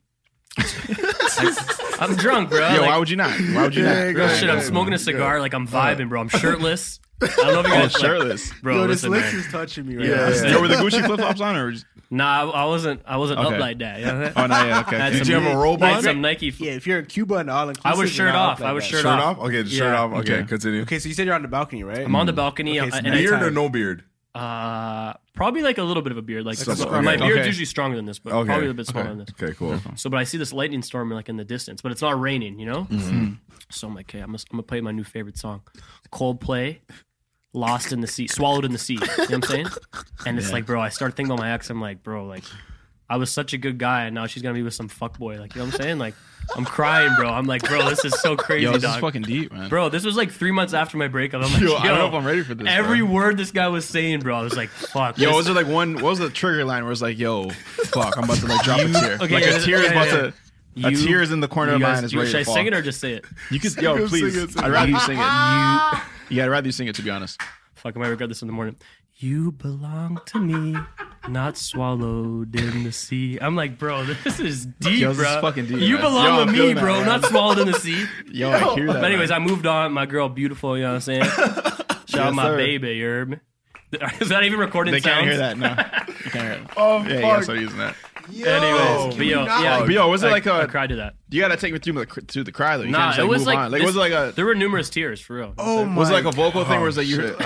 Speaker 9: I'm drunk, bro.
Speaker 5: Yo,
Speaker 9: like,
Speaker 5: why would you not? Why would you
Speaker 6: Yeah,
Speaker 5: not?
Speaker 6: go
Speaker 9: real shit. I'm
Speaker 6: ahead.
Speaker 9: smoking a cigar. Like I'm vibing, bro. I'm shirtless. I don't know if you're
Speaker 5: Oh,
Speaker 9: gonna
Speaker 5: shirtless.
Speaker 9: like, bro.
Speaker 7: Yo, this
Speaker 9: listen,
Speaker 7: lips
Speaker 9: man.
Speaker 7: is touching me right
Speaker 6: Yeah,
Speaker 7: now.
Speaker 6: yeah.
Speaker 5: Yo, were the Gucci flip flops on or? Just...
Speaker 9: Nah, I, I wasn't. I wasn't
Speaker 5: Okay.
Speaker 9: up like that. You know what I'm saying?
Speaker 5: Oh, not yet. Okay.
Speaker 9: I had
Speaker 6: Did
Speaker 9: some-
Speaker 6: you have a robe
Speaker 9: I had
Speaker 6: on?
Speaker 9: some Nike.
Speaker 7: Yeah, if you're in Cuba and all inclusive,
Speaker 9: I was shirt off. I was shirt
Speaker 6: Shirt
Speaker 9: off.
Speaker 6: off? Okay, the shirt
Speaker 9: Yeah.
Speaker 6: off. Okay,
Speaker 5: Okay.
Speaker 6: continue.
Speaker 7: Okay, so you said you're on the balcony, right?
Speaker 9: I'm on the balcony.
Speaker 7: Okay, so
Speaker 9: and
Speaker 6: Beard
Speaker 9: I,
Speaker 6: or no beard?
Speaker 9: Uh, probably like a little bit of a beard. Like
Speaker 6: Some-
Speaker 9: so-
Speaker 6: okay.
Speaker 9: my beard's
Speaker 5: Okay.
Speaker 9: usually stronger than this, but
Speaker 6: Okay.
Speaker 9: probably a bit smaller
Speaker 6: okay.
Speaker 9: than this.
Speaker 6: Okay, cool.
Speaker 9: So, but I see this lightning storm like in the distance, but it's not raining, you know.
Speaker 6: Mm-hmm.
Speaker 9: So I'm like, okay, I'm gonna, I'm gonna play my new favorite song, Coldplay, "Lost in the Sea," "Swallowed in the Sea." You know what I'm saying? And it's like, bro, I start thinking about my ex. I'm like, bro, like I was such a good guy, and now she's gonna be with some fuckboy. Like, you know what I'm saying? Like, I'm crying, bro. I'm like, bro, this is so crazy,
Speaker 5: Yo, this
Speaker 9: dog.
Speaker 5: is fucking deep, man.
Speaker 9: Bro, this was like three months after my breakup. I'm like,
Speaker 5: Yo,
Speaker 9: yo,
Speaker 5: I don't know if I'm ready for this.
Speaker 9: every
Speaker 5: bro.
Speaker 9: word this guy was saying, bro, I was like, fuck.
Speaker 5: Yo,
Speaker 9: this-
Speaker 5: was there like one? What was the trigger line where it's like, yo, fuck, I'm about to like drop a tear.
Speaker 9: okay,
Speaker 5: like
Speaker 9: yeah,
Speaker 5: a tear is
Speaker 9: yeah,
Speaker 5: about
Speaker 9: yeah.
Speaker 5: to. A
Speaker 9: You-
Speaker 5: tear is in the corner of
Speaker 9: you
Speaker 5: mine
Speaker 9: guys-
Speaker 5: is
Speaker 9: you-
Speaker 5: ready
Speaker 9: Should
Speaker 5: to
Speaker 9: I
Speaker 5: fall.
Speaker 9: sing it or just say it?
Speaker 5: You could, yo,
Speaker 6: Go
Speaker 5: please.
Speaker 6: sing it, sing
Speaker 5: I'd
Speaker 6: it.
Speaker 5: rather you sing it. Yeah, I'd rather you sing it. To be honest.
Speaker 9: Fuck, I might regret this in the morning. You belong to me, not swallowed in the sea. I'm like, bro, this is deep,
Speaker 5: Yo, this
Speaker 9: bro.
Speaker 5: is fucking deep,
Speaker 9: You
Speaker 5: man.
Speaker 9: belong
Speaker 5: Yo, I'm
Speaker 9: with me,
Speaker 5: feeling that,
Speaker 9: bro,
Speaker 5: man.
Speaker 9: not swallowed in the sea.
Speaker 5: Yo, I hear that.
Speaker 9: But anyways,
Speaker 5: man.
Speaker 9: I moved on. My girl, beautiful, you know what I'm saying? Shout out my
Speaker 5: sir.
Speaker 9: baby, you heard me? Is that even recording
Speaker 5: They
Speaker 9: sounds?
Speaker 5: can't hear that. No, they can't hear it.
Speaker 6: Oh,
Speaker 5: Yeah, yeah,
Speaker 6: fuck.
Speaker 5: start using that.
Speaker 9: Anyways, but yo, yeah,
Speaker 5: But yo, was it
Speaker 9: I-
Speaker 5: like a?
Speaker 9: I cried to that.
Speaker 5: You gotta take me through the through the cry though. You
Speaker 9: Nah,
Speaker 5: can't just,
Speaker 9: it
Speaker 5: like,
Speaker 9: was
Speaker 5: move
Speaker 9: like,
Speaker 5: on. Like
Speaker 9: this-
Speaker 5: was it like a?
Speaker 9: there were numerous tears for real.
Speaker 7: Oh my!
Speaker 5: Was it like a vocal thing
Speaker 6: Oh,
Speaker 5: where it's like you?
Speaker 6: shit.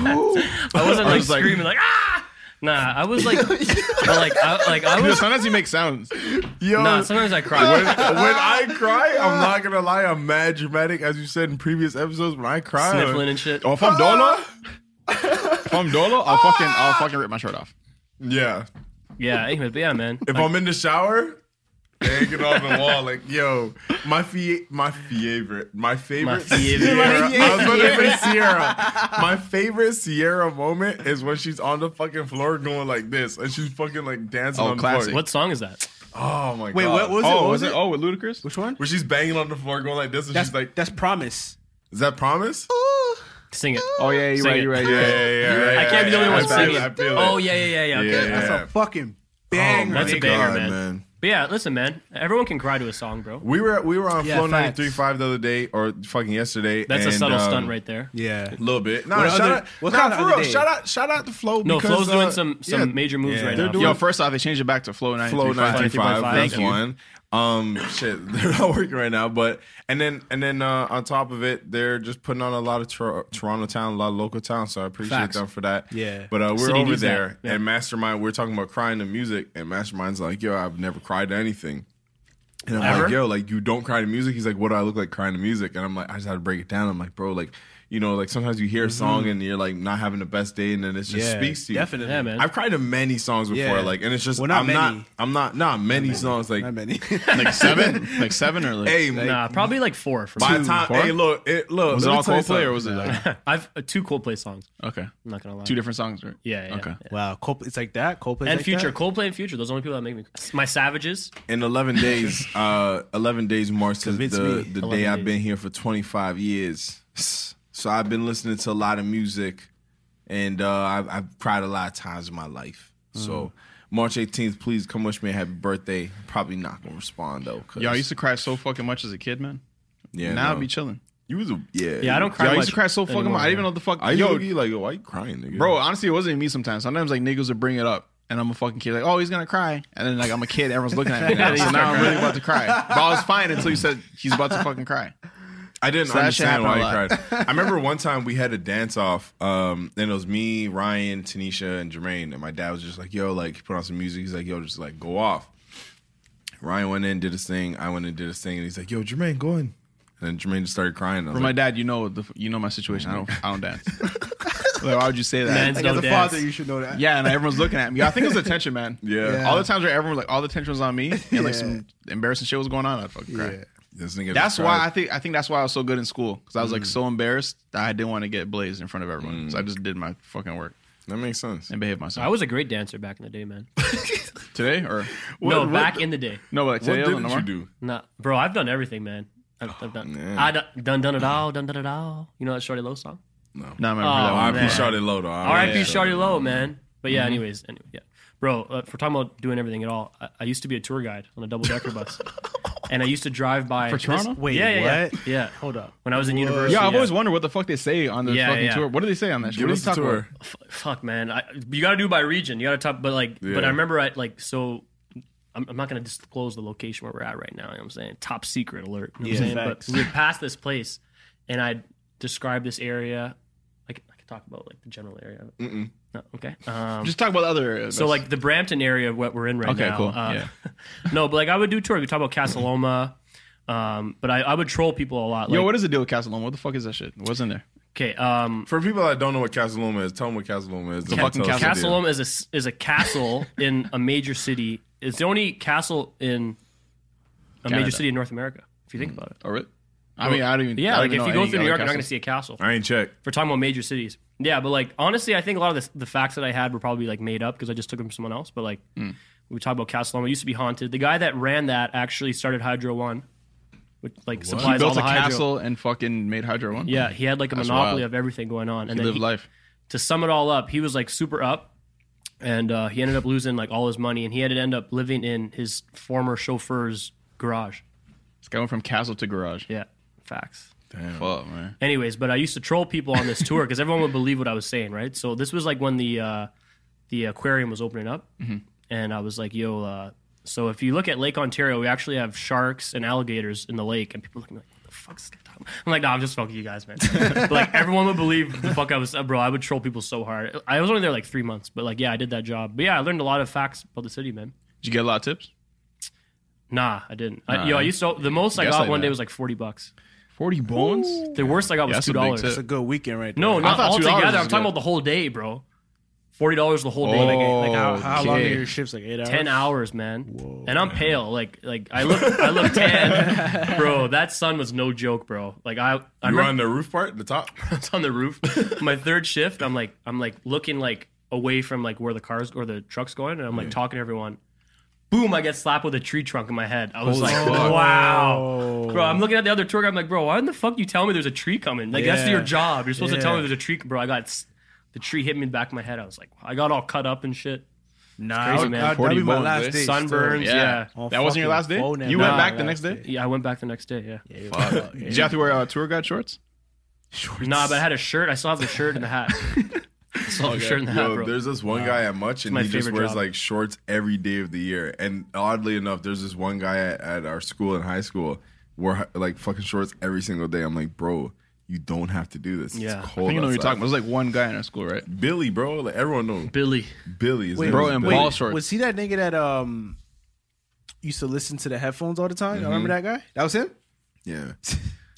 Speaker 9: I wasn't
Speaker 5: I
Speaker 9: like
Speaker 5: was like-
Speaker 9: screaming like ah. Nah, I was like, but like, I, like I
Speaker 5: Yo,
Speaker 9: was.
Speaker 5: sometimes you make sounds.
Speaker 6: Yo,
Speaker 9: Nah, sometimes I cry.
Speaker 6: when, when I cry, I'm not gonna lie, I'm mad dramatic, as you said in previous episodes. When I cry,
Speaker 9: Sniffling and shit.
Speaker 5: Oh, if I'm dolo, if I'm dolo, I'll fucking I'll fucking rip my shirt off.
Speaker 6: yeah.
Speaker 9: Yeah, anyways, but yeah, man.
Speaker 6: If
Speaker 9: Like,
Speaker 6: I'm in the shower, hanging on the wall, like yo, my fie- my favorite, my favorite
Speaker 9: My favorite.
Speaker 6: Sierra. I was going to say Sierra. My favorite Sierra moment is when she's on the fucking floor going like this, and she's fucking like dancing
Speaker 5: Oh,
Speaker 6: on the
Speaker 5: classic.
Speaker 6: floor.
Speaker 9: what song is that?
Speaker 6: Oh my
Speaker 7: Wait,
Speaker 6: god!
Speaker 7: what was it?
Speaker 5: Oh,
Speaker 7: What
Speaker 5: was
Speaker 7: was
Speaker 5: it? Oh, with Ludacris?
Speaker 7: Which one?
Speaker 6: Where she's banging on the floor going like this, and
Speaker 7: That's
Speaker 6: she's like,
Speaker 7: that's Promise.
Speaker 6: "Is that Promise?"
Speaker 9: Sing it.
Speaker 5: Oh yeah, you're
Speaker 9: Sing
Speaker 5: right.
Speaker 9: it.
Speaker 5: You're right.
Speaker 6: Yeah,
Speaker 5: You're right.
Speaker 6: yeah, yeah.
Speaker 9: I can't be the only
Speaker 6: I
Speaker 9: one
Speaker 6: feel
Speaker 9: singing.
Speaker 6: it, I feel it.
Speaker 9: Oh yeah, yeah, yeah, yeah. Okay.
Speaker 6: Yeah.
Speaker 7: That's a fucking
Speaker 6: Oh
Speaker 7: banger.
Speaker 9: That's a
Speaker 6: my
Speaker 9: banger,
Speaker 6: God,
Speaker 9: man. But yeah, listen, man. Everyone can cry to a song, bro.
Speaker 6: We were we were on
Speaker 7: Yeah,
Speaker 6: Flow
Speaker 7: facts.
Speaker 6: ninety-three point five the other day, or fucking yesterday.
Speaker 9: That's a
Speaker 6: and,
Speaker 9: subtle
Speaker 6: um,
Speaker 9: stunt right there.
Speaker 7: Yeah.
Speaker 6: A little bit. No,
Speaker 7: What
Speaker 6: shout
Speaker 7: other-
Speaker 6: out.
Speaker 7: what
Speaker 6: nah,
Speaker 7: kind of
Speaker 6: for
Speaker 7: other
Speaker 6: real.
Speaker 7: day?
Speaker 6: Shout out. Shout out to Flow.
Speaker 9: No,
Speaker 6: because,
Speaker 9: Flo's doing
Speaker 6: uh,
Speaker 9: some some
Speaker 6: yeah,
Speaker 9: major moves
Speaker 7: yeah.
Speaker 9: right
Speaker 6: They're
Speaker 9: now.
Speaker 6: doing-
Speaker 5: Yo, first off, they changed it back to Flow ninety-three
Speaker 6: Flow
Speaker 5: point five.
Speaker 6: ninety-three point five.
Speaker 9: Thank
Speaker 6: That's
Speaker 9: you.
Speaker 6: one. Um, shit, they're not working right now, but and then and then uh, on top of it, they're just putting on a lot of Tor- Toronto town, a lot of local town. So I appreciate
Speaker 9: Facts.
Speaker 6: them for that.
Speaker 7: Yeah.
Speaker 6: but uh, we're
Speaker 9: City
Speaker 6: over
Speaker 9: needs that.
Speaker 6: there,
Speaker 9: Yeah.
Speaker 6: and Mastermind, we're talking about crying to music, and Mastermind's like, yo, I've never cried to anything. And I'm
Speaker 9: Ever?
Speaker 6: like, yo, like you don't cry to music. He's like, what do I look like crying to music? And I'm like, I just had to break it down. I'm like, bro, like you know, like sometimes you hear a song and you're like not having the best day, and then it just
Speaker 7: Yeah,
Speaker 6: speaks to you.
Speaker 7: definitely. Yeah, man.
Speaker 6: I've cried to many songs before,
Speaker 7: Yeah.
Speaker 6: like, and it's just
Speaker 7: Well, not
Speaker 6: I'm
Speaker 7: many.
Speaker 6: not, I'm not, not many songs, like,
Speaker 7: Not many.
Speaker 5: Like seven, like seven or like.
Speaker 6: hey,
Speaker 9: Nah, probably like four for
Speaker 6: by
Speaker 9: me.
Speaker 6: the time,
Speaker 5: Four?
Speaker 6: hey, look, it, look,
Speaker 5: Was it
Speaker 6: let me
Speaker 5: all
Speaker 6: tell you
Speaker 5: Coldplay or
Speaker 6: something.
Speaker 5: was it like
Speaker 9: I've uh, two Coldplay songs.
Speaker 5: okay,
Speaker 9: I'm not gonna lie.
Speaker 5: two different songs, right?
Speaker 9: Yeah, yeah.
Speaker 5: Okay.
Speaker 9: yeah.
Speaker 7: Wow, Coldplay, it's like that. Coldplay
Speaker 9: And
Speaker 7: like
Speaker 9: Future,
Speaker 7: that?
Speaker 9: Coldplay and Future. Those are the only people that make me. My Savages.
Speaker 6: In eleven days, uh, eleven days marks the,
Speaker 7: Convince
Speaker 6: the,
Speaker 7: me.
Speaker 6: the
Speaker 9: eleven
Speaker 6: day I've
Speaker 9: days.
Speaker 6: been here for twenty-five years. So I've been listening to a lot of music, and uh, I've, I've cried a lot of times in my life. So March eighteenth, please come wish me a happy birthday. Probably not gonna respond though. 'cause-
Speaker 5: Yo, I used to cry so fucking much as a kid, man.
Speaker 6: yeah,
Speaker 5: now
Speaker 6: no.
Speaker 5: I'd be chilling.
Speaker 6: You was a yeah.
Speaker 9: Yeah, I don't cry
Speaker 5: Yo, I
Speaker 9: much.
Speaker 5: used to cry so fucking
Speaker 9: anymore,
Speaker 5: much. I didn't even
Speaker 9: yeah.
Speaker 5: know what the fuck.
Speaker 6: I used to
Speaker 5: Yo,
Speaker 6: look at you like, yo, why you crying, nigga?
Speaker 5: bro, honestly, it wasn't even me sometimes. Sometimes like niggas would bring it up. And I'm a fucking kid, like, oh, he's gonna cry. And then like I'm a kid, everyone's looking at me now. So now I'm really about to cry. But I was fine until you said he's about to fucking cry.
Speaker 6: I didn't
Speaker 5: So that shit
Speaker 6: understand why you
Speaker 5: happened
Speaker 6: cried. I remember one time we had a dance off, um, and it was me, Ryan, Tanisha, and Jermaine. And my dad was just like, yo, like, he put on some music. He's like, yo, just like go off. Ryan went in, did his thing. I went in, did his thing. And he's like, yo, Jermaine, go in. And then Jermaine just started crying. I was
Speaker 5: For my
Speaker 6: like,
Speaker 5: dad, you know the you know my situation. I don't I don't dance. Like, why would you say that?
Speaker 9: Man's
Speaker 7: Like,
Speaker 9: no
Speaker 7: as a
Speaker 9: dance.
Speaker 7: father, you should know that.
Speaker 5: Yeah, and everyone's looking at me. I think it was attention, man.
Speaker 6: Yeah.
Speaker 7: Yeah.
Speaker 5: All the times where everyone was like, all the attention was on me, and like
Speaker 7: Yeah.
Speaker 5: some embarrassing shit was going on, I'd fucking cry.
Speaker 7: Yeah.
Speaker 6: this nigga
Speaker 5: That's
Speaker 6: just
Speaker 5: why
Speaker 6: cried.
Speaker 5: I think I think that's why I was so good in school because I was
Speaker 6: Mm.
Speaker 5: like so embarrassed that I didn't want to get blazed in front of everyone. So I just did my fucking work
Speaker 6: That makes sense.
Speaker 5: and behaved myself.
Speaker 9: I was a great dancer back in the day, man.
Speaker 5: Today or
Speaker 9: no,
Speaker 6: what-
Speaker 9: back in the day.
Speaker 5: no, but like
Speaker 6: What
Speaker 5: today
Speaker 6: didn't
Speaker 5: no
Speaker 6: you
Speaker 5: more?
Speaker 6: do?
Speaker 9: Nah, bro, I've done everything, man. I've, I've done.
Speaker 6: man.
Speaker 9: I done done done it all, done done it all. You know that Shorty Low song?
Speaker 6: No.
Speaker 5: No, I remember
Speaker 9: Oh,
Speaker 5: that
Speaker 6: R
Speaker 5: one.
Speaker 6: I P
Speaker 9: man.
Speaker 6: Shawty Low, though.
Speaker 9: R I P
Speaker 6: Yeah.
Speaker 9: Shorty Low, man. But
Speaker 5: Mm-hmm.
Speaker 9: yeah, anyways, anyway, yeah, bro. Uh, if we're talking about doing everything at all, I, I used to be a tour guide on a double decker bus, and I used to drive by
Speaker 5: For
Speaker 9: this-
Speaker 5: Toronto?
Speaker 7: Wait,
Speaker 9: yeah, yeah,
Speaker 7: what?
Speaker 9: Yeah, yeah. Hold up. When I was in university,
Speaker 5: Yeah, I've
Speaker 9: yeah.
Speaker 5: always wondered what the fuck they say on the
Speaker 9: Yeah,
Speaker 5: fucking
Speaker 9: yeah.
Speaker 5: tour. What do they say on that shit?
Speaker 6: Give
Speaker 5: What
Speaker 6: us
Speaker 5: do you
Speaker 6: the
Speaker 5: talk
Speaker 6: tour.
Speaker 5: about?
Speaker 9: F- fuck, man. I, you got to do by region. You got to talk, but like, but
Speaker 6: Yeah.
Speaker 9: I remember I like so. I'm, I'm not gonna disclose the location where we're at right now. You know what I'm saying? Top secret alert. You know what I'm
Speaker 7: Yeah,
Speaker 9: saying?
Speaker 7: facts.
Speaker 9: But we would pass this place, and I describe this area. Like I could talk about like the general area. Of it.
Speaker 6: Mm-mm.
Speaker 9: No, okay. Um,
Speaker 5: Just talk about the other areas.
Speaker 9: so like the Brampton area of what we're in right
Speaker 5: Okay,
Speaker 9: now.
Speaker 5: cool.
Speaker 9: Uh,
Speaker 5: Yeah.
Speaker 9: no, but like I would do tours. We talk about Casa Loma. Um, but I, I would troll people a lot. Like,
Speaker 5: Yo, what is the deal with Casa Loma? What the fuck is that shit? What's in there?
Speaker 9: okay. Um,
Speaker 6: For people that don't know what Casa Loma is, tell them what Casa Loma is.
Speaker 5: The
Speaker 6: Don't
Speaker 5: fucking
Speaker 6: tell us
Speaker 5: Casa
Speaker 6: what
Speaker 9: Castle
Speaker 6: it
Speaker 9: Loma is a s- is a castle in a major city. It's the only castle in a
Speaker 5: Canada.
Speaker 9: major city in North America. If you think about it.
Speaker 5: Oh, really? I mean, I don't even.
Speaker 9: Yeah,
Speaker 5: I
Speaker 9: like
Speaker 5: don't
Speaker 9: if
Speaker 5: even
Speaker 9: you
Speaker 5: know
Speaker 9: go
Speaker 5: any
Speaker 9: through New
Speaker 5: other
Speaker 9: York, you're not going to
Speaker 5: castles.
Speaker 9: see a castle.
Speaker 6: I ain't checked.
Speaker 9: For talking about major cities. Yeah, but like honestly, I think a lot of the, the facts that I had were probably like made up because I just took them from someone else. But like we talk about Castle Loma, it used to be haunted. The guy that ran that actually started Hydro One, which like
Speaker 5: He
Speaker 9: supplies all
Speaker 5: built
Speaker 9: the
Speaker 5: a
Speaker 9: hydro.
Speaker 5: castle and fucking made Hydro One.
Speaker 9: Yeah, he had like a
Speaker 5: That's
Speaker 9: monopoly
Speaker 5: wild.
Speaker 9: of everything going on. And
Speaker 5: He
Speaker 9: then
Speaker 5: lived
Speaker 9: he-
Speaker 5: life.
Speaker 9: to sum it all up, he was like super up, and uh, he ended up losing like all his money, and he had to end up living in his former chauffeur's garage.
Speaker 5: This guy went from castle to garage.
Speaker 9: Yeah, facts.
Speaker 6: Damn.
Speaker 5: Fuck, man.
Speaker 9: Anyways, but I used to troll people on this tour because everyone would believe what I was saying, right? So this was like when the uh, the aquarium was opening up, and I was like, "Yo." Uh, so if you look at Lake Ontario, we actually have sharks and alligators in the lake, and people look at me like, "What the fuck's this guy talking about?" I'm like, "Nah, I'm just fucking you guys, man." But, like everyone would believe the fuck I was, bro. I would troll people so hard. I was only there like three months, but like, yeah, I did that job. But yeah, I learned a lot of facts about the city, man.
Speaker 5: Did you get a lot of tips?
Speaker 9: Nah, I didn't. I,
Speaker 5: Nah.
Speaker 9: yo, I used to. The most I
Speaker 5: Guess
Speaker 9: got
Speaker 5: like
Speaker 9: one
Speaker 5: that.
Speaker 9: day was like forty bucks.
Speaker 5: Forty bones?
Speaker 9: The worst I got
Speaker 5: Yeah,
Speaker 9: was
Speaker 5: that's
Speaker 9: two
Speaker 5: a big
Speaker 9: dollars.
Speaker 5: tip.
Speaker 7: It's a good weekend right there.
Speaker 9: No, not
Speaker 5: thought two dollars
Speaker 9: altogether.
Speaker 5: was
Speaker 9: I'm talking
Speaker 5: good.
Speaker 9: about the whole day, bro. Forty dollars the whole day.
Speaker 5: Oh,
Speaker 7: Like, like how, how long are
Speaker 5: okay.
Speaker 7: your shifts? Like eight hours?
Speaker 9: Ten hours, man. And I'm pale. Like, like I look, I look tan, bro. That sun was no joke, bro. Like I, I
Speaker 6: You were
Speaker 9: remember
Speaker 6: on the roof part, the top?
Speaker 9: it's on the roof. My third shift, I'm like, I'm like looking like away from like where the cars or the truck's going, and I'm like talking to everyone. Boom! I get slapped with a tree trunk in my head. I was like, wow, bro. I'm looking at the other tour guide. I'm like, bro, why in the fuck you tell me there's a tree coming? Like that's
Speaker 7: Yeah.
Speaker 9: your job. You're supposed to tell me
Speaker 7: Yeah.
Speaker 9: there's a tree, bro. I got s- the tree hit me in the back of my head. I was like, I got all cut up and shit.
Speaker 7: Nah,
Speaker 9: crazy,
Speaker 7: I would-
Speaker 9: man.
Speaker 7: I'd-
Speaker 5: forty
Speaker 7: that'd be my
Speaker 5: bones,
Speaker 7: last
Speaker 5: eh?
Speaker 7: day.
Speaker 9: Sunburns,
Speaker 7: still.
Speaker 9: yeah.
Speaker 7: On
Speaker 5: That wasn't your last day?
Speaker 7: fucking phone
Speaker 5: You
Speaker 7: and
Speaker 5: went
Speaker 7: all
Speaker 5: back
Speaker 7: that
Speaker 5: the next
Speaker 7: last
Speaker 5: day?
Speaker 9: Yeah, I went back the next day. Yeah.
Speaker 7: Yeah,
Speaker 5: Fuck.
Speaker 7: yeah.
Speaker 5: Did you have to wear uh, tour guide shorts?
Speaker 9: Nah, but I had a shirt. I still have the shirt and the hat. I still have the shirt and the hat,
Speaker 6: Yo,
Speaker 9: bro.
Speaker 6: there's this one guy at Much, and
Speaker 9: my
Speaker 6: he just
Speaker 9: favorite
Speaker 6: wears
Speaker 9: job.
Speaker 6: like shorts every day of the year. And oddly enough, there's this one guy at, at our school in high school wore like fucking shorts every single day. I'm like, bro, you don't have to do this.
Speaker 9: Yeah.
Speaker 6: It's
Speaker 5: I
Speaker 6: cold
Speaker 5: think you know what you're
Speaker 6: outside.
Speaker 5: talking about. There's like one guy in our school, right?
Speaker 6: Billy, bro. Like everyone knows
Speaker 9: Billy.
Speaker 6: Billy. His
Speaker 7: Wait,
Speaker 6: name
Speaker 5: bro,
Speaker 6: is
Speaker 5: and
Speaker 6: Billy.
Speaker 5: ball shorts.
Speaker 7: Was he that nigga that um used to listen to the headphones all the time? I remember that guy? That was him?
Speaker 6: Yeah.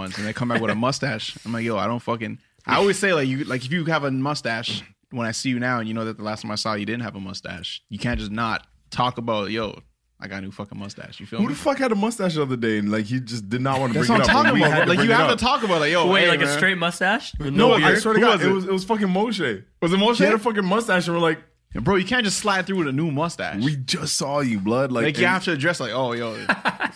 Speaker 5: months, and they come back with a mustache. I'm like, yo, I don't fucking. I always say like you like if you have a mustache, when I see you now, and you know that the last time I saw you, you didn't have a mustache, you can't just not talk about yo. I got a new fucking mustache. You feel
Speaker 6: Who
Speaker 5: me?
Speaker 6: the fuck had a mustache the other day and like he just did not want to
Speaker 5: That's
Speaker 6: bring
Speaker 5: what
Speaker 6: it
Speaker 5: I'm
Speaker 6: up?
Speaker 5: talking
Speaker 6: We
Speaker 5: about.
Speaker 6: had to
Speaker 5: Like
Speaker 6: bring
Speaker 5: you
Speaker 6: it
Speaker 5: have
Speaker 6: up.
Speaker 5: to talk about like yo.
Speaker 9: Wait,
Speaker 5: hey,
Speaker 9: like
Speaker 5: man.
Speaker 9: a straight mustache? With
Speaker 6: No,
Speaker 9: no
Speaker 6: I
Speaker 9: beard?
Speaker 6: swear to
Speaker 5: Who
Speaker 6: God,
Speaker 5: was
Speaker 6: it
Speaker 5: it?
Speaker 6: was it was fucking Moshe.
Speaker 5: Was it Moshe?
Speaker 6: He had a fucking mustache and we're like,
Speaker 5: Bro, you can't just slide through with a new mustache.
Speaker 6: we just saw you, blood. Like,
Speaker 5: Like you
Speaker 6: and-
Speaker 5: have to address like, oh yo,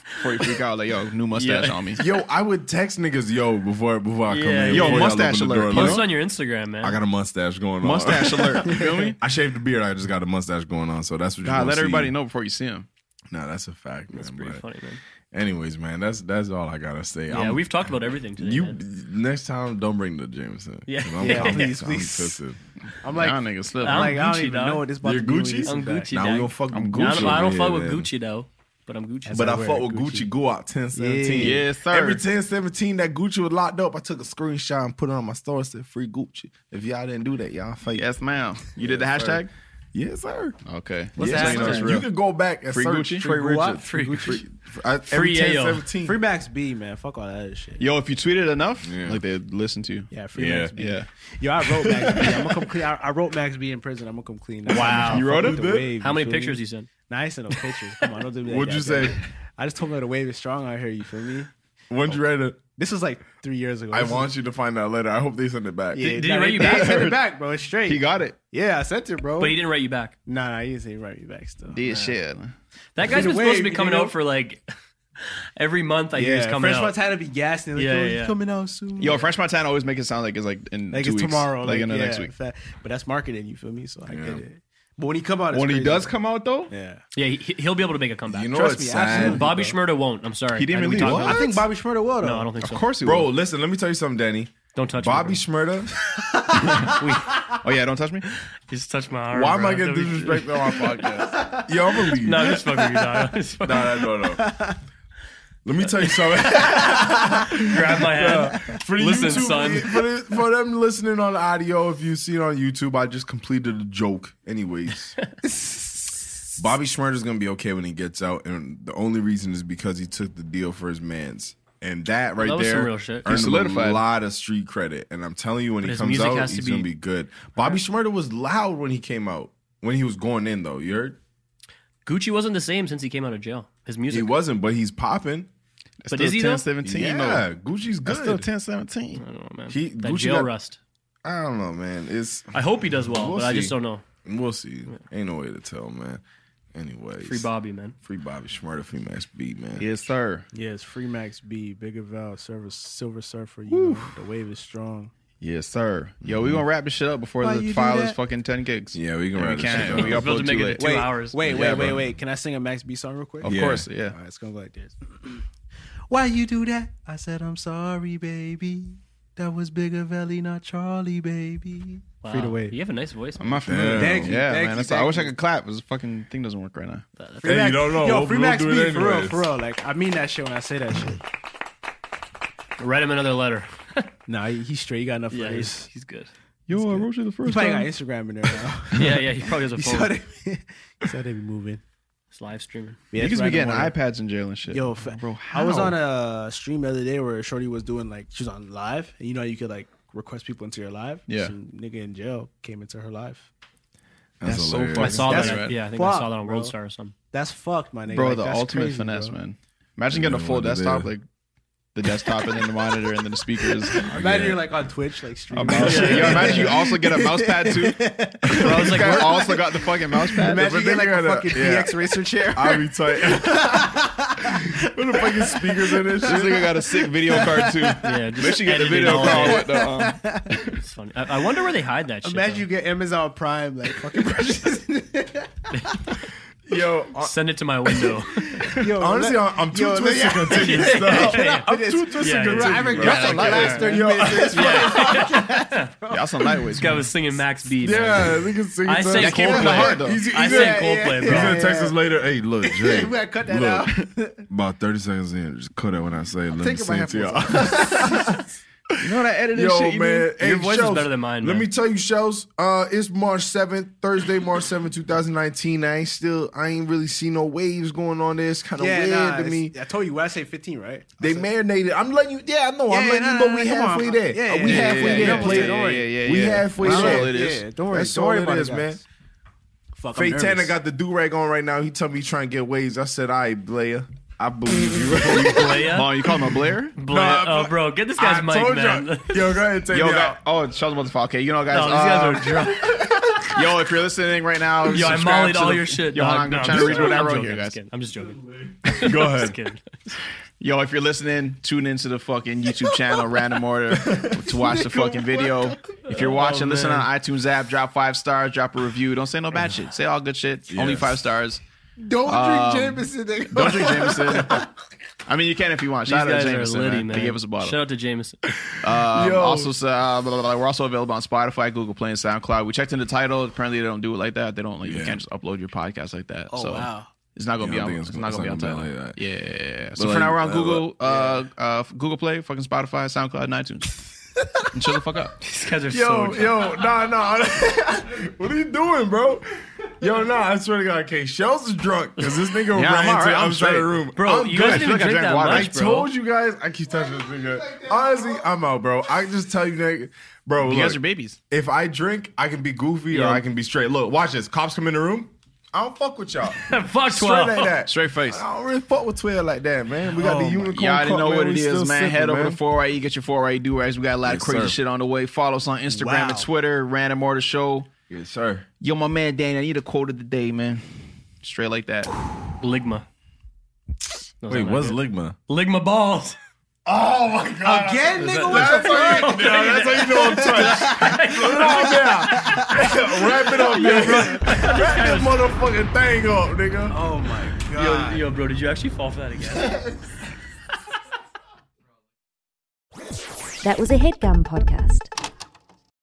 Speaker 5: Before you freak out, like, yo, new mustache
Speaker 9: Yeah.
Speaker 5: on me.
Speaker 6: Yo, I would text niggas yo before before I come
Speaker 9: Yeah,
Speaker 6: in.
Speaker 5: yo,
Speaker 6: before y'all
Speaker 5: mustache
Speaker 6: open the
Speaker 5: alert,
Speaker 6: door,
Speaker 5: you
Speaker 6: like,
Speaker 9: Post on your Instagram, man.
Speaker 6: I got a mustache going on.
Speaker 5: Mustache alert. You feel me?
Speaker 6: I shaved the beard. I just got a mustache going on. So that's what you're
Speaker 5: God,
Speaker 6: gonna
Speaker 5: let
Speaker 6: see.
Speaker 5: everybody know before you see him.
Speaker 6: Nah, that's a fact, man.
Speaker 9: That's pretty
Speaker 6: but
Speaker 9: funny, man.
Speaker 6: anyways, man, that's that's all I gotta say.
Speaker 9: Yeah,
Speaker 6: I'm-
Speaker 9: we've talked about everything today.
Speaker 6: You
Speaker 9: man.
Speaker 6: next time, don't bring the Jameson.
Speaker 9: Yeah.
Speaker 6: 'Cause I'm,
Speaker 7: Yeah,
Speaker 6: I'm,
Speaker 7: please,
Speaker 6: I'm
Speaker 7: please.
Speaker 6: twisted.
Speaker 7: I'm like,
Speaker 5: Y'all niggas slip.
Speaker 7: I'm
Speaker 9: I'm
Speaker 7: like, I don't
Speaker 9: Gucci,
Speaker 7: even
Speaker 9: dog.
Speaker 7: know what this about
Speaker 6: You're
Speaker 7: to be when
Speaker 6: Gucci?
Speaker 7: this
Speaker 9: I'm
Speaker 7: is back.
Speaker 9: Gucci.
Speaker 6: Nah,
Speaker 9: dog.
Speaker 6: we gonna fuck with
Speaker 5: I'm
Speaker 6: Gucci.
Speaker 9: I don't, I don't
Speaker 6: over
Speaker 9: fuck
Speaker 6: here,
Speaker 9: with
Speaker 6: man.
Speaker 9: Gucci though, but I'm Gucci.
Speaker 6: But I
Speaker 7: wear
Speaker 6: fuck with
Speaker 7: Gucci.
Speaker 6: Gucci Go out ten seventeen.
Speaker 5: Yeah. Yes, sir.
Speaker 6: Every ten seventeen that Gucci was locked up, I took a screenshot and put it on my story. Said free Gucci. If y'all didn't do that, y'all fake.
Speaker 5: Yes, ma'am. You did the
Speaker 6: Yes, sir.
Speaker 5: hashtag?
Speaker 6: Yes, sir.
Speaker 5: Okay.
Speaker 9: What's
Speaker 6: Yes,
Speaker 9: the
Speaker 5: So you know
Speaker 6: sir.
Speaker 5: it's
Speaker 9: hashtag?
Speaker 5: real.
Speaker 6: You can go back and
Speaker 5: Free
Speaker 6: search
Speaker 5: Gucci?
Speaker 6: Free
Speaker 7: Free what?
Speaker 6: Gucci.
Speaker 9: Free
Speaker 6: Free,
Speaker 9: Gucci.
Speaker 6: free, I-
Speaker 9: Free
Speaker 6: every ten
Speaker 9: Yayo.
Speaker 6: seventeen.
Speaker 7: Free Max B, man. Fuck all that shit.
Speaker 5: Yo, if you tweet it enough,
Speaker 6: Yeah.
Speaker 5: like they listen to you.
Speaker 7: Yeah, free
Speaker 6: Yeah.
Speaker 7: Max B.
Speaker 5: Yeah.
Speaker 7: Yo, I wrote Max B. I'm gonna come clean. I, I wrote Max B in prison. I'm gonna come clean. That's
Speaker 9: Wow.
Speaker 7: how much I
Speaker 5: You wrote
Speaker 7: fuck
Speaker 5: it?
Speaker 7: with the wave,
Speaker 9: How many
Speaker 7: feel me?
Speaker 9: pictures you sent?
Speaker 7: Nah, I sent no pictures. Come on, don't do me like
Speaker 6: What'd
Speaker 7: that,
Speaker 6: you say?
Speaker 7: bro. I just told her the wave is strong out here. You feel me?
Speaker 6: When you ready to,
Speaker 7: This was like three years ago.
Speaker 6: I
Speaker 7: This
Speaker 6: want
Speaker 7: is-
Speaker 6: you to find that letter. I hope they send it back.
Speaker 7: Yeah,
Speaker 9: Did- did
Speaker 7: nah,
Speaker 9: he write
Speaker 7: they-
Speaker 9: you
Speaker 7: they
Speaker 9: back?
Speaker 7: Sent it back, bro. It's straight.
Speaker 5: He got it.
Speaker 7: Yeah, I sent it, bro.
Speaker 9: But he didn't write you back.
Speaker 7: Nah, nah, he didn't say he write me back still.
Speaker 5: Did
Speaker 7: Nah.
Speaker 5: shit.
Speaker 9: That guy's
Speaker 7: Free
Speaker 9: been
Speaker 7: the
Speaker 9: supposed to
Speaker 7: wave,
Speaker 9: be coming
Speaker 7: you know?
Speaker 9: out for like every month. I hear he's
Speaker 7: Yeah,
Speaker 9: coming
Speaker 7: Fresh
Speaker 9: out.
Speaker 7: Montana be gassing. Like,
Speaker 9: Yeah,
Speaker 7: yo,
Speaker 9: yeah,
Speaker 7: he's
Speaker 9: yeah.
Speaker 7: coming out soon.
Speaker 5: Yo, Fresh Montana always make it sound like it's like in
Speaker 7: like
Speaker 5: two
Speaker 7: it's
Speaker 5: weeks.
Speaker 7: tomorrow,
Speaker 5: Like, in the
Speaker 7: yeah,
Speaker 5: next week.
Speaker 7: fa- But that's marketing. You feel me? So I
Speaker 6: Yeah.
Speaker 7: get it. But when he come out, it's
Speaker 5: When he
Speaker 7: crazy,
Speaker 5: does
Speaker 7: bro.
Speaker 5: come out though,
Speaker 7: yeah.
Speaker 9: Yeah, he, he'll be able to make a comeback.
Speaker 6: You know
Speaker 7: Trust
Speaker 6: what's
Speaker 7: me,
Speaker 6: sad?
Speaker 7: absolutely.
Speaker 9: Bobby
Speaker 7: bro.
Speaker 9: Schmurda won't. I'm sorry.
Speaker 5: He didn't
Speaker 9: I know
Speaker 5: even
Speaker 9: we
Speaker 5: leave.
Speaker 9: talked
Speaker 5: What?
Speaker 9: about
Speaker 7: I
Speaker 9: it.
Speaker 7: think Bobby Schmurda will though.
Speaker 9: No, I don't think
Speaker 5: of
Speaker 9: so.
Speaker 5: course he
Speaker 6: Bro,
Speaker 5: will.
Speaker 6: listen, let me tell you something, Danny.
Speaker 9: Don't touch
Speaker 6: Bobby
Speaker 9: me.
Speaker 6: Schmurda.
Speaker 5: Oh yeah, don't touch me.
Speaker 9: Just touch my arm.
Speaker 6: Why am
Speaker 9: bro.
Speaker 6: I getting
Speaker 9: That'd be-
Speaker 6: disrespected on my podcast? Yo, I'm gonna leave.
Speaker 9: No, I'm just fucking with you, dog. I'm just fucking-
Speaker 6: No, no, no, no. Let me tell you something.
Speaker 9: Grab my hand.
Speaker 6: For the
Speaker 9: Listen,
Speaker 6: YouTube,
Speaker 9: son.
Speaker 6: For, the, for them listening on the audio, if you see it on YouTube, I just completed a joke. Anyways, Bobby Schmurda's gonna be okay when he gets out, and the only reason is because he took the deal for his man's, and that right
Speaker 9: that was
Speaker 6: there
Speaker 9: some real shit.
Speaker 6: earned
Speaker 5: He
Speaker 6: him
Speaker 5: solidified.
Speaker 6: a lot of street credit. And I'm telling you, when
Speaker 9: But
Speaker 6: he
Speaker 9: his
Speaker 6: comes
Speaker 9: music
Speaker 6: out,
Speaker 9: has to
Speaker 6: he's
Speaker 9: be-
Speaker 6: gonna be good. Bobby Schmurda was loud when he came out. When he was going in, though, you heard?
Speaker 9: Gucci wasn't the same since he came out of jail. His music.
Speaker 6: He wasn't, but he's popping.
Speaker 9: But is he though?
Speaker 5: ten seventeen?
Speaker 6: Yeah,
Speaker 5: though.
Speaker 6: Gucci's good.
Speaker 5: That's still ten seventeen.
Speaker 9: I don't know, man.
Speaker 6: He-
Speaker 9: that
Speaker 6: Gucci
Speaker 9: jail
Speaker 6: got-
Speaker 9: rust.
Speaker 6: I don't know, man. It's
Speaker 9: I hope he does well,
Speaker 6: We'll
Speaker 9: but I just
Speaker 6: see.
Speaker 9: don't know.
Speaker 6: We'll see. Ain't no way to tell, man. Anyways,
Speaker 9: Free Bobby, man.
Speaker 6: Free Bobby Schmurda, free Max B, man.
Speaker 5: Yes, sir.
Speaker 7: Yeah, it's Free Max B, Bigger Val, Silver, Silver Surfer. You know, the wave is strong.
Speaker 5: Yes, sir. Yo, we gonna wrap this shit up before
Speaker 7: Why
Speaker 5: the
Speaker 7: you do
Speaker 5: file is
Speaker 7: that?
Speaker 5: fucking ten gigs.
Speaker 6: Yeah, we can
Speaker 5: And
Speaker 6: wrap
Speaker 5: we
Speaker 6: this
Speaker 5: can't.
Speaker 6: shit
Speaker 5: We
Speaker 6: up.
Speaker 5: got
Speaker 9: Supposed to
Speaker 5: upload
Speaker 9: make
Speaker 5: too
Speaker 9: it
Speaker 5: late.
Speaker 9: two hours.
Speaker 7: Wait,
Speaker 5: Yeah,
Speaker 7: wait, wait,
Speaker 5: bro.
Speaker 7: wait. Can I sing a Max B song real quick?
Speaker 5: Of
Speaker 6: Yeah.
Speaker 5: course, yeah.
Speaker 7: All right, it's gonna go like this. Why you do that? I said I'm sorry, baby. That was Bigger Valley, not Charlie, baby.
Speaker 9: Wow.
Speaker 7: Free the wave.
Speaker 9: You have a nice voice.
Speaker 5: I'm not familiar.
Speaker 6: Damn.
Speaker 7: Thank you,
Speaker 5: Yeah,
Speaker 7: thank
Speaker 5: man.
Speaker 7: you,
Speaker 5: That's,
Speaker 7: thank
Speaker 5: I wish I
Speaker 7: you.
Speaker 5: could clap. This fucking thing doesn't work right now.
Speaker 7: Free
Speaker 6: Hey,
Speaker 7: Max,
Speaker 6: you don't know.
Speaker 7: Yo,
Speaker 6: We'll-
Speaker 7: Free
Speaker 6: we'll
Speaker 7: Max
Speaker 6: do it
Speaker 7: B, for real,
Speaker 6: anyways.
Speaker 7: for real. Like, I mean that shit when I say that shit.
Speaker 9: Write him another letter.
Speaker 7: Nah, he, he's straight. He got enough
Speaker 9: Yeah,
Speaker 7: for
Speaker 9: he's,
Speaker 7: his.
Speaker 9: he's good.
Speaker 5: Yo, I wrote you the
Speaker 7: He
Speaker 5: first
Speaker 7: probably got
Speaker 5: time.
Speaker 7: Instagram in there now.
Speaker 9: Yeah, yeah, he probably has a
Speaker 7: He saw
Speaker 9: phone.
Speaker 7: they, he saw they be moving.
Speaker 9: He's live streaming.
Speaker 7: Yeah, that's
Speaker 5: Niggas be
Speaker 7: right,
Speaker 5: getting
Speaker 7: I wanna-
Speaker 5: iPads in jail and shit.
Speaker 7: Yo, fa-
Speaker 5: bro,
Speaker 7: I was
Speaker 5: how?
Speaker 7: on a stream the other day where Shorty was doing like she was on live, and you know you could like request people into your live.
Speaker 5: Yeah.
Speaker 7: Some nigga in jail came into her live.
Speaker 6: That's,
Speaker 5: That's so
Speaker 6: hilarious.
Speaker 9: I saw
Speaker 7: That's
Speaker 9: that.
Speaker 5: right.
Speaker 9: Yeah, I think I
Speaker 7: fuck,
Speaker 9: saw that on
Speaker 7: bro.
Speaker 9: World Star or something.
Speaker 7: That's fucked, my nigga.
Speaker 5: Bro,
Speaker 7: Like,
Speaker 5: the
Speaker 7: that's
Speaker 5: ultimate
Speaker 7: crazy,
Speaker 5: finesse,
Speaker 7: bro.
Speaker 5: man. Imagine getting a
Speaker 6: Yeah,
Speaker 5: full
Speaker 6: what it
Speaker 5: desktop,
Speaker 6: is.
Speaker 5: like the desktop and then the monitor and then the speakers.
Speaker 7: Imagine you're like on Twitch, like
Speaker 5: A
Speaker 7: streaming.
Speaker 5: mouse. Yo, imagine you also get a mouse pad too. Bro, I was like,
Speaker 9: This guy
Speaker 5: also got the fucking mouse pad.
Speaker 7: Imagine you get like a
Speaker 6: gotta-
Speaker 7: fucking
Speaker 6: yeah.
Speaker 7: P X racer chair.
Speaker 6: I'll be tight. What the fucking speakers in this
Speaker 5: This
Speaker 6: shit?
Speaker 5: nigga got a sick video card too.
Speaker 9: Yeah, just
Speaker 5: Make sure you get the
Speaker 9: editing
Speaker 5: video
Speaker 9: all
Speaker 5: card
Speaker 9: day.
Speaker 5: with the. Um,
Speaker 9: It's funny. I, I wonder where they hide that shit.
Speaker 7: Imagine
Speaker 9: though.
Speaker 7: you get Amazon Prime, like fucking purchases.
Speaker 6: Yo, uh,
Speaker 9: Send it to my window.
Speaker 7: Yo,
Speaker 6: honestly,
Speaker 7: let-
Speaker 6: I'm, I'm too
Speaker 7: yo,
Speaker 6: twisted
Speaker 7: yeah.
Speaker 6: to continue
Speaker 9: Yeah,
Speaker 6: stuff.
Speaker 9: yeah, yeah.
Speaker 6: I'm too twisted
Speaker 9: Yeah,
Speaker 6: to
Speaker 9: yeah.
Speaker 6: continue.
Speaker 7: I
Speaker 6: bro.
Speaker 7: regret the last thirty
Speaker 6: Yo,
Speaker 7: minutes of this
Speaker 9: Yeah.
Speaker 5: y'all some lightweights.
Speaker 9: This guy was singing Max B. man.
Speaker 6: Yeah, we can sing
Speaker 9: I
Speaker 6: to
Speaker 9: sang
Speaker 6: us.
Speaker 5: came from the
Speaker 9: Coldplay.
Speaker 5: heart, though.
Speaker 6: He's, he's
Speaker 9: I
Speaker 6: in-
Speaker 9: sang
Speaker 7: yeah,
Speaker 9: Coldplay,
Speaker 7: yeah,
Speaker 6: He's
Speaker 9: bro.
Speaker 6: gonna text us later. Hey, look, Jay.
Speaker 7: We gotta cut that
Speaker 6: look,
Speaker 7: out.
Speaker 6: about thirty seconds in, just cut it when I say. Let me
Speaker 7: taking my
Speaker 6: sing to y'all.
Speaker 7: headphones
Speaker 5: You know that edited
Speaker 6: Yo,
Speaker 5: shit. You
Speaker 6: man,
Speaker 5: do?
Speaker 6: hey,
Speaker 9: Your voice is
Speaker 6: Shells,
Speaker 9: better than mine,
Speaker 6: Let
Speaker 9: man.
Speaker 6: me tell you, Shells. Uh, it's March seventh, Thursday, March seventh, twenty nineteen. I ain't still, I ain't really see no waves going on there. It's kind of
Speaker 7: Yeah,
Speaker 6: weird
Speaker 7: nah,
Speaker 6: to
Speaker 7: it's-
Speaker 6: me.
Speaker 7: I told you, I say fifteen, right?
Speaker 6: They
Speaker 7: I said-
Speaker 6: marinated. I'm letting you. Yeah, I know. I'm
Speaker 7: Yeah,
Speaker 6: letting
Speaker 7: nah,
Speaker 6: you know
Speaker 7: nah,
Speaker 6: we
Speaker 7: nah, come
Speaker 6: halfway
Speaker 7: on.
Speaker 6: there.
Speaker 7: Yeah,
Speaker 6: Uh, we
Speaker 7: yeah,
Speaker 6: halfway
Speaker 7: yeah,
Speaker 6: there.
Speaker 7: yeah,
Speaker 6: Play
Speaker 7: yeah,
Speaker 6: it.
Speaker 7: don't worry.
Speaker 5: yeah, yeah,
Speaker 6: We
Speaker 5: yeah.
Speaker 6: halfway
Speaker 5: That's
Speaker 6: there.
Speaker 5: all it is.
Speaker 7: Yeah, don't worry.
Speaker 6: That's
Speaker 7: Don't
Speaker 6: all
Speaker 7: worry
Speaker 6: it
Speaker 7: about
Speaker 6: is,
Speaker 7: it,
Speaker 6: man.
Speaker 7: guys. Fuck, I'm
Speaker 6: Faye Tanner
Speaker 7: nervous.
Speaker 6: got the do rag on right now. He told me he trying to get waves. I said, all right, Blair. I believe you.
Speaker 9: Blair?
Speaker 5: Oh, you call him a Blair?
Speaker 9: Blair. Oh, bro, get this guy's
Speaker 6: I
Speaker 9: mic,
Speaker 6: told
Speaker 9: man.
Speaker 6: you. Yo, go ahead and take
Speaker 5: Yo,
Speaker 6: me
Speaker 5: guy,
Speaker 6: out.
Speaker 5: oh, show them what the fuck. Okay, you know, guys.
Speaker 9: No, these guys are drunk.
Speaker 5: Yo, if you're listening right now,
Speaker 9: Yo, I
Speaker 5: subscribe
Speaker 9: mollied
Speaker 5: to
Speaker 9: all
Speaker 5: the-
Speaker 9: your shit.
Speaker 5: Yo, hold
Speaker 9: dog.
Speaker 5: on,
Speaker 9: No,
Speaker 5: I'm
Speaker 9: I'm
Speaker 5: trying to
Speaker 9: just
Speaker 5: read
Speaker 9: joking.
Speaker 5: what I
Speaker 9: I'm
Speaker 5: wrote
Speaker 9: joking.
Speaker 5: here,
Speaker 9: I'm
Speaker 5: guys.
Speaker 9: just kidding. I'm just joking.
Speaker 6: Go ahead.
Speaker 9: Just kidding.
Speaker 5: Yo, if you're listening, tune into the fucking YouTube channel, Random Order, to watch the fucking video. If you're watching,
Speaker 9: Oh,
Speaker 5: listen
Speaker 9: man.
Speaker 5: on iTunes app, drop five stars, drop a review. Don't say no bad shit. Say all good shit.
Speaker 6: Yeah.
Speaker 5: Only five stars.
Speaker 10: Don't
Speaker 5: Um,
Speaker 10: drink Jameson. Nigga.
Speaker 5: Don't drink Jameson. I mean, you can if you want.
Speaker 9: These
Speaker 5: Shout out
Speaker 9: guys
Speaker 5: to
Speaker 9: are
Speaker 5: Jameson,
Speaker 9: litty,
Speaker 5: man.
Speaker 9: man.
Speaker 5: They gave us a bottle.
Speaker 9: Shout out to Jameson.
Speaker 5: Um,
Speaker 6: Yo.
Speaker 5: also, uh, blah, blah, blah, we're also available on Spotify, Google Play, and SoundCloud. We checked in the title. Apparently, they don't do it like that. They don't like you
Speaker 6: Yeah.
Speaker 5: can't just upload your podcast like that.
Speaker 10: Oh
Speaker 5: so
Speaker 10: wow.
Speaker 5: it's not gonna
Speaker 6: Yeah, I
Speaker 5: be on.
Speaker 6: think
Speaker 5: It's,
Speaker 6: it's-
Speaker 5: not
Speaker 6: it's
Speaker 5: gonna be on
Speaker 6: not
Speaker 5: title.
Speaker 6: gonna be like that.
Speaker 5: Yeah. So
Speaker 6: But
Speaker 5: for
Speaker 6: like,
Speaker 5: now, we're on
Speaker 6: uh,
Speaker 5: Google,
Speaker 6: yeah.
Speaker 5: uh, uh, Google Play, fucking Spotify, SoundCloud, and iTunes. And chill the fuck up.
Speaker 9: These guys are so
Speaker 6: Yo,
Speaker 9: drunk.
Speaker 6: yo, nah, nah. What are you doing, bro? Yo, nah, I swear to God, okay, Shells is drunk because this nigga
Speaker 5: Yeah, I'm
Speaker 6: ran
Speaker 5: all
Speaker 6: into
Speaker 5: right, I'm
Speaker 6: outside the
Speaker 5: straight.
Speaker 6: room.
Speaker 9: Bro,
Speaker 6: I'm
Speaker 9: you
Speaker 6: good.
Speaker 9: guys didn't even
Speaker 5: I feel like I
Speaker 9: drink
Speaker 5: drank
Speaker 9: that
Speaker 5: water.
Speaker 6: I
Speaker 9: much, bro.
Speaker 6: told you guys, I keep touching this nigga. Honestly, I'm out, bro. I just tell you, nigga, bro.
Speaker 5: You
Speaker 6: look,
Speaker 5: guys are babies.
Speaker 6: if I drink, I can be goofy or
Speaker 9: Yeah.
Speaker 6: I can be straight. Look, watch this. Cops come in the room. I don't fuck with y'all.
Speaker 9: Fuck
Speaker 6: Straight
Speaker 9: twelve.
Speaker 6: like that.
Speaker 5: Straight face.
Speaker 6: I don't really fuck with Twitter like that, man. We got
Speaker 9: Oh
Speaker 6: the
Speaker 9: my-
Speaker 6: unicorn.
Speaker 5: Y'all already
Speaker 6: cup,
Speaker 5: know
Speaker 6: man.
Speaker 5: what
Speaker 6: We
Speaker 5: it
Speaker 6: still
Speaker 5: is, man.
Speaker 6: sipping,
Speaker 5: Head over
Speaker 6: man.
Speaker 5: to four I E, get your four I E do-rags. We got a lot of
Speaker 6: Yes,
Speaker 5: crazy
Speaker 6: sir.
Speaker 5: shit on the way. Follow us on Instagram
Speaker 9: Wow.
Speaker 5: and Twitter, Random Order Show.
Speaker 6: Yes, sir.
Speaker 5: Yo, my man Danny, I need a quote of the day, man. Straight like that.
Speaker 9: Ligma. No,
Speaker 6: Wait,
Speaker 9: it's not
Speaker 6: what's
Speaker 9: good.
Speaker 6: Ligma?
Speaker 9: Ligma balls.
Speaker 6: Oh my God!
Speaker 10: Again, nigga. What
Speaker 6: That's
Speaker 10: the
Speaker 6: how
Speaker 10: fuck?
Speaker 6: you, no, that's how you know I'm touched. No, yeah. Wrap it up, man. Wrap this motherfucking thing up, nigga.
Speaker 10: Oh my
Speaker 9: Yo,
Speaker 10: god.
Speaker 9: yo, bro, did you actually fall for that again?
Speaker 1: That was a HeadGum podcast.